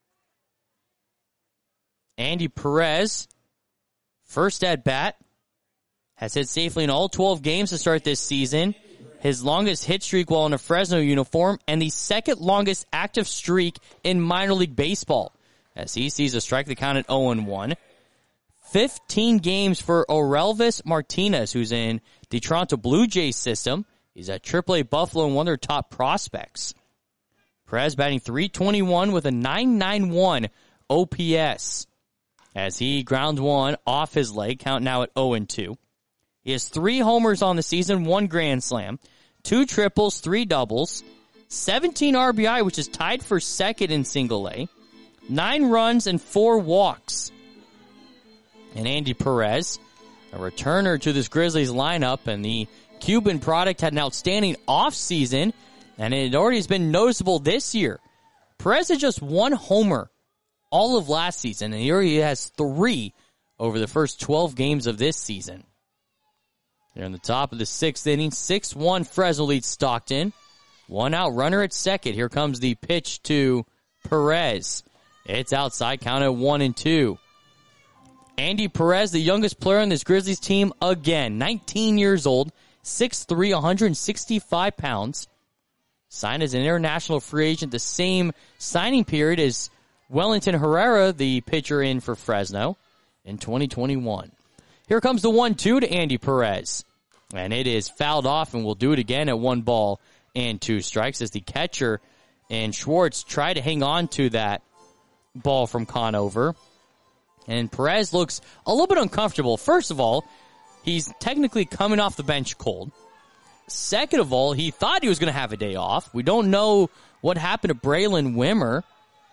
Andy Perez, first at bat, has hit safely in all twelve games to start this season. His longest hit streak while in a Fresno uniform, and the second longest active streak in minor league baseball, as he sees a strike that counted oh and one. fifteen games for Orelvis Martinez, who's in the Toronto Blue Jays system. He's at triple A Buffalo and one of their top prospects. Perez batting three twenty-one with a nine ninety-one O P S as he grounds one off his leg, count now at oh and two. He has three homers on the season, one grand slam, two triples, three doubles, seventeen R B I, which is tied for second in single A, nine runs and four walks. And Andy Perez, a returner to this Grizzlies lineup, and the Cuban product had an outstanding offseason, and it already has been noticeable this year. Perez had just one homer all of last season, and he already has three over the first twelve games of this season. They're in the top of the sixth inning. six one Fresno leads Stockton. One out, runner at second. Here comes the pitch to Perez. It's outside, count at one and two. Andy Perez, the youngest player on this Grizzlies team again. nineteen years old, six three, one hundred sixty-five pounds. Signed as an international free agent the same signing period as Wellington Herrera, the pitcher in for Fresno, in twenty twenty-one. Here comes the one two to Andy Perez. And it is fouled off, and we'll do it again at one ball and two strikes as the catcher and Schwartz try to hang on to that ball from Conover. And Perez looks a little bit uncomfortable. First of all, he's technically coming off the bench cold. Second of all, he thought he was going to have a day off. We don't know what happened to Braylon Wimmer.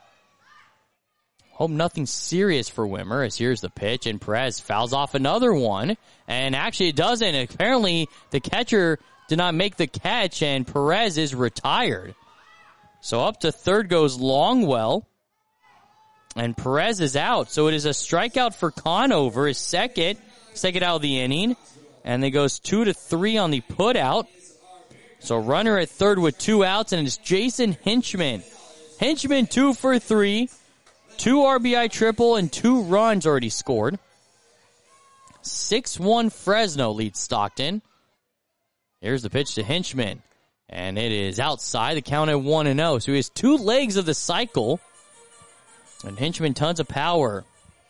Hope nothing serious for Wimmer, as here's the pitch, and Perez fouls off another one. And actually it doesn't. Apparently the catcher did not make the catch, and Perez is retired. So up to third goes Longwell, and Perez is out. So it is a strikeout for Conover, his second, second out of the inning. And it goes two to three on the put out. So runner at third with two outs, and it's Jason Hinchman. Hinchman two for three. Two R B I triple and two runs already scored. six one Fresno leads Stockton. Here's the pitch to Hinchman. And it is outside, the count at one and oh. So he has two legs of the cycle. And Hinchman, tons of power.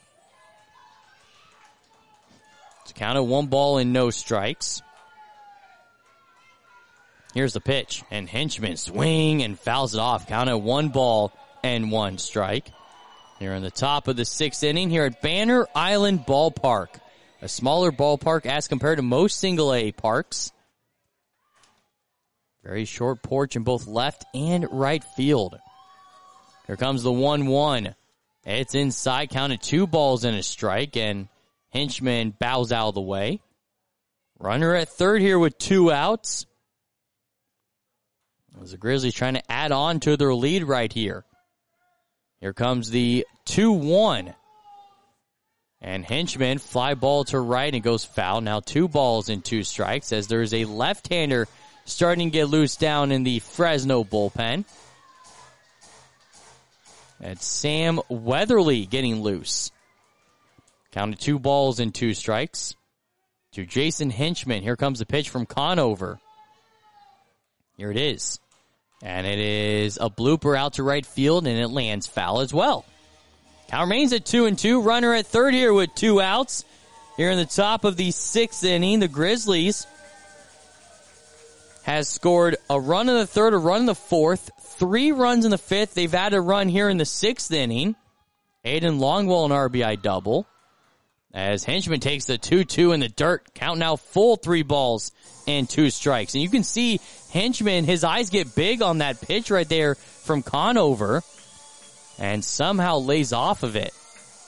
It's a count at one ball and no strikes. Here's the pitch. And Hinchman swing and fouls it off. Count at one ball and one strike. Here in the top of the sixth inning here at Banner Island Ballpark. A smaller ballpark as compared to most single A parks. Very short porch in both left and right field. Here comes the one one. It's inside, counted two balls and a strike, and Hinchman bows out of the way. Runner at third here with two outs. As the Grizzlies trying to add on to their lead right here. Here comes the two one. And Hinchman, fly ball to right, and goes foul. Now two balls and two strikes as there's a left-hander starting to get loose down in the Fresno bullpen. That's Sam Weatherly getting loose. Counted two balls and two strikes to Jason Hinchman. Here comes the pitch from Conover. Here it is. And it is a blooper out to right field, and it lands foul as well. Count remains at two and two. Runner at third here with two outs. Here in the top of the sixth inning, the Grizzlies has scored a run in the third, a run in the fourth, three runs in the fifth. They've had a run here in the sixth inning. Aiden Longwell, an R B I double. As Hinchman takes the two two in the dirt. Count now full three balls and two strikes. And you can see Hinchman, his eyes get big on that pitch right there from Conover. And somehow lays off of it.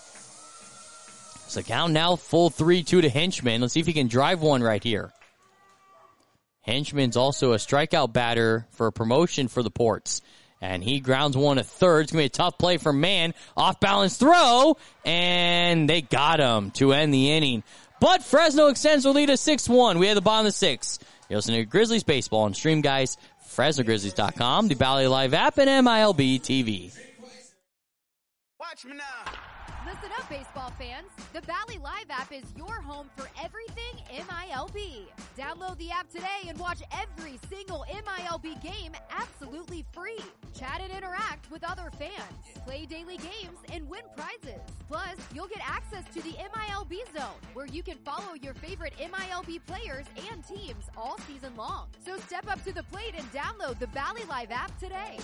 So count now full three two to Hinchman. Let's see if he can drive one right here. Hinchman's also a strikeout batter for a promotion for the Ports. And he grounds one to third. It's going to be a tough play for Mann. Off-balance throw. And they got him to end the inning. But Fresno extends their lead to six one. We have the bottom of the sixth. You're listening to Grizzlies Baseball on Stream Guys, Fresno Grizzlies dot com, the Bally Live app, and M I L B T V. Watch me now. Listen up, baseball fans. The Bally Live app is your home for everything M I L B. Download the app today and watch every single M I L B game absolutely free. chat and interact with other fans, play daily games, and win prizes. Plus, you'll get access to the M I L B Zone, where you can follow your favorite M I L B players and teams all season long. So step up to the plate and download the Bally Live app today.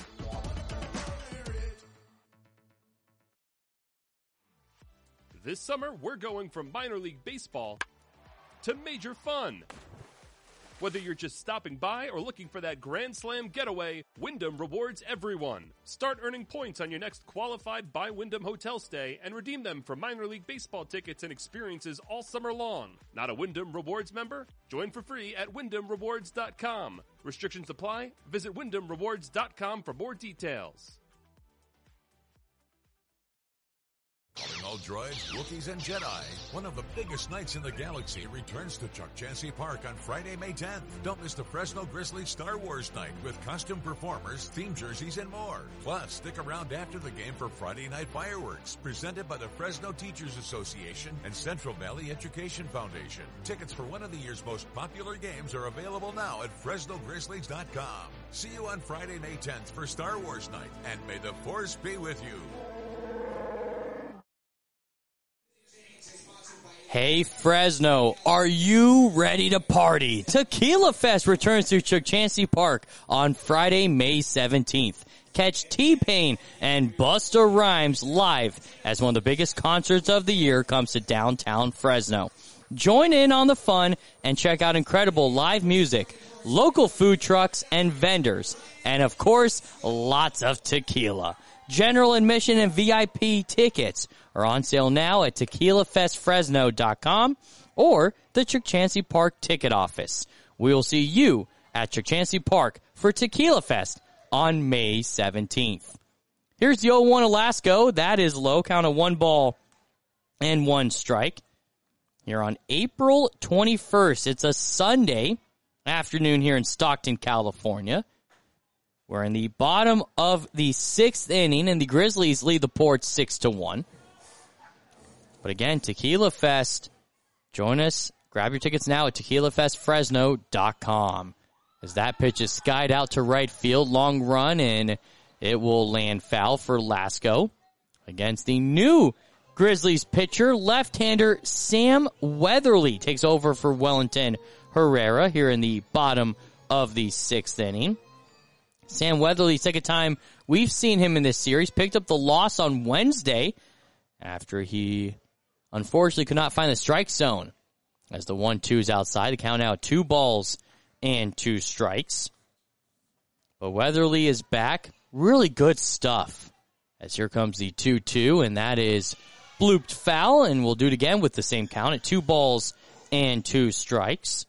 This summer, we're going from minor league baseball to major fun. Whether you're just stopping by or looking for that Grand Slam getaway, Wyndham rewards everyone. Start earning points on your next qualified by Wyndham hotel stay and redeem them for minor league baseball tickets and experiences all summer long. Not a Wyndham Rewards member? Join for free at wyndham rewards dot com. Restrictions apply. Visit wyndham rewards dot com for more details. Calling all droids, Wookiees, and Jedi. One of the biggest nights in the galaxy returns to Chuck Chansey Park on Friday, May tenth. Don't miss the Fresno Grizzlies Star Wars night with costume performers, theme jerseys, and more. Plus, stick around after the game for Friday night fireworks, presented by the Fresno Teachers Association and Central Valley Education Foundation. Tickets for one of the year's most popular games are available now at fresno grizzlies dot com. See you on Friday, May tenth for Star Wars night, and may the Force be with you. Hey Fresno, are you ready to party? Tequila Fest returns to Chuck Chansey Park on Friday, May seventeenth. Catch T-Pain and Busta Rhymes live as one of the biggest concerts of the year comes to downtown Fresno. Join in on the fun and check out incredible live music, local food trucks and vendors, and of course, lots of tequila. General admission and V I P tickets are on sale now at tequila fest fresno dot com or the Chuck Chansey Park ticket office. We will see you at Chuck Chansey Park for Tequila Fest on May seventeenth. Here's the oh one Alaska. That is low. Count of one ball and one strike. Here on April twenty-first. It's a Sunday afternoon here in Stockton, California. We're in the bottom of the sixth inning, and the Grizzlies lead the Port six to one. But again, Tequila Fest. Join us. Grab your tickets now at tequila fest fresno dot com. As that pitch is skied out to right field, long run, and it will land foul for Lasco against the new Grizzlies pitcher, left-hander Sam Weatherly takes over for Wellington Herrera here in the bottom of the sixth inning. Sam Weatherly, second time we've seen him in this series, picked up the loss on Wednesday after he unfortunately could not find the strike zone as the one two is outside. The count now two balls and two strikes. But Weatherly is back. Really good stuff. As here comes the two two, and that is blooped foul, and we'll do it again with the same count at two balls and two strikes.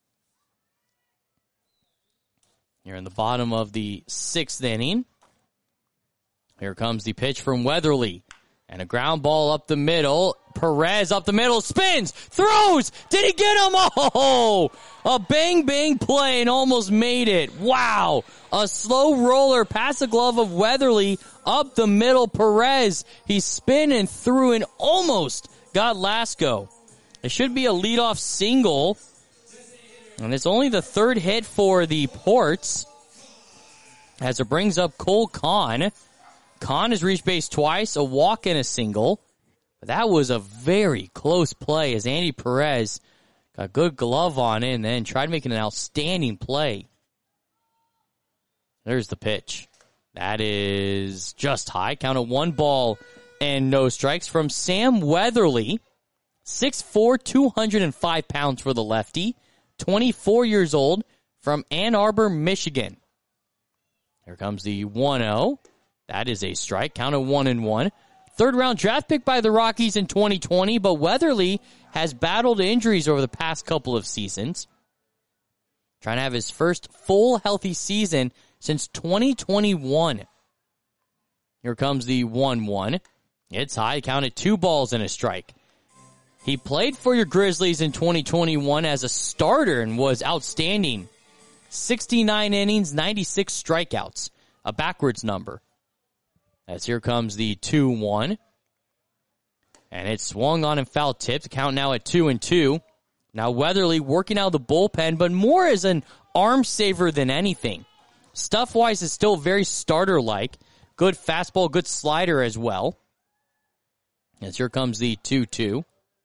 Here in the bottom of the sixth inning. Here comes the pitch from Weatherly. And a ground ball up the middle. Perez up the middle, spins, throws. Did he get him? Oh, a bang bang play and almost made it. Wow. A slow roller past the glove of Weatherly up the middle. Perez, he spun and threw and almost got Lasco. It should be a leadoff single. And it's only the third hit for the Ports as it brings up Cole Kahn. Kahn has reached base twice, a walk and a single. But that was a very close play as Andy Perez got a good glove on it and then tried making an outstanding play. There's the pitch. That is just high. Count of one ball and no strikes from Sam Weatherly. six foot four, two hundred five pounds for the lefty. twenty-four years old from Ann Arbor, Michigan. Here comes the one oh. That is a strike. Count of one and one. Third round draft pick by the Rockies in twenty twenty, but Weatherly has battled injuries over the past couple of seasons. Trying to have his first full healthy season since twenty twenty-one. Here comes the one one. It's high. Counted two balls and a strike. He played for your Grizzlies in twenty twenty-one as a starter and was outstanding. sixty-nine innings, ninety-six strikeouts. A backwards number. As here comes the two one. And it swung on and foul tipped. Count now at two and two. Now Weatherly working out of the bullpen, but more as an arm saver than anything. Stuff-wise is still very starter-like. Good fastball, good slider as well. As here comes the two two.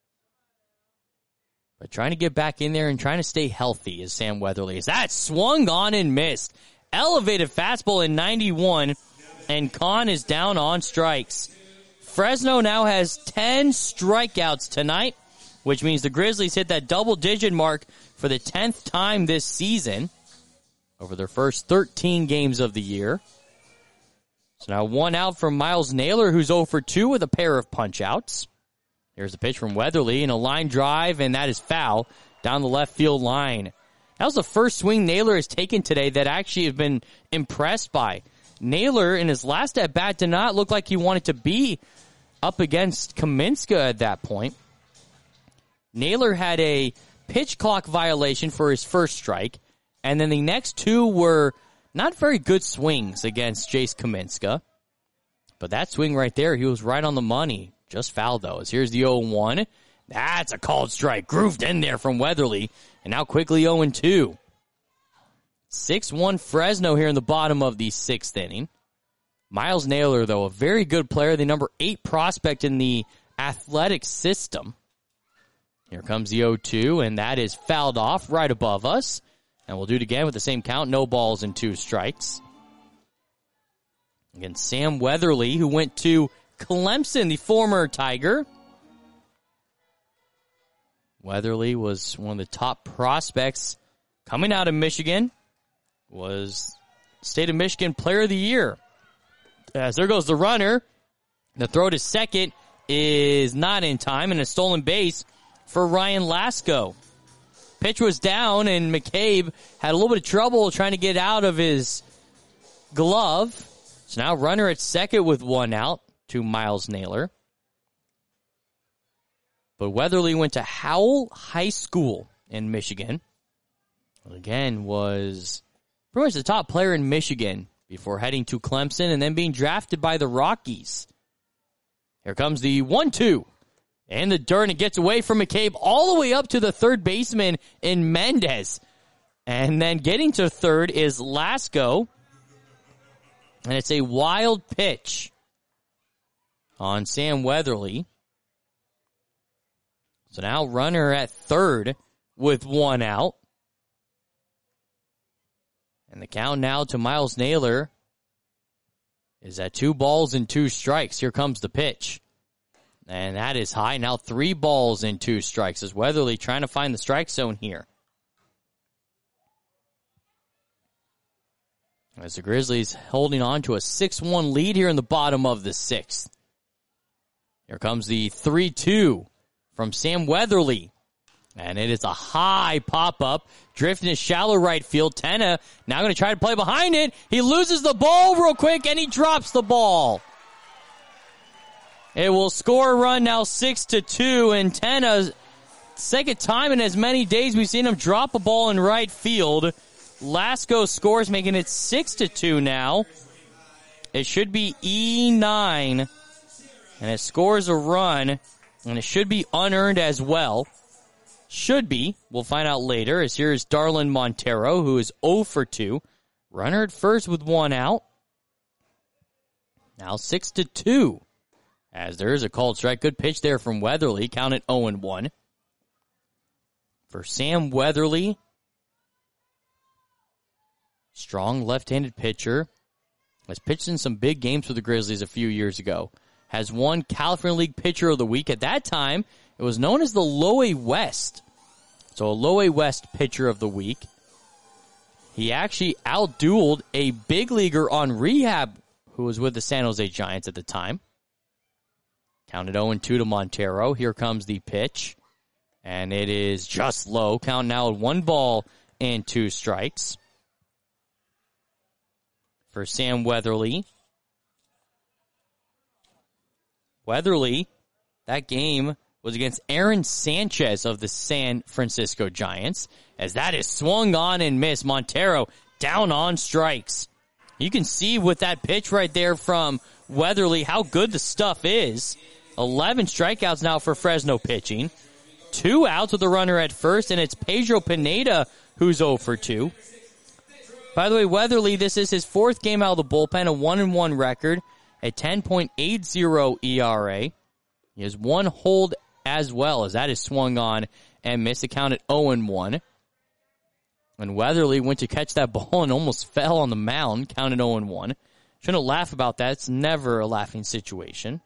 But trying to get back in there and trying to stay healthy is Sam Weatherly. As that swung on and missed. Elevated fastball in ninety-one, and Kahn is down on strikes. Fresno now has ten strikeouts tonight, which means the Grizzlies hit that double-digit mark for the tenth time this season over their first thirteen games of the year. So now one out from Miles Naylor, who's oh for two with a pair of punch-outs. Here's the pitch from Weatherly and a line drive, and that is foul down the left field line. That was the first swing Naylor has taken today that I actually have been impressed by. Naylor, in his last at-bat, did not look like he wanted to be up against Kaminska at that point. Naylor had a pitch clock violation for his first strike, and then the next two were not very good swings against Jace Kaminska. But that swing right there, he was right on the money. Just foul, though, as here's the oh one. That's a called strike. Grooved in there from Weatherly. And now quickly oh two. six one Fresno here in the bottom of the sixth inning. Miles Naylor, though, a very good player. The number eight prospect in the athletic system. Here comes the oh two, and that is fouled off right above us. And we'll do it again with the same count. No balls and two strikes. Again, Sam Weatherly, who went to Clemson, the former Tiger. Weatherly was one of the top prospects coming out of Michigan. Was State of Michigan Player of the Year. As there goes the runner. The throw to second is not in time, and a stolen base for Ryan Lasko. Pitch was down, and McCabe had a little bit of trouble trying to get out of his glove. So now runner at second with one out to Miles Naylor. But Weatherly went to Howell High School in Michigan. Again, was pretty much the top player in Michigan before heading to Clemson and then being drafted by the Rockies. Here comes the one two. And the dirt, and it gets away from McCabe all the way up to the third baseman in Mendez. And then getting to third is Lasko. And it's a wild pitch on Sam Weatherly. So now runner at third with one out. And the count now to Miles Naylor is at two balls and two strikes. Here comes the pitch. And that is high. Now three balls and two strikes as Weatherly trying to find the strike zone here. As the Grizzlies holding on to a six one lead here in the bottom of the sixth. Here comes the three two from Sam Weatherly. And it is a high pop-up, drifting to shallow right field. Tenna now going to try to play behind it. He loses the ball real quick, and he drops the ball. It will score a run now six to two, and Tenna, second time in as many days we've seen him drop a ball in right field. Lasko scores, making it six to two now. It should be E nine, and it scores a run, and it should be unearned as well. Should be. We'll find out later, as here is Darlin Montero, who is oh for two. Runner at first with one out. Now six to two. As there is a called strike. Good pitch there from Weatherly. Count it oh and one. For Sam Weatherly, strong left-handed pitcher. Has pitched in some big games for the Grizzlies a few years ago. Has won California League Pitcher of the Week. At that time, it was known as the Low A West. So a Low A West Pitcher of the Week. He actually outdueled a big leaguer on rehab who was with the San Jose Giants at the time. Counted oh and two to Montero. Here comes the pitch. And it is just low. Count now at one ball and two strikes. For Sam Weatherly. Weatherly, that game was against Aaron Sanchez of the San Francisco Giants. As that is swung on and missed. Montero down on strikes. You can see with that pitch right there from Weatherly how good the stuff is. eleven strikeouts now for Fresno pitching. Two outs with the runner at first, and it's Pedro Pineda who's oh for two. By the way, Weatherly, this is his fourth game out of the bullpen, a one and one record, a ten point eight oh E R A. He has one hold as well, as that is swung on and missed. It counted oh and one. And Weatherly went to catch that ball and almost fell on the mound, counted oh and one. Shouldn't laugh about that. It's never a laughing situation.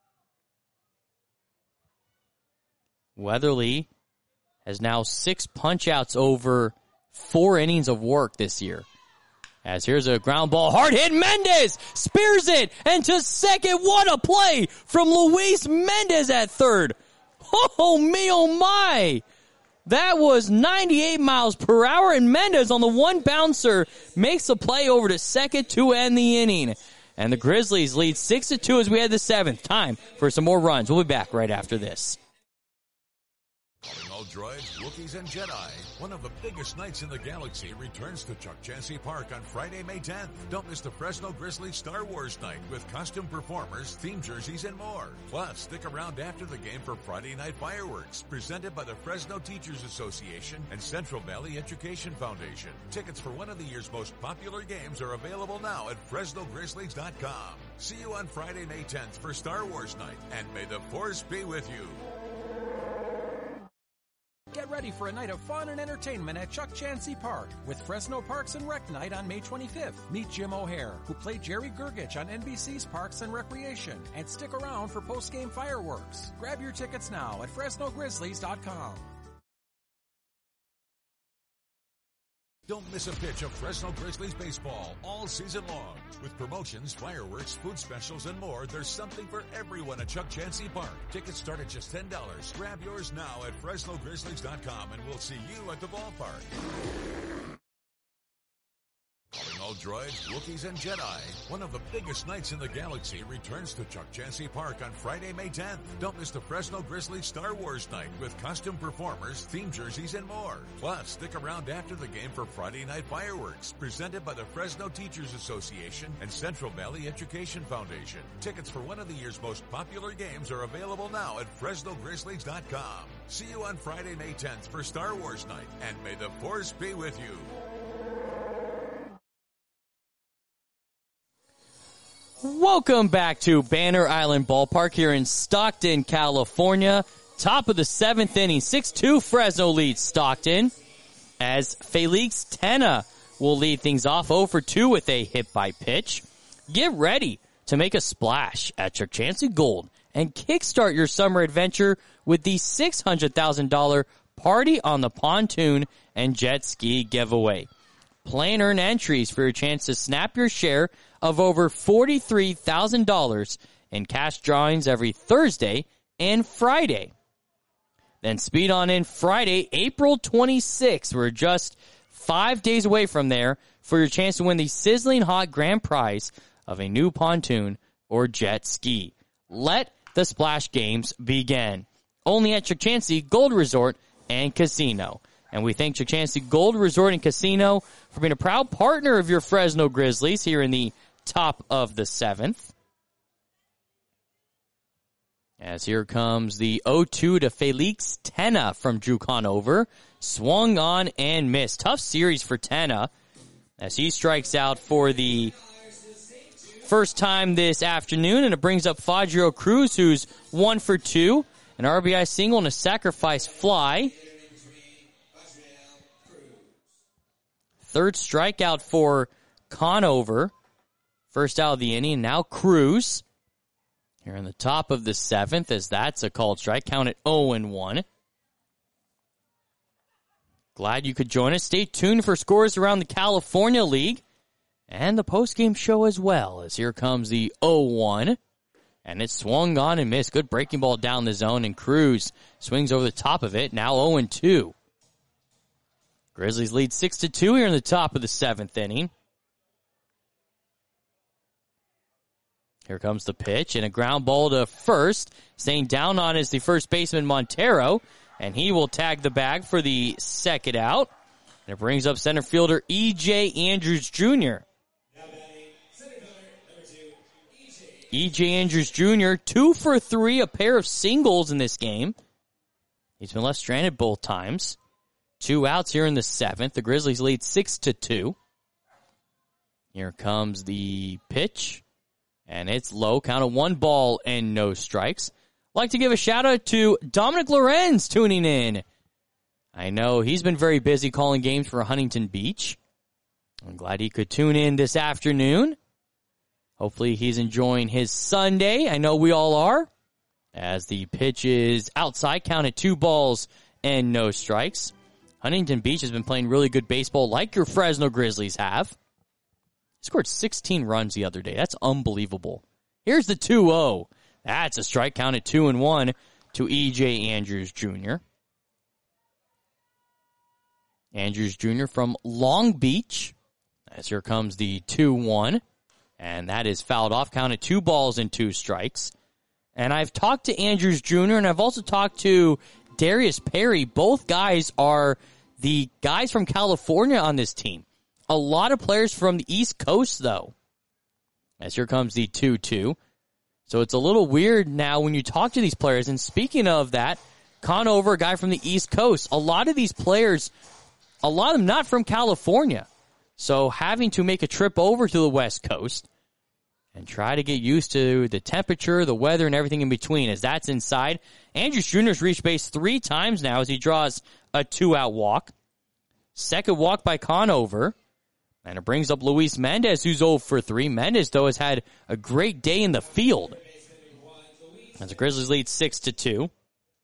Weatherly has now six punch-outs over four innings of work this year. As here's a ground ball, hard hit, Mendez spears it, and to second, what a play from Luis Mendez at third. Oh, me, oh my. That was ninety-eight miles per hour, and Mendez on the one bouncer makes a play over to second to end the inning. And the Grizzlies lead six to two as we head the seventh. Time for some more runs. We'll be back right after this. Calling all droids, Wookiees, and Jedi. One of the biggest nights in the galaxy returns to Chuck Chansey Park on Friday, May tenth. Don't miss the Fresno Grizzlies Star Wars night with costume performers, theme jerseys, and more. Plus, stick around after the game for Friday night fireworks, presented by the Fresno Teachers Association and Central Valley Education Foundation. Tickets for one of the year's most popular games are available now at Fresno Grizzlies dot com. See you on Friday, May tenth for Star Wars night, and may the Force be with you. Get ready for a night of fun and entertainment at Chuck Chansey Park with Fresno Parks and Rec Night on May twenty-fifth. Meet Jim O'Hare, who played Jerry Gergich on N B C's Parks and Recreation, and stick around for post-game fireworks. Grab your tickets now at Fresno Grizzlies dot com. Don't miss a pitch of Fresno Grizzlies baseball all season long. With promotions, fireworks, food specials, and more, there's something for everyone at Chuck Chansey Park. Tickets start at just ten dollars. Grab yours now at Fresno Grizzlies dot com, and we'll see you at the ballpark. Calling all droids, Wookiees, and Jedi. One of the biggest nights in the galaxy returns to Chuck Chansey Park on Friday, May tenth. Don't miss the Fresno Grizzlies Star Wars night with costume performers, theme jerseys, and more. Plus, stick around after the game for Friday night fireworks, presented by the Fresno Teachers Association and Central Valley Education Foundation. Tickets for one of the year's most popular games are available now at Fresno Grizzlies dot com. See you on Friday, May tenth for Star Wars night, and may the Force be with you. Welcome back to Banner Island Ballpark here in Stockton, California. Top of the seventh inning, six two Fresno leads Stockton as Felix Tena will lead things off oh for two with a hit by pitch. Get ready to make a splash at Chuck Chansey Gold and kickstart your summer adventure with the six hundred thousand dollars Party on the Pontoon and Jet Ski giveaway. Play and earn entries for your chance to snap your share of over forty-three thousand dollars in cash drawings every Thursday and Friday. Then speed on in Friday, April twenty-sixth. We're just five days away from there for your chance to win the sizzling hot grand prize of a new pontoon or jet ski. Let the splash games begin. Only at Chuck Chansey Gold Resort and Casino. And we thank Chuck Chansey Gold Resort and Casino for being a proud partner of your Fresno Grizzlies here in the top of the seventh. As here comes the oh two to Felix Tena from Drew Conover. Swung on and missed. Tough series for Tena as he strikes out for the first time this afternoon. And it brings up Fadrio Cruz, who's one for two. An R B I single and a sacrifice fly. Third strikeout for Conover. First out of the inning. Now Cruz. Here in the top of the seventh, as that's a called strike. Count it oh and one. Glad you could join us. Stay tuned for scores around the California League and the postgame show as well, as here comes the oh one. And it's swung on and missed. Good breaking ball down the zone, and Cruz swings over the top of it. Now oh and two. Grizzlies lead six to two here in the top of the seventh inning. Here comes the pitch, and a ground ball to first. Staying down on is the first baseman Montero, and he will tag the bag for the second out. And it brings up center fielder E J Andrews Junior E J Andrews Junior, two for three, a pair of singles in this game. He's been left stranded both times. Two outs here in the seventh. The Grizzlies lead six to two. Here comes the pitch, and it's low. Count of one ball and no strikes. I'd like to give a shout-out to Dominic Lorenz tuning in. I know he's been very busy calling games for Huntington Beach. I'm glad he could tune in this afternoon. Hopefully he's enjoying his Sunday. I know we all are. As the pitch is outside, counted two balls and no strikes. Huntington Beach has been playing really good baseball like your Fresno Grizzlies have. He scored sixteen runs the other day. That's unbelievable. Here's the two oh. That's a strike, counted two and one to E J Andrews Junior Andrews Junior from Long Beach. As here comes the two one. And that is fouled off, counted two balls and two strikes. And I've talked to Andrews Junior and I've also talked to Darius Perry. Both guys are the guys from California on this team. A lot of players from the East Coast, though. As here comes the two two. So it's a little weird now when you talk to these players. And speaking of that, Conover, a guy from the East Coast. A lot of these players, a lot of them not from California. So having to make a trip over to the West Coast and try to get used to the temperature, the weather, and everything in between as that's inside. Andrews Junior's reached base three times now as he draws a two-out walk. Second walk by Conover. And it brings up Luis Mendez, who's oh for three. Mendez, though, has had a great day in the field. As the Grizzlies lead six to two.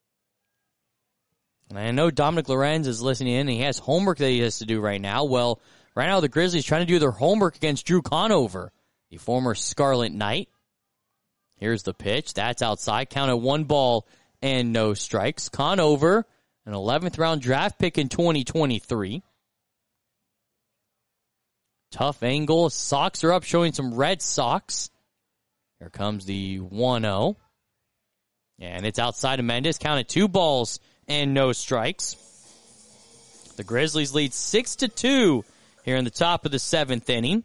And I know Dominic Lorenz is listening in, and he has homework that he has to do right now. Well, right now the Grizzlies trying to do their homework against Drew Conover, the former Scarlet Knight. Here's the pitch. That's outside. Counted one ball and no strikes. Conover, an eleventh round draft pick in twenty twenty-three. Tough angle. Sox are up, showing some Red Sox. Here comes the one oh. And it's outside of Mendez. Counted two balls and no strikes. The Grizzlies lead six to two here in the top of the seventh inning.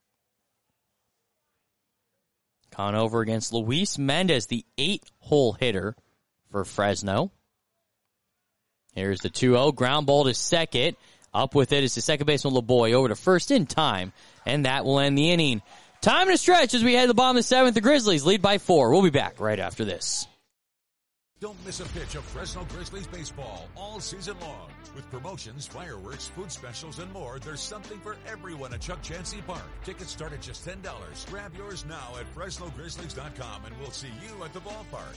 Conover against Luis Mendez, the eight-hole hitter for Fresno. Here's the two oh. Ground ball to second. Up with it is the second baseman LeBoy over to first in time, and that will end the inning. Time to stretch as we head to the bottom of the seventh. The Grizzlies lead by four. We'll be back right after this. Don't miss a pitch of Fresno Grizzlies baseball all season long. With promotions, fireworks, food specials, and more, there's something for everyone at Chuck Chansey Park. Tickets start at just ten dollars. Grab yours now at Fresno Grizzlies dot com, and we'll see you at the ballpark.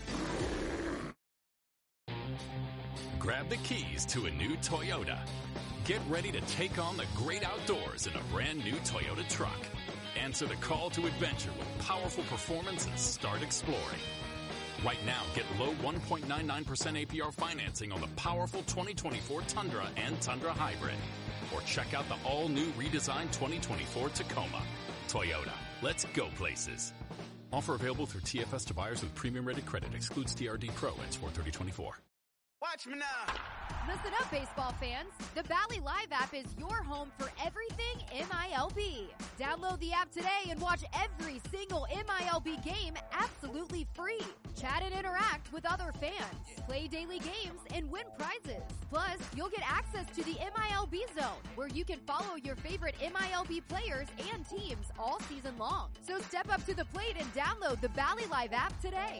Grab the keys to a new Toyota. Get ready to take on the great outdoors in a brand new Toyota truck. Answer the call to adventure with powerful performance and start exploring. Right now, get low one point nine nine percent A P R financing on the powerful twenty twenty-four Tundra and Tundra Hybrid. Or check out the all-new redesigned twenty twenty-four Tacoma. Toyota, let's go places. Offer available through T F S to buyers with premium-rated credit. Excludes T R D Pro and Sport thirty twenty-four. Watch me now. Listen up, baseball fans. The Bally Live app is your home for everything M I L B. Download the app today and watch every single M I L B game absolutely free. Chat and interact with other fans. Play daily games and win prizes. Plus, you'll get access to the M I L B Zone, where you can follow your favorite M I L B players and teams all season long. So step up to the plate and download the Bally Live app today.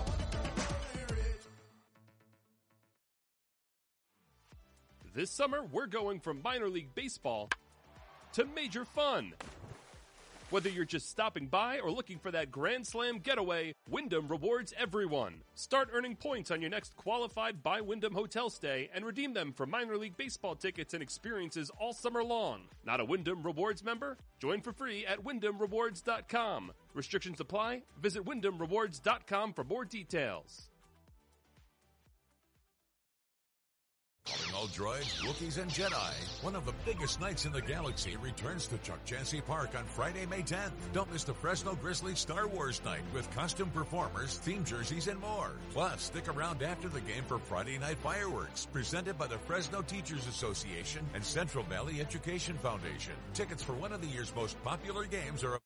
This summer, we're going from minor league baseball to major fun. Whether you're just stopping by or looking for that Grand Slam getaway, Wyndham rewards everyone. Start earning points on your next qualified by Wyndham hotel stay and redeem them for minor league baseball tickets and experiences all summer long. Not a Wyndham Rewards member? Join for free at Wyndham Rewards dot com. Restrictions apply. Visit Wyndham Rewards dot com for more details. Calling all droids, Wookiees, and Jedi. One of the biggest nights in the galaxy returns to Chuck Chansey Park on Friday, May tenth. Don't miss the Fresno Grizzlies Star Wars night with costume performers, theme jerseys, and more. Plus, stick around after the game for Friday night fireworks, presented by the Fresno Teachers Association and Central Valley Education Foundation. Tickets for one of the year's most popular games are...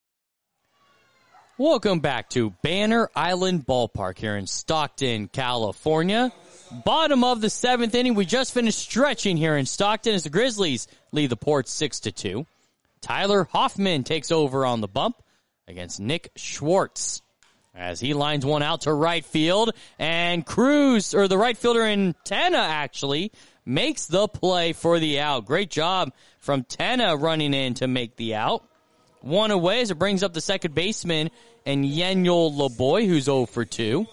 Welcome back to Banner Island Ballpark here in Stockton, California. Bottom of the seventh inning. We just finished stretching here in Stockton as the Grizzlies lead the Port six to two. Tyler Hoffman takes over on the bump against Nick Schwartz as he lines one out to right field, and Cruz, or the right fielder in Tenna actually, makes the play for the out. Great job from Tenna running in to make the out. One away as it brings up the second baseman and Yeniel LeBoy, who's oh for two.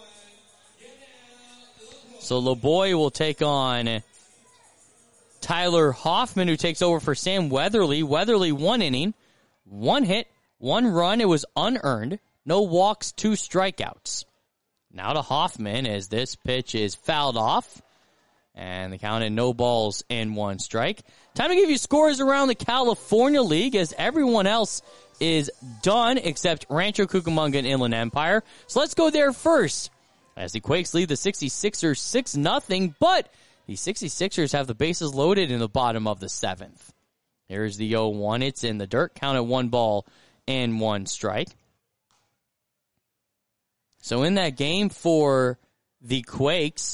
So LeBoy will take on Tyler Hoffman, who takes over for Sam Weatherly. Weatherly, one inning, one hit, one run. It was unearned. No walks, two strikeouts. Now to Hoffman as this pitch is fouled off. And the count in no balls and one strike. Time to give you scores around the California League as everyone else is done except Rancho Cucamonga and Inland Empire. So let's go there first as the Quakes lead the sixty-sixers six nothing, but the sixty-sixers have the bases loaded in the bottom of the seventh. Here's the oh one. It's in the dirt. Count at one ball and one strike. So in that game for the Quakes,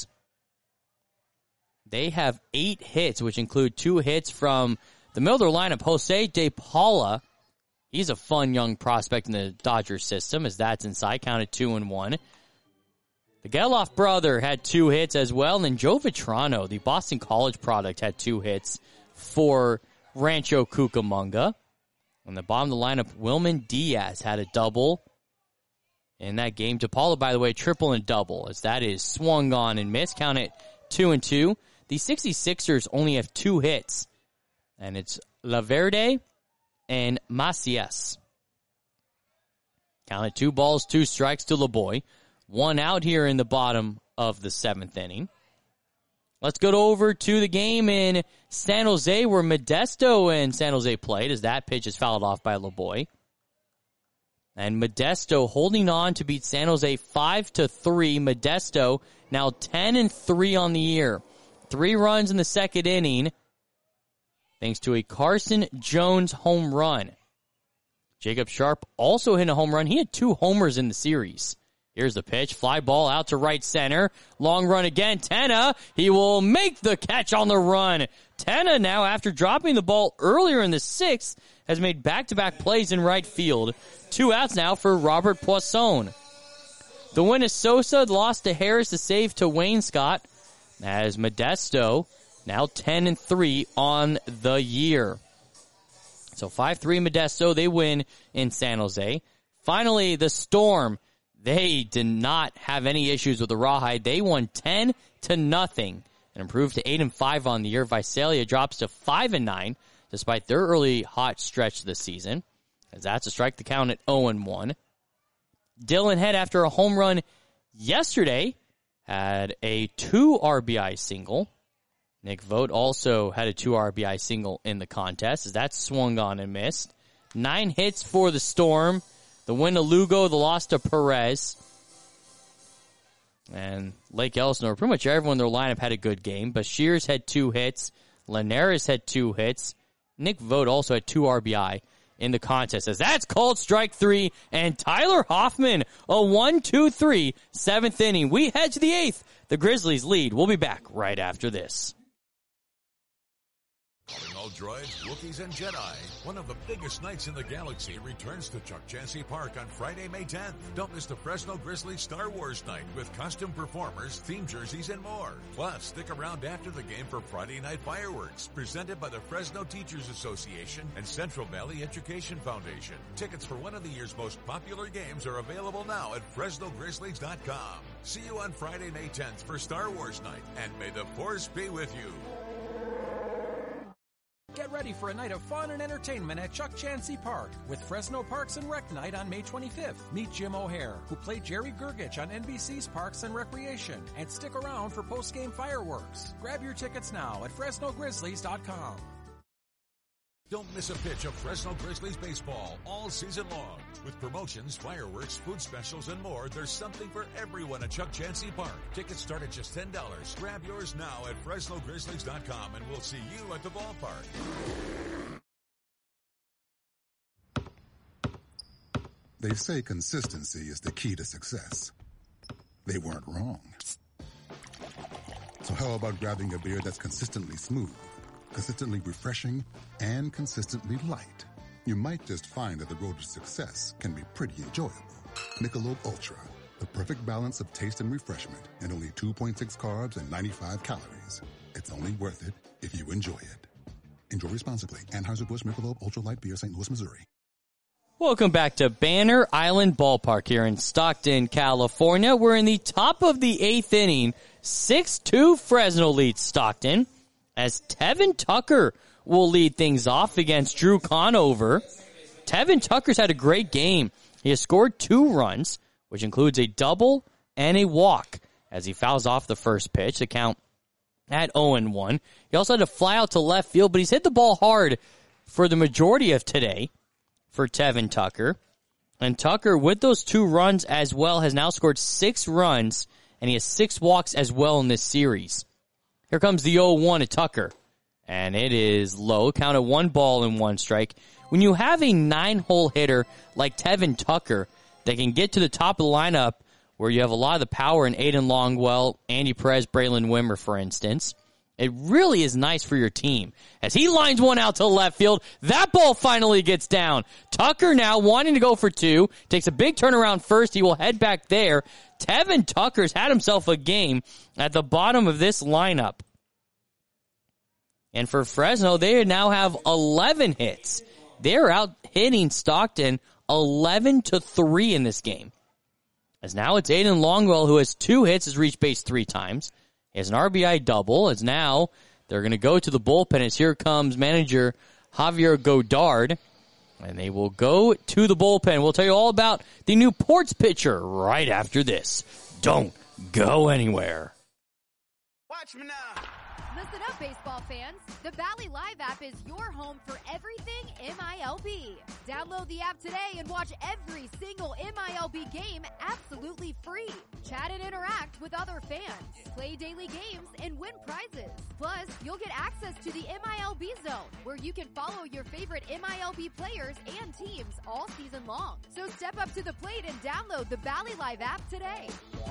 they have eight hits, which include two hits from the middle of their lineup, Jose De Paula. He's a fun young prospect in the Dodgers system, as that's inside, counted two and one. The Geloff brother had two hits as well, and then Joe Vitrano, the Boston College product, had two hits for Rancho Cucamonga. On the bottom of the lineup, Wilman Diaz had a double in that game. De Paula, by the way, triple and double, as that is swung on and missed, counted two and two. The sixty-sixers only have two hits, and it's Laverde and Macias. Counted two balls, two strikes to LeBoy. One out here in the bottom of the seventh inning. Let's go over to the game in San Jose where Modesto and San Jose played, as that pitch is fouled off by LeBoy. And Modesto holding on to beat San Jose five to three. Modesto now ten and three on the year. Three runs in the second inning, thanks to a Carson Jones home run. Jacob Sharp also hit a home run. He had two homers in the series. Here's the pitch. Fly ball out to right center. Long run again. Tenna. He will make the catch on the run. Tenna now, after dropping the ball earlier in the sixth, has made back-to-back plays in right field. Two outs now for Robert Poisson. The win is Sosa. Lost to Harris. The save to Wayne Scott. As Modesto now ten and three on the year. So five three Modesto. They win in San Jose. Finally, the Storm. They did not have any issues with the Rawhide. They won ten to nothing and improved to eight and five on the year. Visalia drops to five and nine despite their early hot stretch this season, as that's a strike to count at oh and one. Dylan Head, after a home run yesterday, had a two R B I single. Nick Vogt also had a two R B I single in the contest, as that swung on and missed. Nine hits for the Storm. The win to Lugo, the loss to Perez. And Lake Elsinore, pretty much everyone in their lineup had a good game. Bashirs had two hits. Linares had two hits. Nick Vogt also had two R B I in the contest, as that's called strike three. And Tyler Hoffman, a one two three, seventh inning. We head to the eighth. The Grizzlies lead. We'll be back right after this. Calling all droids, Wookiees, and Jedi. One of the biggest nights in the galaxy returns to Chuck Chansey Park on Friday, May tenth. Don't miss the Fresno Grizzlies Star Wars night with costume performers, theme jerseys, and more. Plus, stick around after the game for Friday night fireworks, presented by the Fresno Teachers Association and Central Valley Education Foundation. Tickets for one of the year's most popular games are available now at Fresno Grizzlies dot com. See you on Friday, May tenth for Star Wars night, and may the Force be with you. Get ready for a night of fun and entertainment at Chuck Chansey Park with Fresno Parks and Rec Night on May twenty-fifth. Meet Jim O'Hare, who played Jerry Gergich on N B C's Parks and Recreation, and stick around for post-game fireworks. Grab your tickets now at Fresno Grizzlies dot com. Don't miss a pitch of Fresno Grizzlies baseball all season long. With promotions, fireworks, food specials, and more, there's something for everyone at Chuck Chansey Park. Tickets start at just ten dollars. Grab yours now at Fresno Grizzlies dot com, and we'll see you at the ballpark. They say consistency is the key to success. They weren't wrong. So how about grabbing a beer that's consistently smooth, consistently refreshing, and consistently light? you might just find that the road to success can be pretty enjoyable. Michelob Ultra, the perfect balance of taste and refreshment, and only two point six carbs and ninety-five calories. It's only worth it if you enjoy it. Enjoy responsibly. Anheuser-Busch Michelob Ultra Light Beer, Saint Louis, Missouri. Welcome back to Banner Island Ballpark here in Stockton, California. We're in the top of the eighth inning. six two Fresno leads Stockton as Tevin Tucker will lead things off against Drew Conover. Tevin Tucker's had a great game. He has scored two runs, which includes a double and a walk as he fouls off the first pitch. The count at oh and one. He also had to fly out to left field, but he's hit the ball hard for the majority of today for Tevin Tucker. And Tucker, with those two runs as well, has now scored six runs, and he has six walks as well in this series. Here comes the oh one to Tucker, and it is low. Count at one ball and one strike. When you have a nine-hole hitter like Tevin Tucker that can get to the top of the lineup, where you have a lot of the power in Aiden Longwell, Andy Perez, Braylon Wimmer, for instance, it really is nice for your team. As he lines one out to left field, that ball finally gets down. Tucker now wanting to go for two, takes a big turnaround first. He will head back there. Tevin Tucker's had himself a game at the bottom of this lineup. And for Fresno, they now have eleven hits. They're out hitting Stockton eleven to three in this game. As now it's Aiden Longwell, who has two hits, has reached base three times. He has an R B I double, as now they're going to go to the bullpen as here comes manager Javier Godard. And they will go to the bullpen. We'll tell you all about the new Ports pitcher right after this. Don't go anywhere. Watch me now. Listen up, baseball fans. The Bally Live app is your home for everything M I L B. Download the app today and watch every single M I L B game absolutely free. Chat and interact with other fans. Play daily games and win prizes. Plus, you'll get access to the M I L B Zone, where you can follow your favorite M I L B players and teams all season long. So step up to the plate and download the Bally Live app today.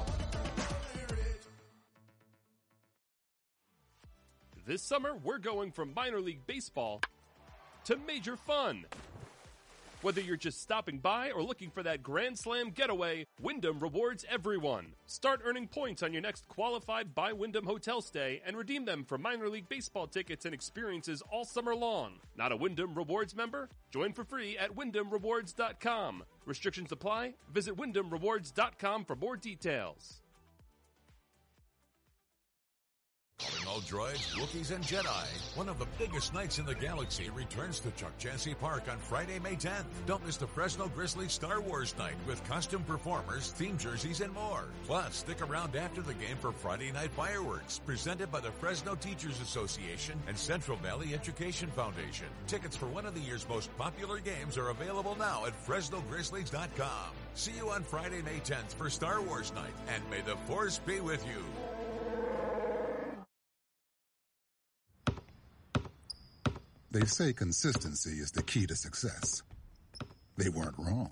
This summer, we're going from minor league baseball to major fun. Whether you're just stopping by or looking for that Grand Slam getaway, Wyndham rewards everyone. Start earning points on your next qualified by Wyndham hotel stay and redeem them for minor league baseball tickets and experiences all summer long. Not a Wyndham Rewards member? Join for free at wyndham rewards dot com. Restrictions apply. Visit wyndham rewards dot com for more details. Calling all droids, Wookiees, and Jedi. One of the biggest nights in the galaxy returns to Chuck Chansey Park on Friday, May tenth. Don't miss the Fresno Grizzlies Star Wars night with costume performers, theme jerseys, and more. Plus, stick around after the game for Friday night fireworks, presented by the Fresno Teachers Association and Central Valley Education Foundation. Tickets for one of the year's most popular games are available now at fresno grizzlies dot com. See you on Friday, May tenth for Star Wars night, and may the Force be with you. They say consistency is the key to success. They weren't wrong.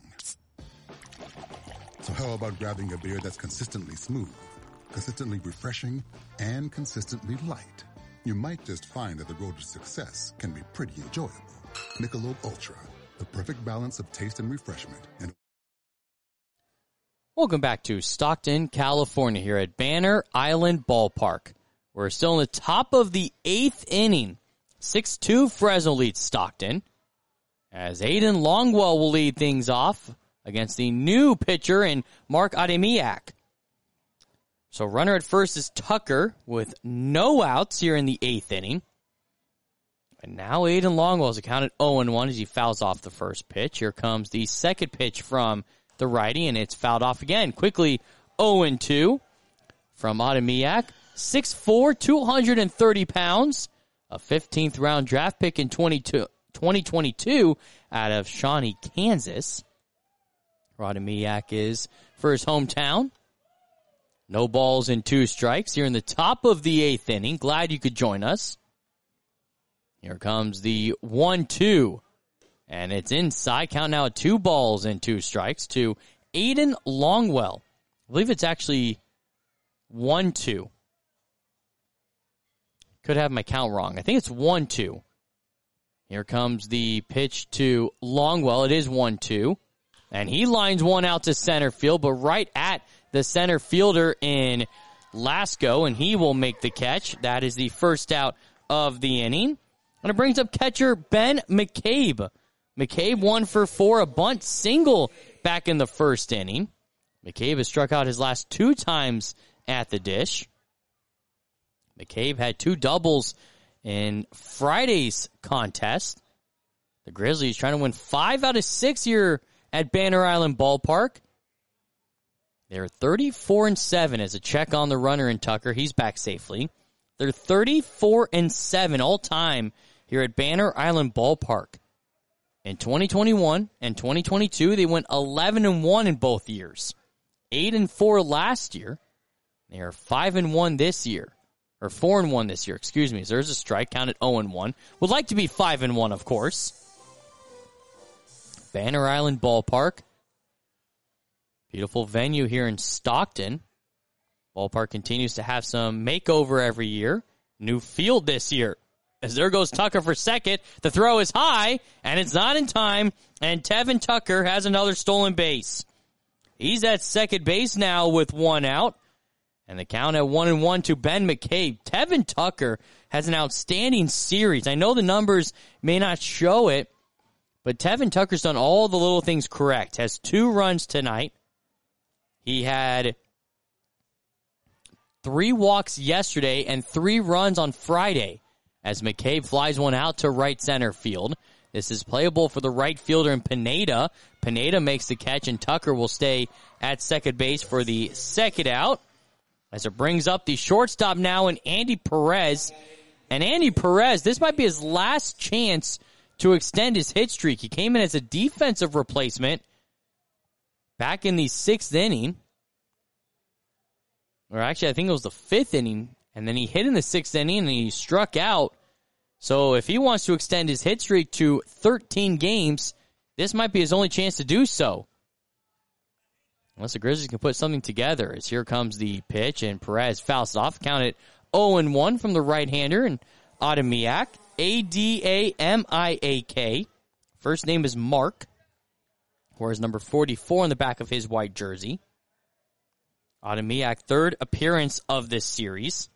So how about grabbing a beer that's consistently smooth, consistently refreshing, and consistently light? You might just find that the road to success can be pretty enjoyable. Michelob Ultra, the perfect balance of taste and refreshment. And Welcome back to Stockton, California here at Banner Island Ballpark. We're still in the top of the eighth inning. six two Fresno leads Stockton, as Aiden Longwell will lead things off against the new pitcher in Mark Ademiak. So runner at first is Tucker with no outs here in the eighth inning. And now Aiden Longwell is accounted oh and one as he fouls off the first pitch. Here comes the second pitch from the righty, and it's fouled off again. Quickly oh and two from Ademiak. six foot four, two hundred thirty pounds. A fifteenth round draft pick in twenty twenty-two out of Shawnee, Kansas. Ademiak is for his hometown. No balls and two strikes here in the top of the eighth inning. Glad you could join us. Here comes the one two. And it's inside. Count now at two balls and two strikes to Aiden Longwell. I believe it's actually one two. Could have my count wrong. I think it's one two. Here comes the pitch to Longwell. It is one two. And he lines one out to center field, but right at the center fielder in Lasco, and he will make the catch. That is the first out of the inning. And it brings up catcher Ben McCabe. McCabe one for four, a bunt single back in the first inning. McCabe has struck out his last two times at the dish. McCabe had two doubles in Friday's contest. The Grizzlies trying to win five out of six here at Banner Island Ballpark. They're thirty-four and seven as a check on the runner in Tucker. He's back safely. They're thirty-four and seven all time here at Banner Island Ballpark. In twenty twenty-one and twenty twenty-two, they went eleven and one in both years. eight and four last year. They are five and one this year. Or four and one this year, excuse me. So there's a strike, counted oh and one. Would like to be five and one, of course. Banner Island Ballpark. Beautiful venue here in Stockton. Ballpark continues to have some makeover every year. New field this year. As there goes Tucker for second. The throw is high, and it's not in time. And Tevin Tucker has another stolen base. He's at second base now with one out. And the count at one and one to Ben McCabe. Tevin Tucker has an outstanding series. I know the numbers may not show it, but Tevin Tucker's done all the little things correct. Has two runs tonight. He had three walks yesterday and three runs on Friday as McCabe flies one out to right center field. This is playable for the right fielder in Pineda. Pineda makes the catch, and Tucker will stay at second base for the second out. As it brings up the shortstop now in Andy Perez. And Andy Perez, this might be his last chance to extend his hit streak. He came in as a defensive replacement back in the sixth inning. Or actually, I think it was the fifth inning. And then he hit in the sixth inning and he struck out. So if he wants to extend his hit streak to thirteen games, this might be his only chance to do so. Unless the Grizzlies can put something together. As here comes the pitch, and Perez fouls it off. Counted oh and one from the right-hander, and Adamiak. A D A M I A K. First name is Mark. Wears number forty-four on the back of his white jersey. Adamiak, third appearance of this series.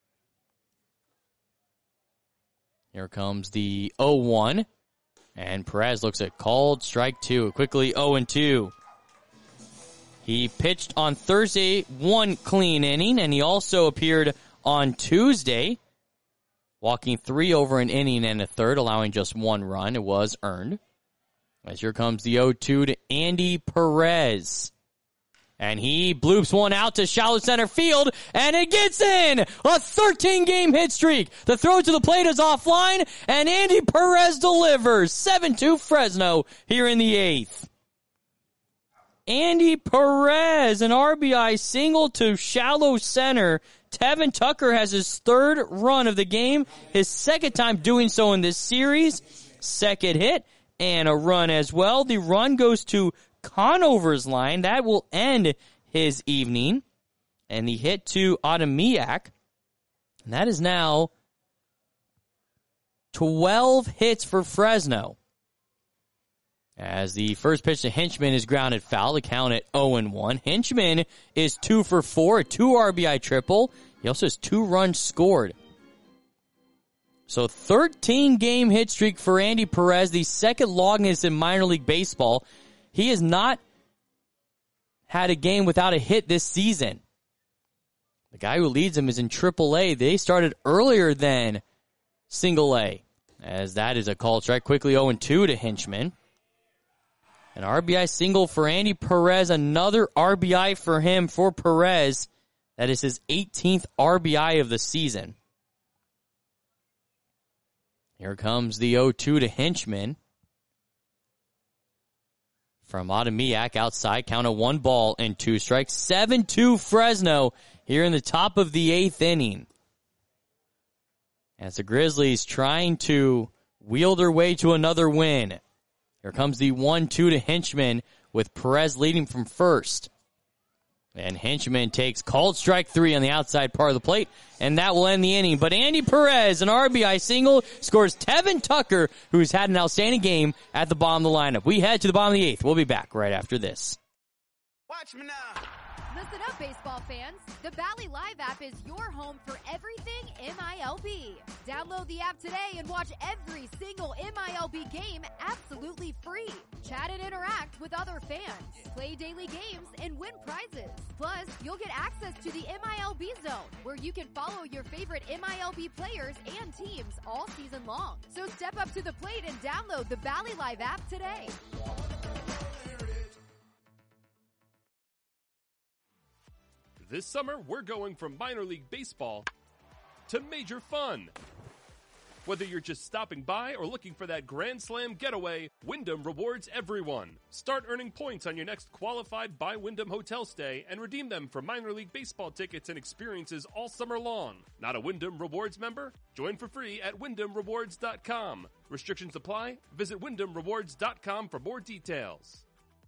Here comes the oh one. And Perez looks at called strike two. Quickly oh and two. He pitched on Thursday, one clean inning, and he also appeared on Tuesday, walking three over an inning and a third, allowing just one run. It was earned. As here comes the oh two to Andy Perez. And he bloops one out to shallow center field, and it gets in! A thirteen-game hit streak! The throw to the plate is offline, and Andy Perez delivers. seven two Fresno here in the eighth. Andy Perez, an R B I single to shallow center. Tevin Tucker has his third run of the game, his second time doing so in this series. Second hit and a run as well. The run goes to Conover's line. That will end his evening. And the hit to Adamiak. And that is now twelve hits for Fresno. As the first pitch to Hinchman is grounded foul, the count at oh and one. Hinchman is two for four, a two R B I triple. He also has two runs scored. So thirteen-game hit streak for Andy Perez, the second longest in minor league baseball. He has not had a game without a hit this season. The guy who leads him is in triple A. They started earlier than single A. As that is a called strike. Quickly oh and two to Hinchman. An R B I single for Andy Perez. Another R B I for him for Perez. That is his eighteenth R B I of the season. Here comes the oh two to Hinchman. From Adamiak outside. Count of one ball and two strikes. seven two Fresno here in the top of the eighth inning. As the Grizzlies trying to wheel their way to another win. Here comes the one two to Hinchman with Perez leading from first. And Hinchman takes called strike three on the outside part of the plate, and that will end the inning. But Andy Perez, an R B I single, scores Tevin Tucker, who's had an outstanding game at the bottom of the lineup. We head to the bottom of the eighth. We'll be back right after this. Watch me now. Listen up, baseball fans. The Bally Live app is your home for everything M I L B. Download the app today and watch every single M I L B game absolutely free. Chat and interact with other fans. Play daily games and win prizes. Plus, you'll get access to the M I L B Zone, where you can follow your favorite M I L B players and teams all season long. So step up to the plate and download the Bally Live app today. This summer, we're going from minor league baseball to major fun. Whether you're just stopping by or looking for that Grand Slam getaway, Wyndham rewards everyone. Start earning points on your next qualified by Wyndham hotel stay and redeem them for minor league baseball tickets and experiences all summer long. Not a Wyndham Rewards member? Join for free at wyndham rewards dot com. Restrictions apply. Visit wyndham rewards dot com for more details.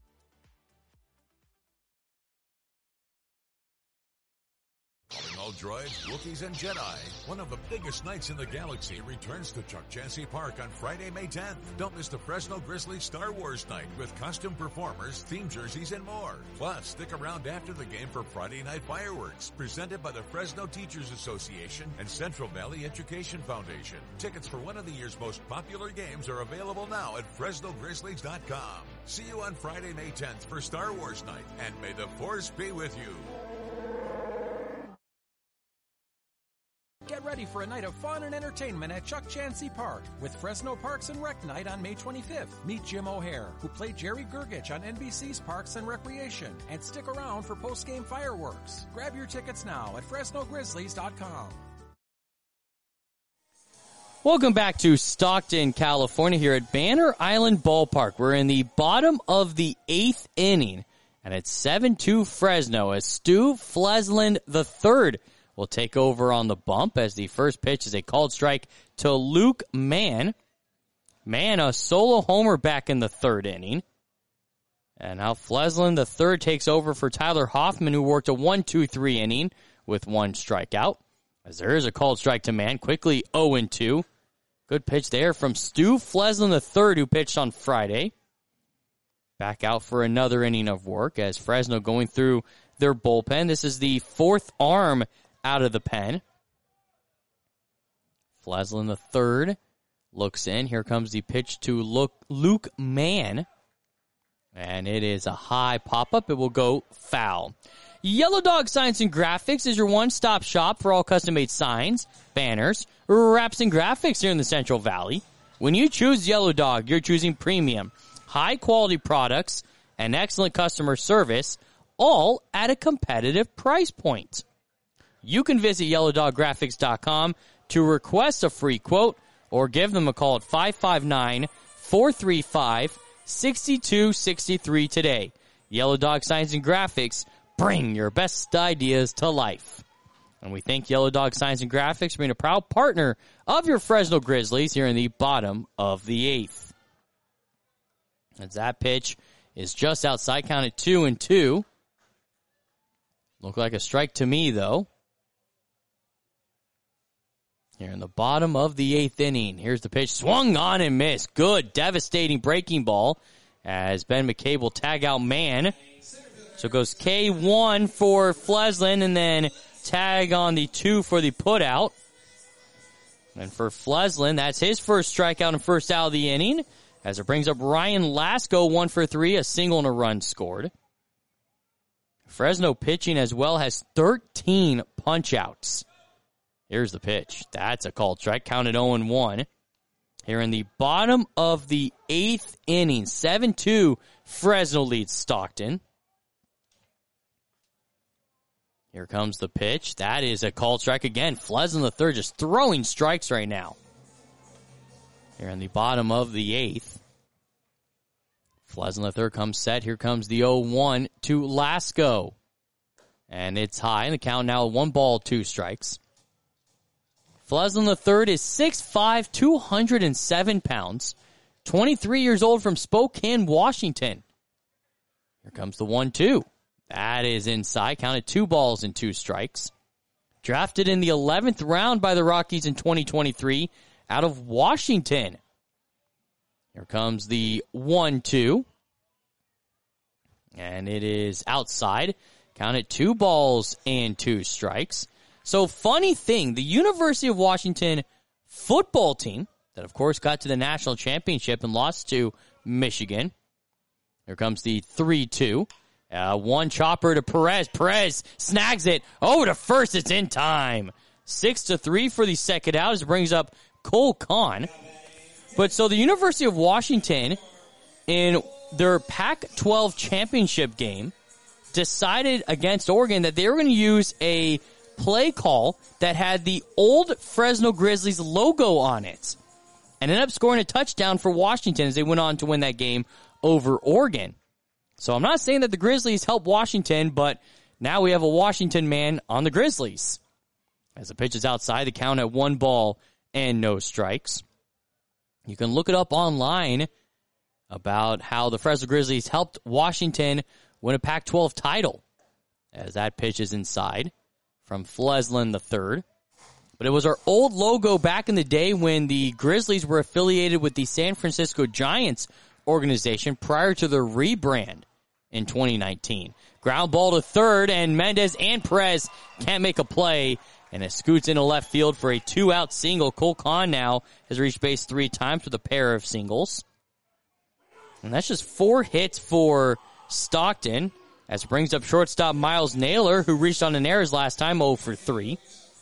Calling all droids, Wookiees, and Jedi. One of the biggest nights in the galaxy returns to Chuck Chansey Park on Friday, May tenth. Don't miss the Fresno Grizzlies Star Wars night with costume performers, theme jerseys, and more. Plus, stick around after the game for Friday night fireworks, presented by the Fresno Teachers Association and Central Valley Education Foundation. Tickets for one of the year's most popular games are available now at fresno grizzlies dot com. See you on Friday, May tenth for Star Wars night, and may the Force be with you. Get ready for a night of fun and entertainment at Chuck Chansey Park with Fresno Parks and Rec Night on May twenty-fifth. Meet Jim O'Hare, who played Jerry Gergich on N B C's Parks and Recreation, and stick around for post-game fireworks. Grab your tickets now at fresno grizzlies dot com. Welcome back to Stockton, California, here at Banner Island Ballpark. We're in the bottom of the eighth inning, and it's seven two Fresno as Stu Flesland the third will take over on the bump as the first pitch is a called strike to Luke Mann. Mann, a solo homer back in the third inning. And now Flesland the third takes over for Tyler Hoffman, who worked a one two three inning with one strikeout. As there is a called strike to Mann, quickly oh and two. Good pitch there from Stu Flesland the third, who pitched on Friday. Back out for another inning of work as Fresno going through their bullpen. This is the fourth arm out of the pen. Flesland the third looks in. Here comes the pitch to Luke, Luke Mann. And it is a high pop-up. It will go foul. Yellow Dog Signs and Graphics is your one-stop shop for all custom-made signs, banners, wraps, and graphics here in the Central Valley. When you choose Yellow Dog, you're choosing premium, high-quality products, and excellent customer service, all at a competitive price point. You can visit yellow dog graphics dot com to request a free quote or give them a call at five five nine, four three five, six two six three today. Yellow Dog Signs and Graphics, bring your best ideas to life. And we thank Yellow Dog Signs and Graphics for being a proud partner of your Fresno Grizzlies here in the bottom of the eighth. As that pitch is just outside, counted two and two. Looked like a strike to me, though. Here in the bottom of the eighth inning. Here's the pitch. Swung on and missed. Good, devastating breaking ball as Ben McCabe will tag out Mann. So it goes K one for Flesland and then tag on the two for the putout. And for Flesland, that's his first strikeout and first out of the inning as it brings up Ryan Lasko, one for three, a single and a run scored. Fresno pitching as well has thirteen punch-outs. Here's the pitch. That's a called strike. Counted oh and one. Here in the bottom of the eighth inning. seven two. Fresno leads Stockton. Here comes the pitch. That is a called strike again. Flesland the third just throwing strikes right now. Here in the bottom of the eighth. Flesland the third comes set. Here comes the oh one to Lasko. And it's high. And the count now one ball, two strikes. Flesland the third is six five, two hundred seven pounds, twenty-three years old from Spokane, Washington. Here comes the one two. That is inside. Counted two balls and two strikes. Drafted in the eleventh round by the Rockies in twenty twenty-three out of Washington. Here comes the one two. And it is outside. Counted two balls and two strikes. So funny thing, the University of Washington football team, that of course got to the national championship and lost to Michigan. Here comes the three two. Uh, one chopper to Perez. Perez snags it. Oh, to first. It's in time. Six to three for the second out as it brings up Cole Kahn. But so the University of Washington in their Pac twelve championship game decided against Oregon that they were going to use a play call that had the old Fresno Grizzlies logo on it and ended up scoring a touchdown for Washington as they went on to win that game over Oregon. So I'm not saying that the Grizzlies helped Washington, but now we have a Washington man on the Grizzlies. As the pitch is outside, the count at one ball and no strikes. You can look it up online about how the Fresno Grizzlies helped Washington win a Pac twelve title. As that pitch is inside from Fleslin the third. But it was our old logo back in the day when the Grizzlies were affiliated with the San Francisco Giants organization prior to the rebrand in twenty nineteen. Ground ball to third, and Mendez and Perez can't make a play, and it scoots into left field for a two-out single. Cole Kahn now has reached base three times with a pair of singles. And that's just four hits for Stockton, as it brings up shortstop Miles Naylor, who reached on an errors last time, oh for three.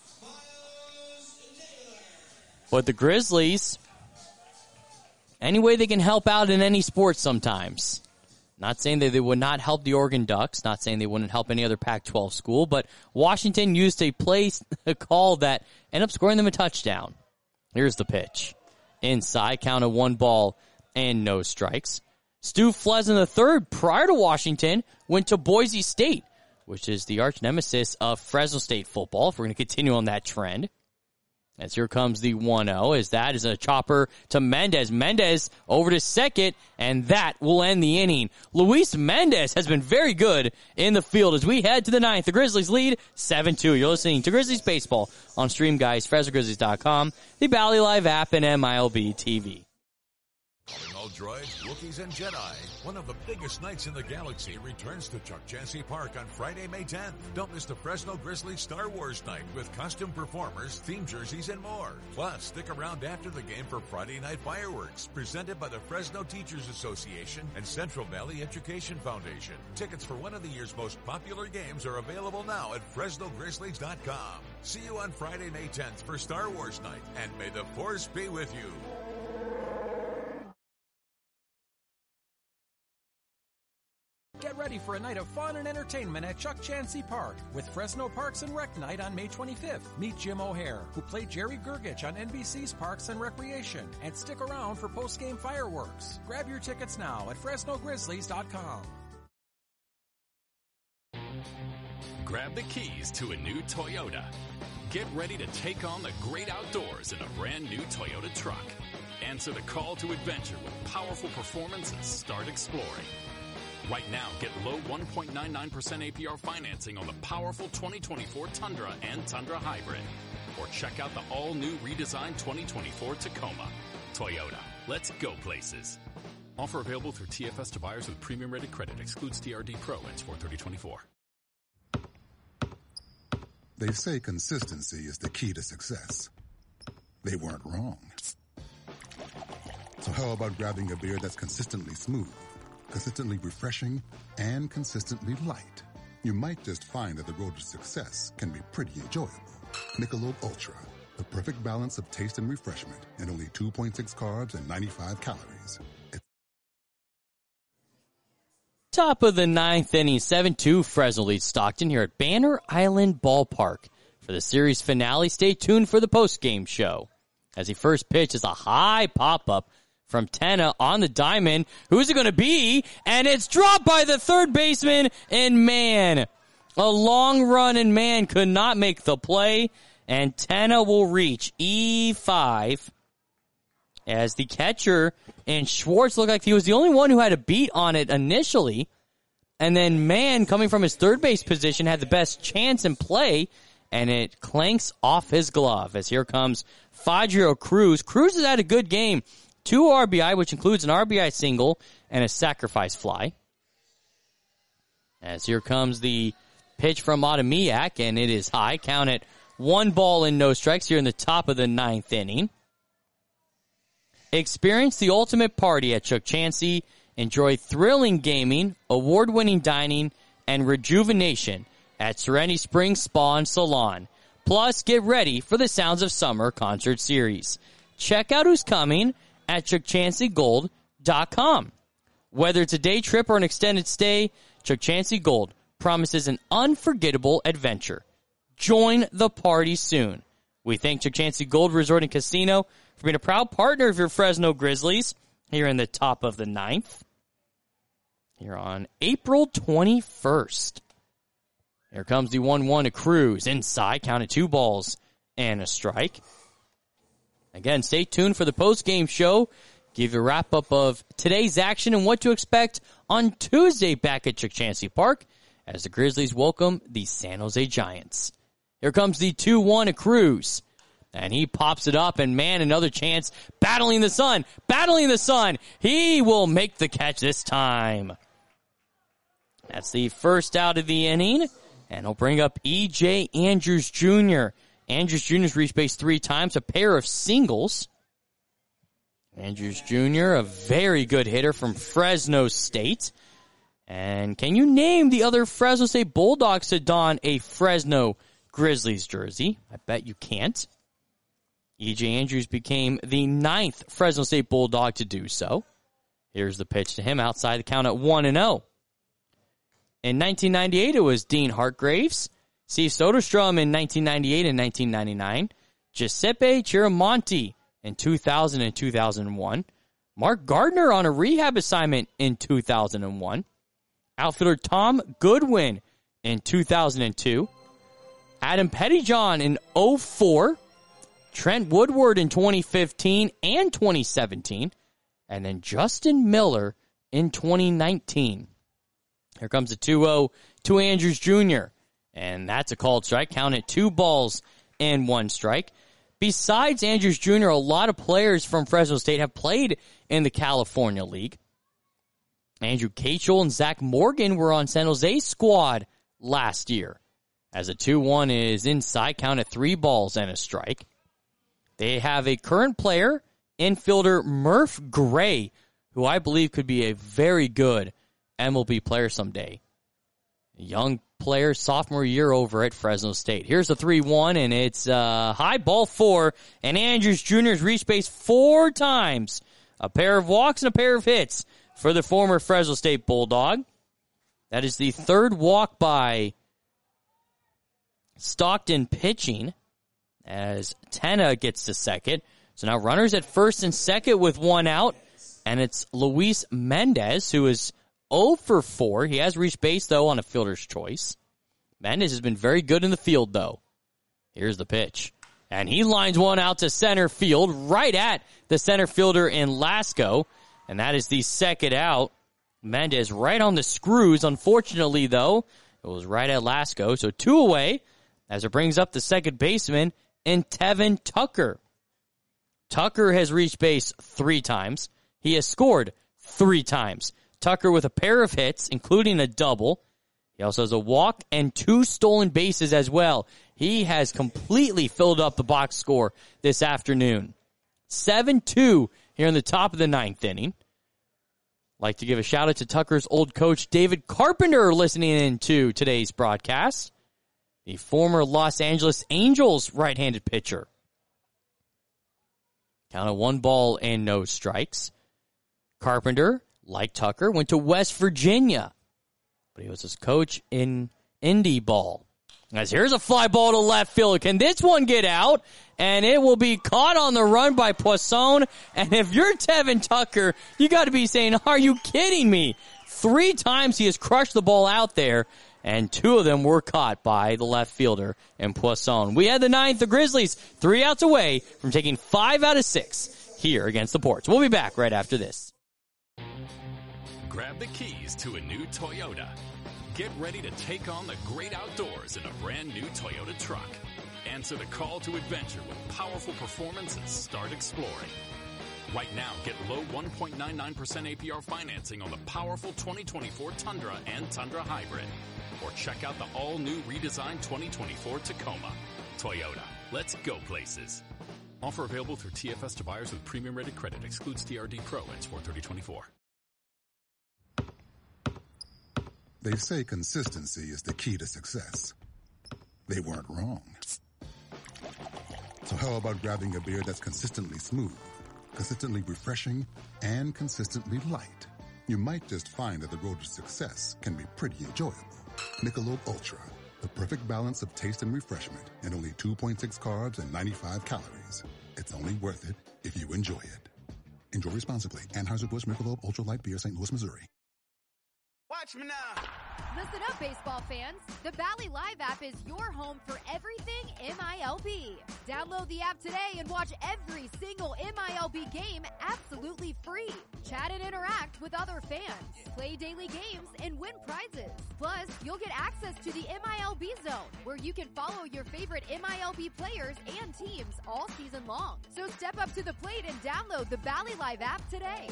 But the Grizzlies, any way they can help out in any sport sometimes. Not saying that they would not help the Oregon Ducks, not saying they wouldn't help any other Pac twelve school, but Washington used a play a call that ended up scoring them a touchdown. Here's the pitch. Inside, count of one ball and no strikes. Stu Fleslin the third, prior to Washington, went to Boise State, which is the arch nemesis of Fresno State football, if we're going to continue on that trend. As here comes the one oh, as that is a chopper to Mendez. Mendez over to second, and that will end the inning. Luis Mendez has been very good in the field as we head to the ninth. The Grizzlies lead seven two. You're listening to Grizzlies Baseball on Stream Guys, Fresno Grizzlies dot com, the Bally Live app, and M I L B T V. Calling all droids, Wookiees, and Jedi. One of the biggest nights in the galaxy returns to Chuck Chansey Park on Friday, May tenth. Don't miss the Fresno Grizzlies Star Wars night with costume performers, theme jerseys, and more. Plus, stick around after the game for Friday night fireworks, presented by the Fresno Teachers Association and Central Valley Education Foundation. Tickets for one of the year's most popular games are available now at Fresno Grizzlies dot com. See you on Friday, May tenth for Star Wars night, and may the Force be with you. Get ready for a night of fun and entertainment at Chuck Chansey Park with Fresno Parks and Rec Night on May twenty-fifth. Meet Jim O'Hare, who played Jerry Gergich on N B C's Parks and Recreation, and stick around for post-game fireworks. Grab your tickets now at Fresno Grizzlies dot com. Grab the keys to a new Toyota. Get ready to take on the great outdoors in a brand new Toyota truck. Answer the call to adventure with powerful performance and start exploring. Right now, get low one point nine nine percent A P R financing on the powerful twenty twenty-four Tundra and Tundra Hybrid. Or check out the all-new redesigned twenty twenty-four Tacoma. Toyota, let's go places. Offer available through T F S to buyers with premium rated credit. Excludes T R D Pro. Ends four thirty twenty-four. They say consistency is the key to success. They weren't wrong. So how about grabbing a beer that's consistently smooth, consistently refreshing, and consistently light? You might just find that the road to success can be pretty enjoyable. Michelob Ultra, the perfect balance of taste and refreshment, and only two point six carbs and ninety-five calories. It's Top of the ninth inning, seven two, Fresno leads Stockton here at Banner Island Ballpark. For the series finale, stay tuned for the post-game show. As the first pitch is a high pop-up from Tenna on the diamond. Who's it going to be? And it's dropped by the third baseman, and man, a long run, and man could not make the play, and Tenna will reach E five as the catcher and Schwartz looked like he was the only one who had a beat on it initially, And then Mann, coming from his third base position, had the best chance in play, and it clanks off his glove. As here comes Fadrio Cruz. Cruz has had a good game. Two R B I, which includes an R B I single and a sacrifice fly. As here comes the pitch from Adamiak, and it is high. Count it one ball and no strikes here in the top of the ninth inning. Experience the ultimate party at Chuck Chansey. Enjoy thrilling gaming, award-winning dining, and rejuvenation at Serenity Springs Spa and Salon. Plus, get ready for the Sounds of Summer concert series. Check out who's coming at chuck chansey gold dot com. Whether it's a day trip or an extended stay, Chuck Chansey Gold promises an unforgettable adventure. Join the party soon. We thank Chuck Chansey Gold Resort and Casino for being a proud partner of your Fresno Grizzlies here in the top of the ninth. Here on April twenty-first. Here comes the one one to Cruz. Inside, counted two balls and a strike. Again, stay tuned for the post-game show. Give you a wrap-up of today's action and what to expect on Tuesday back at Chuck Chansey Park as the Grizzlies welcome the San Jose Giants. Here comes the two one to Cruz. And he pops it up, and man, another chance. Battling the sun. Battling the sun. He will make the catch this time. That's the first out of the inning. And he'll bring up E J Andrews Junior Andrews Junior's reached base three times, a pair of singles. Andrews Junior, a very good hitter from Fresno State. And can you name the other Fresno State Bulldogs to don a Fresno Grizzlies jersey? I bet you can't. E J Andrews became the ninth Fresno State Bulldog to do so. Here's the pitch to him outside the count at one and oh. In nineteen ninety-eight, it was Dean Hartgraves. Steve Soderstrom in nineteen ninety-eight and nineteen ninety-nine. Giuseppe Chiramonti in two thousand and two thousand one. Mark Gardner on a rehab assignment in two thousand one. Outfielder Tom Goodwin in two thousand two. Adam Pettyjohn in oh four. Trent Woodward in twenty fifteen and twenty seventeen. And then Justin Miller in twenty nineteen. Here comes a two oh to Andrews Junior And that's a called strike. Count it two balls and one strike. Besides Andrews Junior, a lot of players from Fresno State have played in the California League. Andrew Cachel and Zach Morgan were on San Jose's squad last year. As a two one is inside, count at three balls and a strike. They have a current player, infielder Murph Gray, who I believe could be a very good M L B player someday. A young player, sophomore year over at Fresno State. Here's the three one, and it's uh, high ball four, and Andrews Junior's reached base four times. A pair of walks and a pair of hits for the former Fresno State Bulldog. That is the third walk by Stockton pitching as Tenna gets to second. So now runners at first and second with one out, and it's Luis Mendez, who is oh for four. He has reached base, though, on a fielder's choice. Mendez has been very good in the field, though. Here's the pitch. And he lines one out to center field, right at the center fielder in Lasco. And that is the second out. Mendez right on the screws. Unfortunately, though, it was right at Lasco. So two away as it brings up the second baseman in Tevin Tucker. Tucker has reached base three times. He has scored three times. Tucker with a pair of hits, including a double. He also has a walk and two stolen bases as well. He has completely filled up the box score this afternoon. seven two here in the top of the ninth inning. Like to give a shout out to Tucker's old coach, David Carpenter, listening in to today's broadcast. The former Los Angeles Angels right-handed pitcher. Count of one ball and no strikes. Carpenter, like Tucker, went to West Virginia, but he was his coach in Indy ball. As here's a fly ball to left field. Can this one get out? And it will be caught on the run by Poisson. And if you're Tevin Tucker, you got to be saying, are you kidding me? Three times he has crushed the ball out there, and two of them were caught by the left fielder in Poisson. We had the ninth, the Grizzlies, three outs away from taking five out of six here against the Ports. We'll be back right after this. grab the keys to a new Toyota. Get ready to take on the great outdoors in a brand new Toyota truck. Answer the call to adventure with powerful performance and start exploring. Right now, get low one point nine nine percent A P R financing on the powerful twenty twenty-four Tundra and Tundra Hybrid. Or check out the all-new redesigned twenty twenty-four Tacoma. Toyota, let's go places. Offer available through T F S to buyers with premium rated credit. Excludes T R D Pro. Ends four thirty twenty-four. They say consistency is the key to success. They weren't wrong. So how about grabbing a beer that's consistently smooth, consistently refreshing, and consistently light? You might just find that the road to success can be pretty enjoyable. Michelob Ultra, the perfect balance of taste and refreshment, and only two point six carbs and ninety-five calories. It's only worth it if you enjoy it. Enjoy responsibly. Anheuser-Busch Michelob Ultra Light Beer, Saint Louis, Missouri. Watch me now. Listen up, baseball fans. The Bally Live app is your home for everything M I L B. Download the app today and watch every single M I L B game absolutely free. Chat and interact with other fans. Play daily games and win prizes. Plus, you'll get access to the M I L B Zone, where you can follow your favorite M I L B players and teams all season long. So step up to the plate and download the Bally Live app today.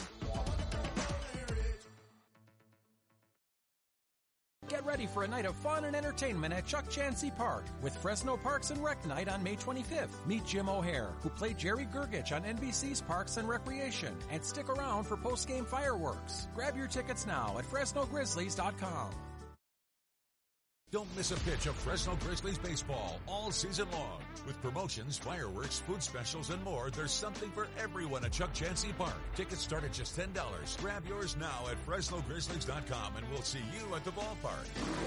Get ready for a night of fun and entertainment at Chuck Chansey Park with Fresno Parks and Rec Night on May twenty-fifth. Meet Jim O'Hare, who played Jerry Gergich on N B C's Parks and Recreation, and stick around for post-game fireworks. Grab your tickets now at Fresno Grizzlies dot com. Don't miss a pitch of Fresno Grizzlies baseball all season long. With promotions, fireworks, food specials, and more, there's something for everyone at Chuck Chansey Park. Tickets start at just ten dollars. Grab yours now at Fresno Grizzlies dot com, and we'll see you at the ballpark.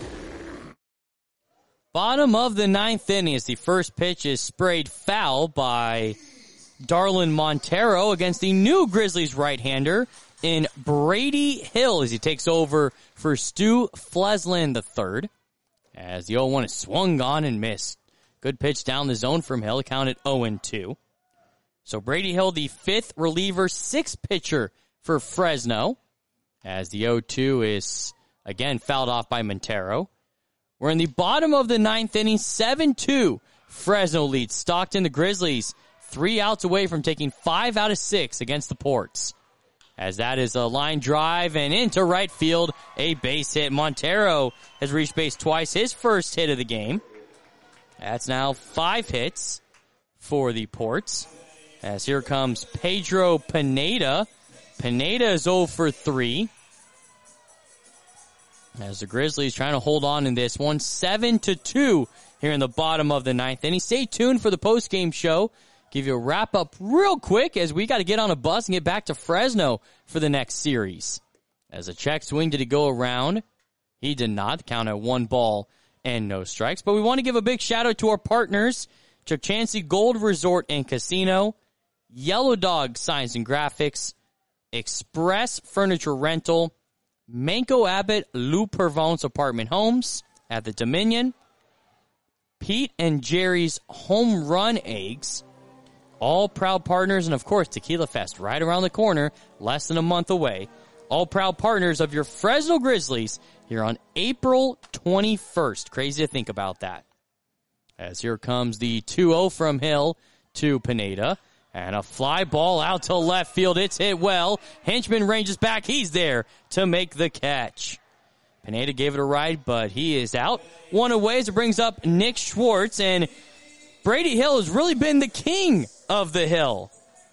Bottom of the ninth inning as the first pitch is sprayed foul by Darlin Montero against the new Grizzlies right-hander in Brady Hill as he takes over for Stu Fleslin the third. As the oh one is swung on and missed. Good pitch down the zone from Hill, counted oh and two. So Brady Hill, the fifth reliever, sixth pitcher for Fresno. As the oh two is, again, fouled off by Montero. We're in the bottom of the ninth inning, seven two. Fresno leads Stockton. The Grizzlies, three outs away from taking five out of six against the Ports. As that is a line drive and into right field, a base hit. Montero has reached base twice, his first hit of the game. That's now five hits for the Ports. As here comes Pedro Pineda. Pineda is oh for three. As the Grizzlies trying to hold on in this one, seven to two here in the bottom of the ninth inning. Stay tuned for the post-game show. Give you a wrap-up real quick as we got to get on a bus and get back to Fresno for the next series. As a check swing, did he go around? He did not. Count at one ball and no strikes. But we want to give a big shout-out to our partners, Chuck Chansey Gold Resort and Casino, Yellow Dog Signs and Graphics, Express Furniture Rental, Manco Abbott Lou Purvance Apartment Homes at the Dominion, Pete and Jerry's Home Run Eggs, all proud partners, and of course, Tequila Fest right around the corner, less than a month away. All proud partners of your Fresno Grizzlies here on April twenty-first. Crazy to think about that. As here comes the two oh from Hill to Pineda. And a fly ball out to left field. It's hit well. Henchman ranges back. He's there to make the catch. Pineda gave it a ride, but he is out. One away as it brings up Nick Schwartz. And Brady Hill has really been the king of the hill.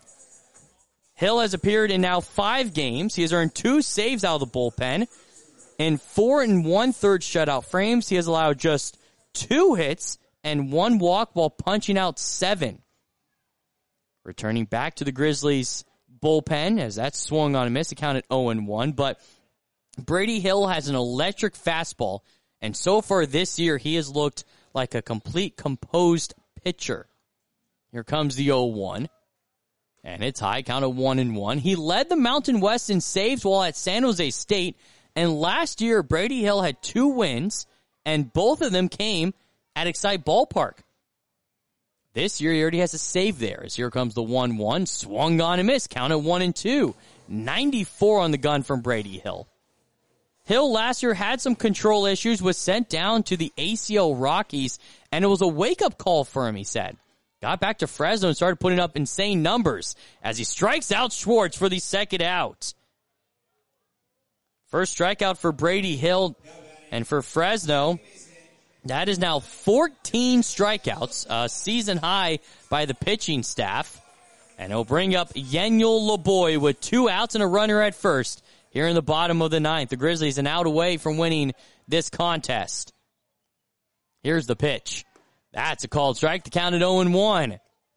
Hill has appeared in now five games. He has earned two saves out of the bullpen. In four and one-third shutout frames, he has allowed just two hits and one walk while punching out seven. Returning back to the Grizzlies bullpen as that swung on a miss. It counted oh and one. But Brady Hill has an electric fastball. And so far this year, he has looked like a complete composed pitcher. Here comes the oh one. And it's high, count of one and one. He led the Mountain West in saves while at San Jose State. And last year, Brady Hill had two wins. And both of them came at Excite Ballpark. This year, he already has a save there. As here comes the one one. Swung on and missed. Counted one and two. ninety-four on the gun from Brady Hill. Hill last year had some control issues, was sent down to the A C L Rockies, and it was a wake-up call for him, he said. Got back to Fresno and started putting up insane numbers as he strikes out Schwartz for the second out. First strikeout for Brady Hill, and for Fresno, that is now fourteen strikeouts, a season high by the pitching staff. And he'll bring up Yeniel Laboy with two outs and a runner at first here in the bottom of the ninth. The Grizzlies an out away from winning this contest. Here's the pitch. That's a called strike. The count at oh and one.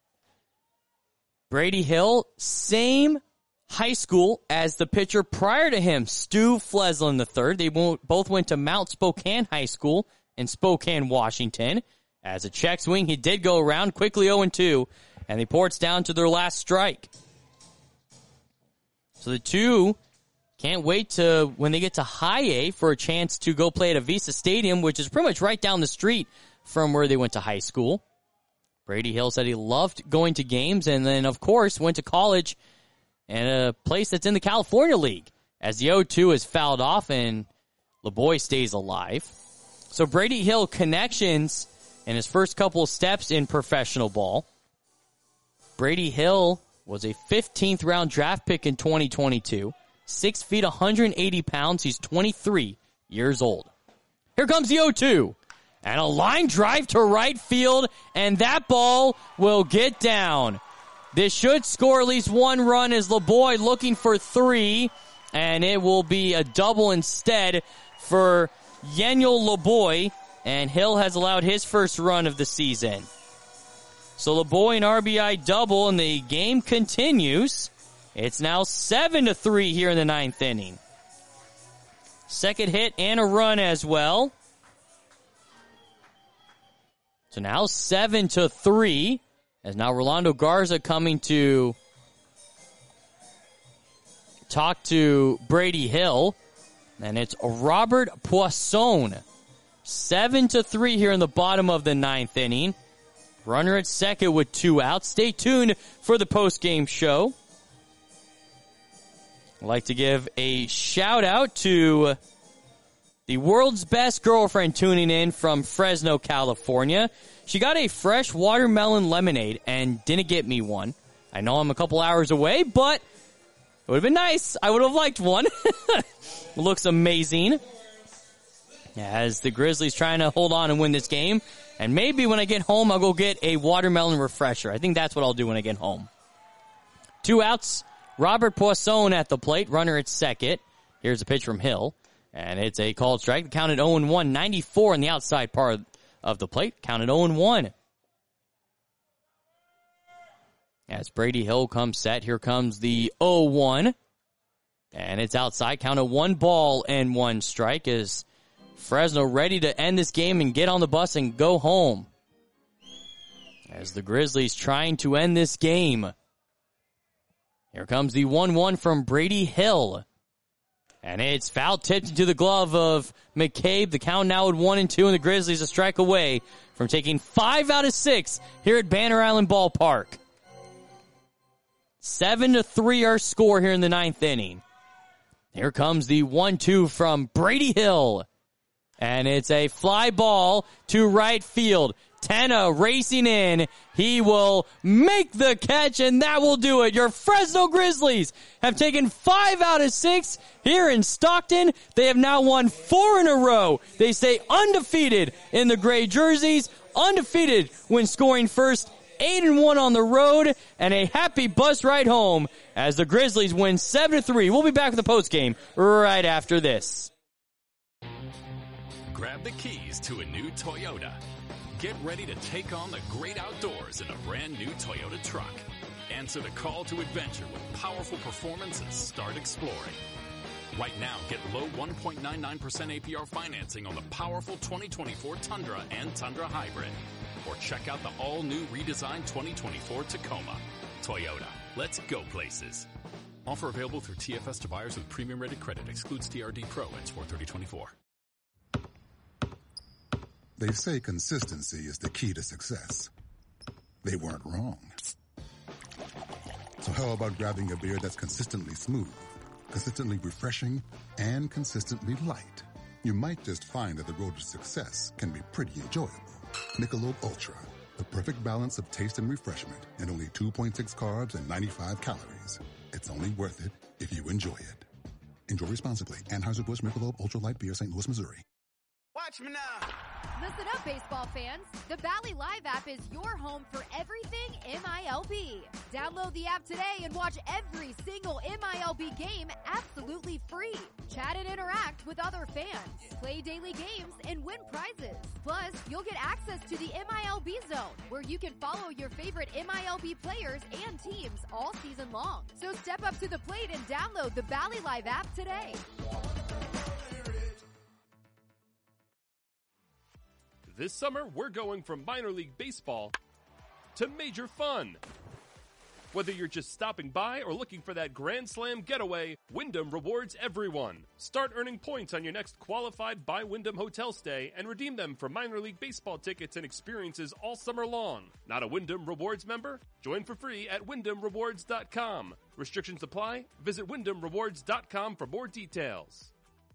Brady Hill, same high school as the pitcher prior to him, Stu Fleslin the third. They both went to Mount Spokane High School in Spokane, Washington. As a check swing, he did go around quickly oh and two, and they ports down to their last strike. So the two can't wait to when they get to High A for a chance to go play at Avisa Stadium, which is pretty much right down the street from where they went to high school. Brady Hill said he loved going to games, and then, of course, went to college in a place that's in the California League, as the oh two is fouled off and LeBoy stays alive. So Brady Hill connections in his first couple of steps in professional ball. Brady Hill was a fifteenth round draft pick in twenty twenty-two. Six feet, one hundred eighty pounds. He's twenty-three years old. Here comes the oh two. And a line drive to right field, and that ball will get down. This should score at least one run as LeBoy looking for three, and it will be a double instead for Yeniel Laboy, and Hill has allowed his first run of the season. So LeBoy an R B I double, and the game continues. It's now seven to three here in the ninth inning. Second hit and a run as well. So now seven to three, as now Rolando Garza coming to talk to Brady Hill, and it's Robert Poisson. Seven to three here in the bottom of the ninth inning. Runner at second with two outs. Stay tuned for the post-game show. I'd like to give a shout out to the world's best girlfriend tuning in from Fresno, California. She got a fresh watermelon lemonade and didn't get me one. I know I'm a couple hours away, but it would have been nice. I would have liked one. Looks amazing. As the Grizzlies trying to hold on and win this game. And maybe when I get home, I'll go get a watermelon refresher. I think that's what I'll do when I get home. Two outs. Robert Poisson at the plate. Runner at second. Here's a pitch from Hill. And it's a called strike. The count at oh and one. ninety-four on the outside part of the plate. Count at oh and one. As Brady Hill comes set, here comes the oh one. And it's outside. Count at one ball and one strike as Fresno ready to end this game and get on the bus and go home. As the Grizzlies trying to end this game. Here comes the one one from Brady Hill. And it's foul tipped into the glove of McCabe. The count now at one and two, and the Grizzlies a strike away from taking five out of six here at Banner Island Ballpark. Seven to three our score here in the ninth inning. Here comes the one two from Brady Hill. And it's a fly ball to right field. Tenna racing in. He will make the catch, and that will do it. Your Fresno Grizzlies have taken five out of six here in Stockton. They have now won four in a row. They stay undefeated in the gray jerseys, undefeated when scoring first, eight and one on the road, and a happy bus ride home as the Grizzlies win seven to three. We'll be back with the postgame right after this. Grab the keys to a new Toyota. Get ready to take on the great outdoors in a brand new Toyota truck. Answer the call to adventure with powerful performance and start exploring. Right now, get low one point nine nine percent A P R financing on the powerful twenty twenty-four Tundra and Tundra Hybrid. Or check out the all-new redesigned twenty twenty-four Tacoma. Toyota, let's go places. Offer available through T F S to buyers with premium rated credit. Excludes T R D Pro and Sport thirty twenty-four. They say consistency is the key to success. They weren't wrong. So how about grabbing a beer that's consistently smooth, consistently refreshing, and consistently light. You might just find that the road to success can be pretty enjoyable. Michelob Ultra, the perfect balance of taste and refreshment, and only two point six carbs and ninety-five calories. It's only worth it if you enjoy it. Enjoy responsibly. Anheuser-Busch Michelob Ultra Light Beer, Saint Louis, Missouri. Watch me now. Listen up, baseball fans. The Bally Live app is your home for everything M I L B. Download the app today and watch every single M I L B game absolutely free. Chat and interact with other fans. Play daily games and win prizes. Plus, you'll get access to the M I L B Zone, where you can follow your favorite M I L B players and teams all season long. So step up to the plate and download the Bally Live app today. This summer, we're going from minor league baseball to major fun. Whether you're just stopping by or looking for that Grand Slam getaway, Wyndham rewards everyone. Start earning points on your next qualified by Wyndham hotel stay and redeem them for minor league baseball tickets and experiences all summer long. Not a Wyndham Rewards member? Join for free at wyndham rewards dot com. Restrictions apply. Visit wyndham rewards dot com for more details.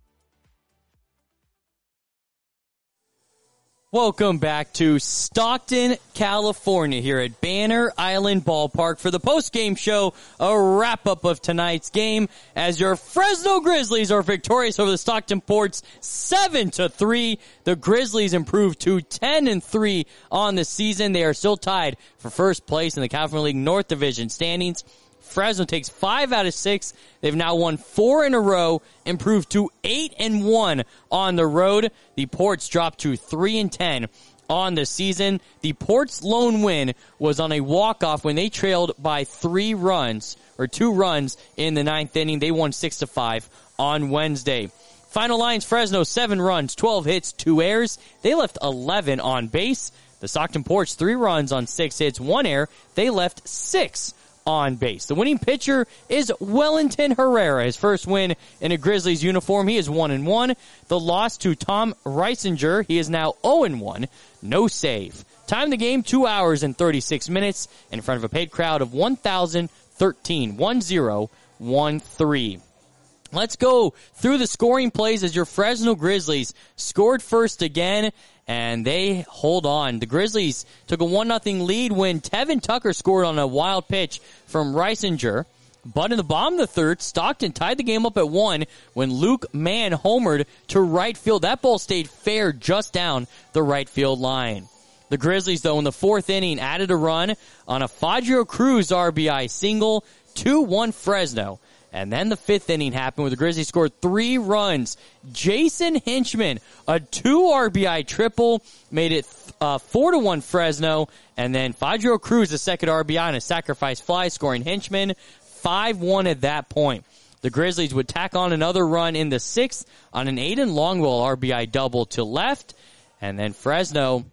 Welcome back to Stockton, California, here at Banner Island Ballpark for the post-game show, a wrap-up of tonight's game as your Fresno Grizzlies are victorious over the Stockton Ports seven to three. The Grizzlies improved to ten and three on the season. They are still tied for first place in the California League North Division standings. Fresno takes five out of six. They've now won four in a row, improved to eight and one on the road. The Ports dropped to three and ten on the season. The Ports' lone win was on a walk-off when they trailed by three runs, or two runs in the ninth inning. They won six to five on Wednesday. Final lines, Fresno, seven runs, twelve hits, two errors. They left eleven on base. The Stockton Ports, three runs on six hits, one error. They left six on base. The winning pitcher is Wellington Herrera. His first win in a Grizzlies uniform. He is one and one. The loss to Tom Reisinger. He is now oh and one. No save. Time of the game, two hours and thirty-six minutes in front of a paid crowd of one thousand thirteen. one zero one three. Let's go through the scoring plays as your Fresno Grizzlies scored first again, and they hold on. The Grizzlies took a one nothing lead when Tevin Tucker scored on a wild pitch from Reisinger. But in the bottom of the third, Stockton tied the game up at one when Luke Mann homered to right field. That ball stayed fair just down the right field line. The Grizzlies, though, in the fourth inning added a run on a Fadrio Cruz R B I single, two one Fresno. And then the fifth inning happened where the Grizzlies scored three runs. Jason Hinchman, a two R B I triple, made it uh, four to one Fresno. And then Fadrio Cruz, the second R B I on a sacrifice fly, scoring Hinchman five one at that point. The Grizzlies would tack on another run in the sixth on an Aiden Longwell R B I double to left. And then Fresno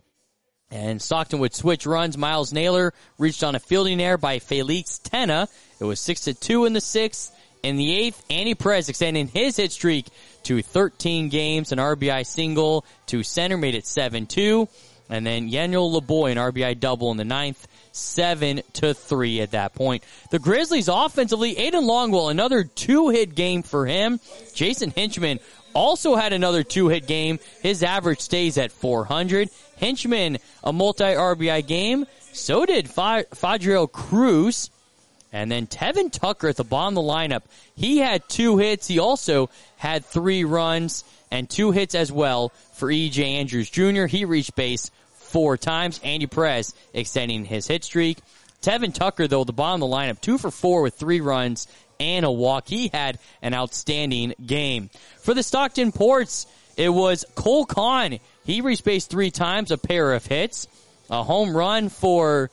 and Stockton would switch runs. Miles Naylor reached on a fielding error by Felix Tena. It was six to two in the sixth. In the eighth, Andy Perez extending his hit streak to thirteen games. An R B I single to center made it seven two. And then Yaniel LeBoy, an R B I double in the ninth, seven to three at that point. The Grizzlies offensively, Aiden Longwell, another two-hit game for him. Jason Hinchman also had another two-hit game. His average stays at four hundred. Hinchman, a multi-R B I game. So did Fadrio Cruz. And then Tevin Tucker at the bottom of the lineup. He had two hits. He also had three runs and two hits as well for E J Andrews Junior He reached base four times. Andy Perez extending his hit streak. Tevin Tucker, though, at the bottom of the lineup, two for four with three runs and a walk. He had an outstanding game. For the Stockton Ports, it was Cole Kahn. He reached base three times, a pair of hits. A home run for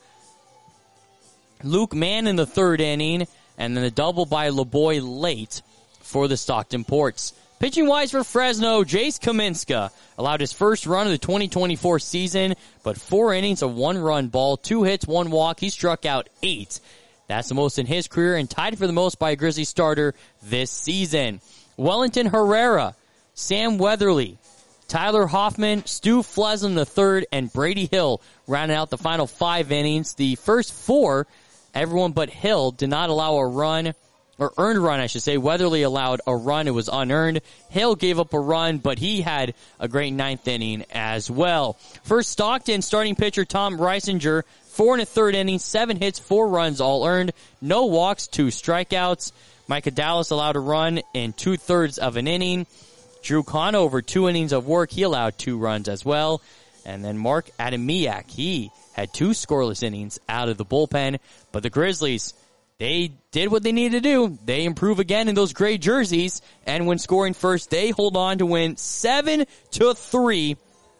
Luke Mann in the third inning, and then a double by LeBoy late for the Stockton Ports. Pitching-wise for Fresno, Jace Kaminska allowed his first run of the twenty twenty-four season, but four innings, a one-run ball, two hits, one walk. He struck out eight. That's the most in his career and tied for the most by a Grizzly starter this season. Wellington Herrera, Sam Weatherly, Tyler Hoffman, Stu Fleslin the third, and Brady Hill rounded out the final five innings. The first four, everyone but Hill did not allow a run or earned run, I should say. Weatherly allowed a run. It was unearned. Hale gave up a run, but he had a great ninth inning as well. For Stockton, starting pitcher Tom Reisinger, four and a third innings, seven hits, four runs, all earned. No walks, two strikeouts. Micah Dallas allowed a run in two-thirds of an inning. Drew Conover, two innings of work. He allowed two runs as well. And then Mark Adamiak, he had two scoreless innings out of the bullpen. But the Grizzlies, they did what they needed to do. They improve again in those gray jerseys. And when scoring first, they hold on to win seven to three.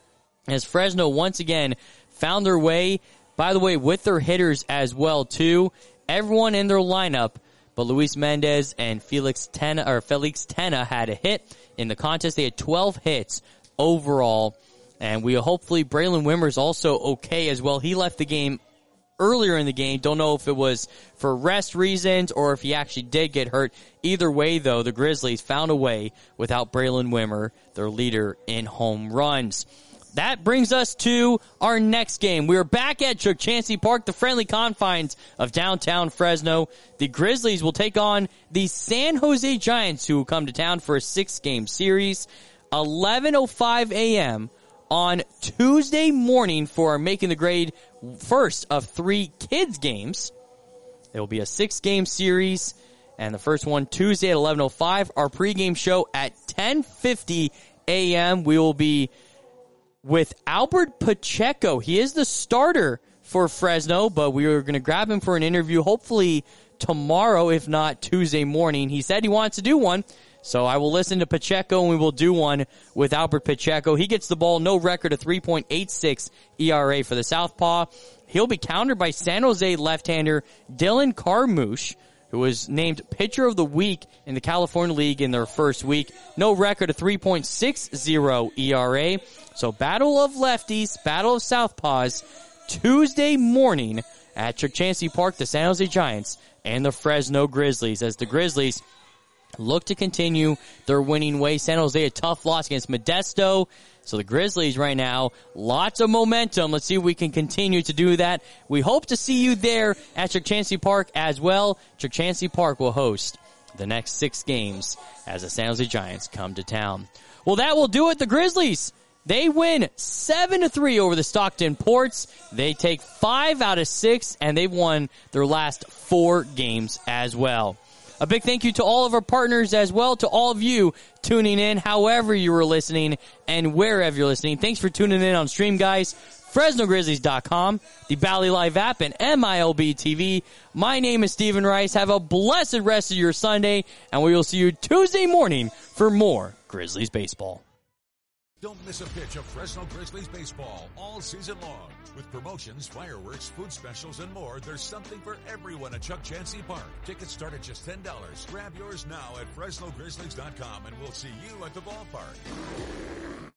As Fresno once again found their way, by the way, with their hitters as well, too. Everyone in their lineup, but Luis Mendez and Felix Tena, or Felix Tena had a hit in the contest. They had twelve hits overall. And we hopefully Braylon Wimmer's also okay as well. He left the game earlier in the game. Don't know if it was for rest reasons or if he actually did get hurt. Either way, though, the Grizzlies found a way without Braylon Wimmer, their leader in home runs. That brings us to our next game. We are back at Chuck Chansey Park, the friendly confines of downtown Fresno. The Grizzlies will take on the San Jose Giants, who will come to town for a six-game series. eleven oh five a.m. on Tuesday morning for our Making the Grade first of three kids games. It will be a six-game series, and the first one Tuesday at eleven oh five. Our pregame show at ten fifty a.m. We will be with Albert Pacheco. He is the starter for Fresno, but we are going to grab him for an interview hopefully tomorrow, if not Tuesday morning. He said he wants to do one, so I will listen to Pacheco and we will do one with Albert Pacheco. He gets the ball, no record, a three point eight six E R A for the Southpaw. He'll be countered by San Jose left-hander Dylan Carmouche, who was named Pitcher of the Week in the California League in their first week. No record, a three point six oh E R A. So battle of lefties, battle of southpaws, Tuesday morning at Chuck Chansey Park, the San Jose Giants and the Fresno Grizzlies, as the Grizzlies look to continue their winning way. San Jose, a tough loss against Modesto. So the Grizzlies right now, lots of momentum. Let's see if we can continue to do that. We hope to see you there at Chuck Chansey Park as well. Chuck Chansey Park will host the next six games as the San Jose Giants come to town. Well, that will do it. The Grizzlies, they win seven to three over the Stockton Ports. They take five out of six, and they've won their last four games as well. A big thank you to all of our partners as well, to all of you tuning in, however you were listening and wherever you're listening. Thanks for tuning in on stream, guys. Fresno Grizzlies dot com, the Bally Live app, and M I L B T V. My name is Stephen Rice. Have a blessed rest of your Sunday, and we will see you Tuesday morning for more Grizzlies baseball. Don't miss a pitch of Fresno Grizzlies baseball all season long. With promotions, fireworks, food specials, and more, there's something for everyone at Chuck Chansey Park. Tickets start at just ten dollars. Grab yours now at Fresno Grizzlies dot com, and we'll see you at the ballpark.